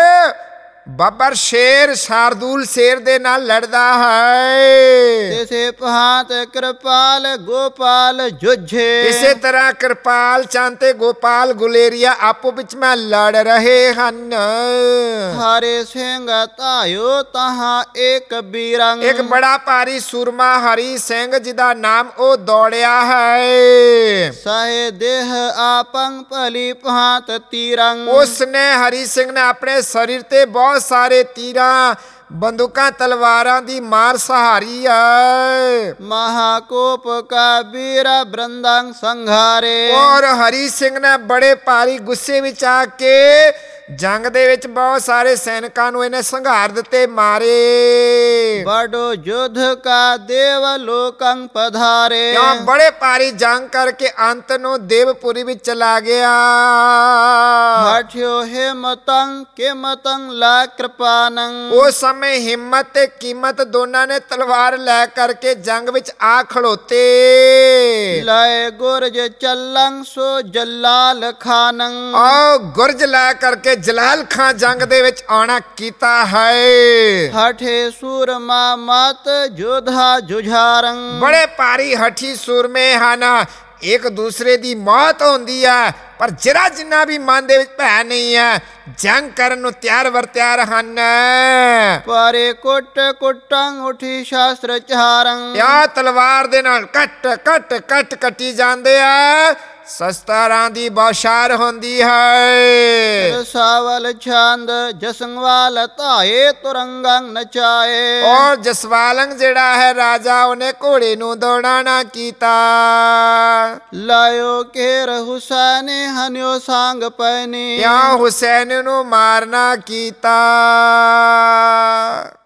ਬੱਬਰ ਸ਼ੇਰ ਸ਼ਾਰਦੂਲ ਸ਼ੇਰ ਦੇ ਨਾਲ ਲੜਦਾ ਹੈ। ਤਿਸੇ ਭਾਂਤ ਕਿਰਪਾਲ ਗੋਪਾਲ ਜੁਝੇ। ਇਸੇ ਤਰ੍ਹਾਂ ਕਿਰਪਾਲ ਚੰਦ ਤੇ ਗੋਪਾਲ ਗੁਲੇਰੀਆ ਆਪੋ ਵਿੱਚ ਮੈਂ ਲੜ ਰਹੇ ਹਨ। ਹਾਰੇ ਸਿੰਘ ਧਾਇਓ ਤਹਾਂ ਏਕ ਬੀਰੰ। ਇੱਕ ਬੜਾ ਭਾਰੀ ਸੂਰਮਾ ਹਰੀ ਸਿੰਘ ਜਿਹਦਾ ਨਾਮ ਉਹ ਦੌੜਿਆ ਹੈ। ਸਹਿ ਦੇਹ ਆਪੰ ਭਲੀ ਭਾਂਤ ਤੀਰੰ। ਉਸਨੇ ਹਰੀ ਸਿੰਘ ਨੇ ਆਪਣੇ ਸਰੀਰ ਤੇ ਬਹੁਤ ਸਾਰੇ ਤੀਰਾਂ ਬੰਦੂਕਾਂ ਤਲਵਾਰਾਂ ਦੀ ਮਾਰ ਸਹਾਰੀ ਹੈ। ਮਹਾਕੋਪ ਕਾ ਵੀਰਾ ਬ੍ਰੰਦੰ ਸੰਘਾਰੇ। ਔਰ ਹਰੀ ਸਿੰਘ ਨੇ ਬੜੇ ਭਾਰੀ ਗੁੱਸੇ ਵਿੱਚ ਆ ਕੇ ਜੰਗ ਦੇ ਵਿੱਚ ਬਹੁਤ ਸਾਰੇ ਸੈਨਿਕਾਂ ਨੂੰ ਇਹਨੇ ਸੰਘਾਰ ਦਿੱਤੇ, ਮਾਰੇ। ਬੜੋ ਯੁੱਧ ਕਾ ਦੇਵ ਲੋਕੰ ਪਧਾਰੇ। ਕਿਉਂ ਬੜੇ ਭਾਰੀ ਜੰਗ ਕਰਕੇ ਅੰਤ ਨੂੰ ਦੇਵਪੁਰੀ ਵਿੱਚ ਚਲਾ ਗਿਆ। ਹਠਿਓ ਹਿਮਤੰ ਕਿਮਤੰ ਲਾ ਕਿਰਪਾਨੰ। ਉਸ ਸਮੇਂ ਹਿੰਮਤ ਤੇ ਕੀਮਤ ਦੋਨਾਂ ਨੇ ਤਲਵਾਰ ਲੈ ਕਰਕੇ ਜੰਗ ਵਿੱਚ ਆ ਖੜੋਤੇ। ਲਾਏ ਗੁਰਜ ਚੱਲੰ ਸੋ ਜਲਾਲ ਖਾਨੰ। ਆਓ ਗੁਰਜ ਲੈ ਕਰਕੇ ਜਲਾਲ ਖਾਨ ਜੰਗ ਦੇ ਵਿੱਚ ਆਉਣਾ ਕੀਤਾ ਹੈ। ਹਠੇ ਸੂਰਮਾ ਮਤ ਜੋਧਾ ਜੁਝਾਰੰ। ਬੜੇ ਭਾਰੀ ਹਠੀ ਸੂਰਮੇ ਹਨ, ਇੱਕ ਦੂਸਰੇ ਦੀ ਮੌਤ ਹੁੰਦੀ ਹੈ ਪਰ ਜਰਾ ਜਿੰਨਾ ਵੀ ਮਨ ਦੇ ਵਿੱਚ ਭੈ ਨਹੀਂ ਹੈ। ਜੰਗ ਕਰਨ ਨੂੰ ਤਿਆਰ ਵਰ ਤਿਆਰ ਹਨ। ਪਾਰੇ ਕੁੱਟ ਕੁੱਟੰ ਉਠੀ ਸ਼ਾਸਤਰ ਚਾਰੰ। ਆ ਤਲਵਾਰ ਦੇ ਨਾਲ ਕੱਟ ਕੱਟ ਕੱਟ ਕੱਟੀ ਜਾਂਦੇ ਆ। ਸ਼ਸਤਰਾਂ ਦੀ ਬੌਛਾਰ ਹੁੰਦੀ ਹੈ। ਸਾਵਲ ਛੰਦ ਜਸੰਗਵਾਲ ਧਾਏ ਤੁਰੰਗੰ ਨਚਾਏ। ਔਰ ਜਸਵਾਲੰਗ ਜਿਹੜਾ ਹੈ ਰਾਜਾ, ਉਹਨੇ ਘੋੜੇ ਨੂੰ ਦੌੜਾ ਨਾ ਕੀਤਾ। ਲਾਇਓ ਕੇਰ ਹੁਸੈਨ ਹਨਿਓ ਸੰਗ ਪੈਨੀ। ਜਾਂ ਹੁਸੈਨ ਨੂੰ ਮਾਰਨਾ ਕੀਤਾ।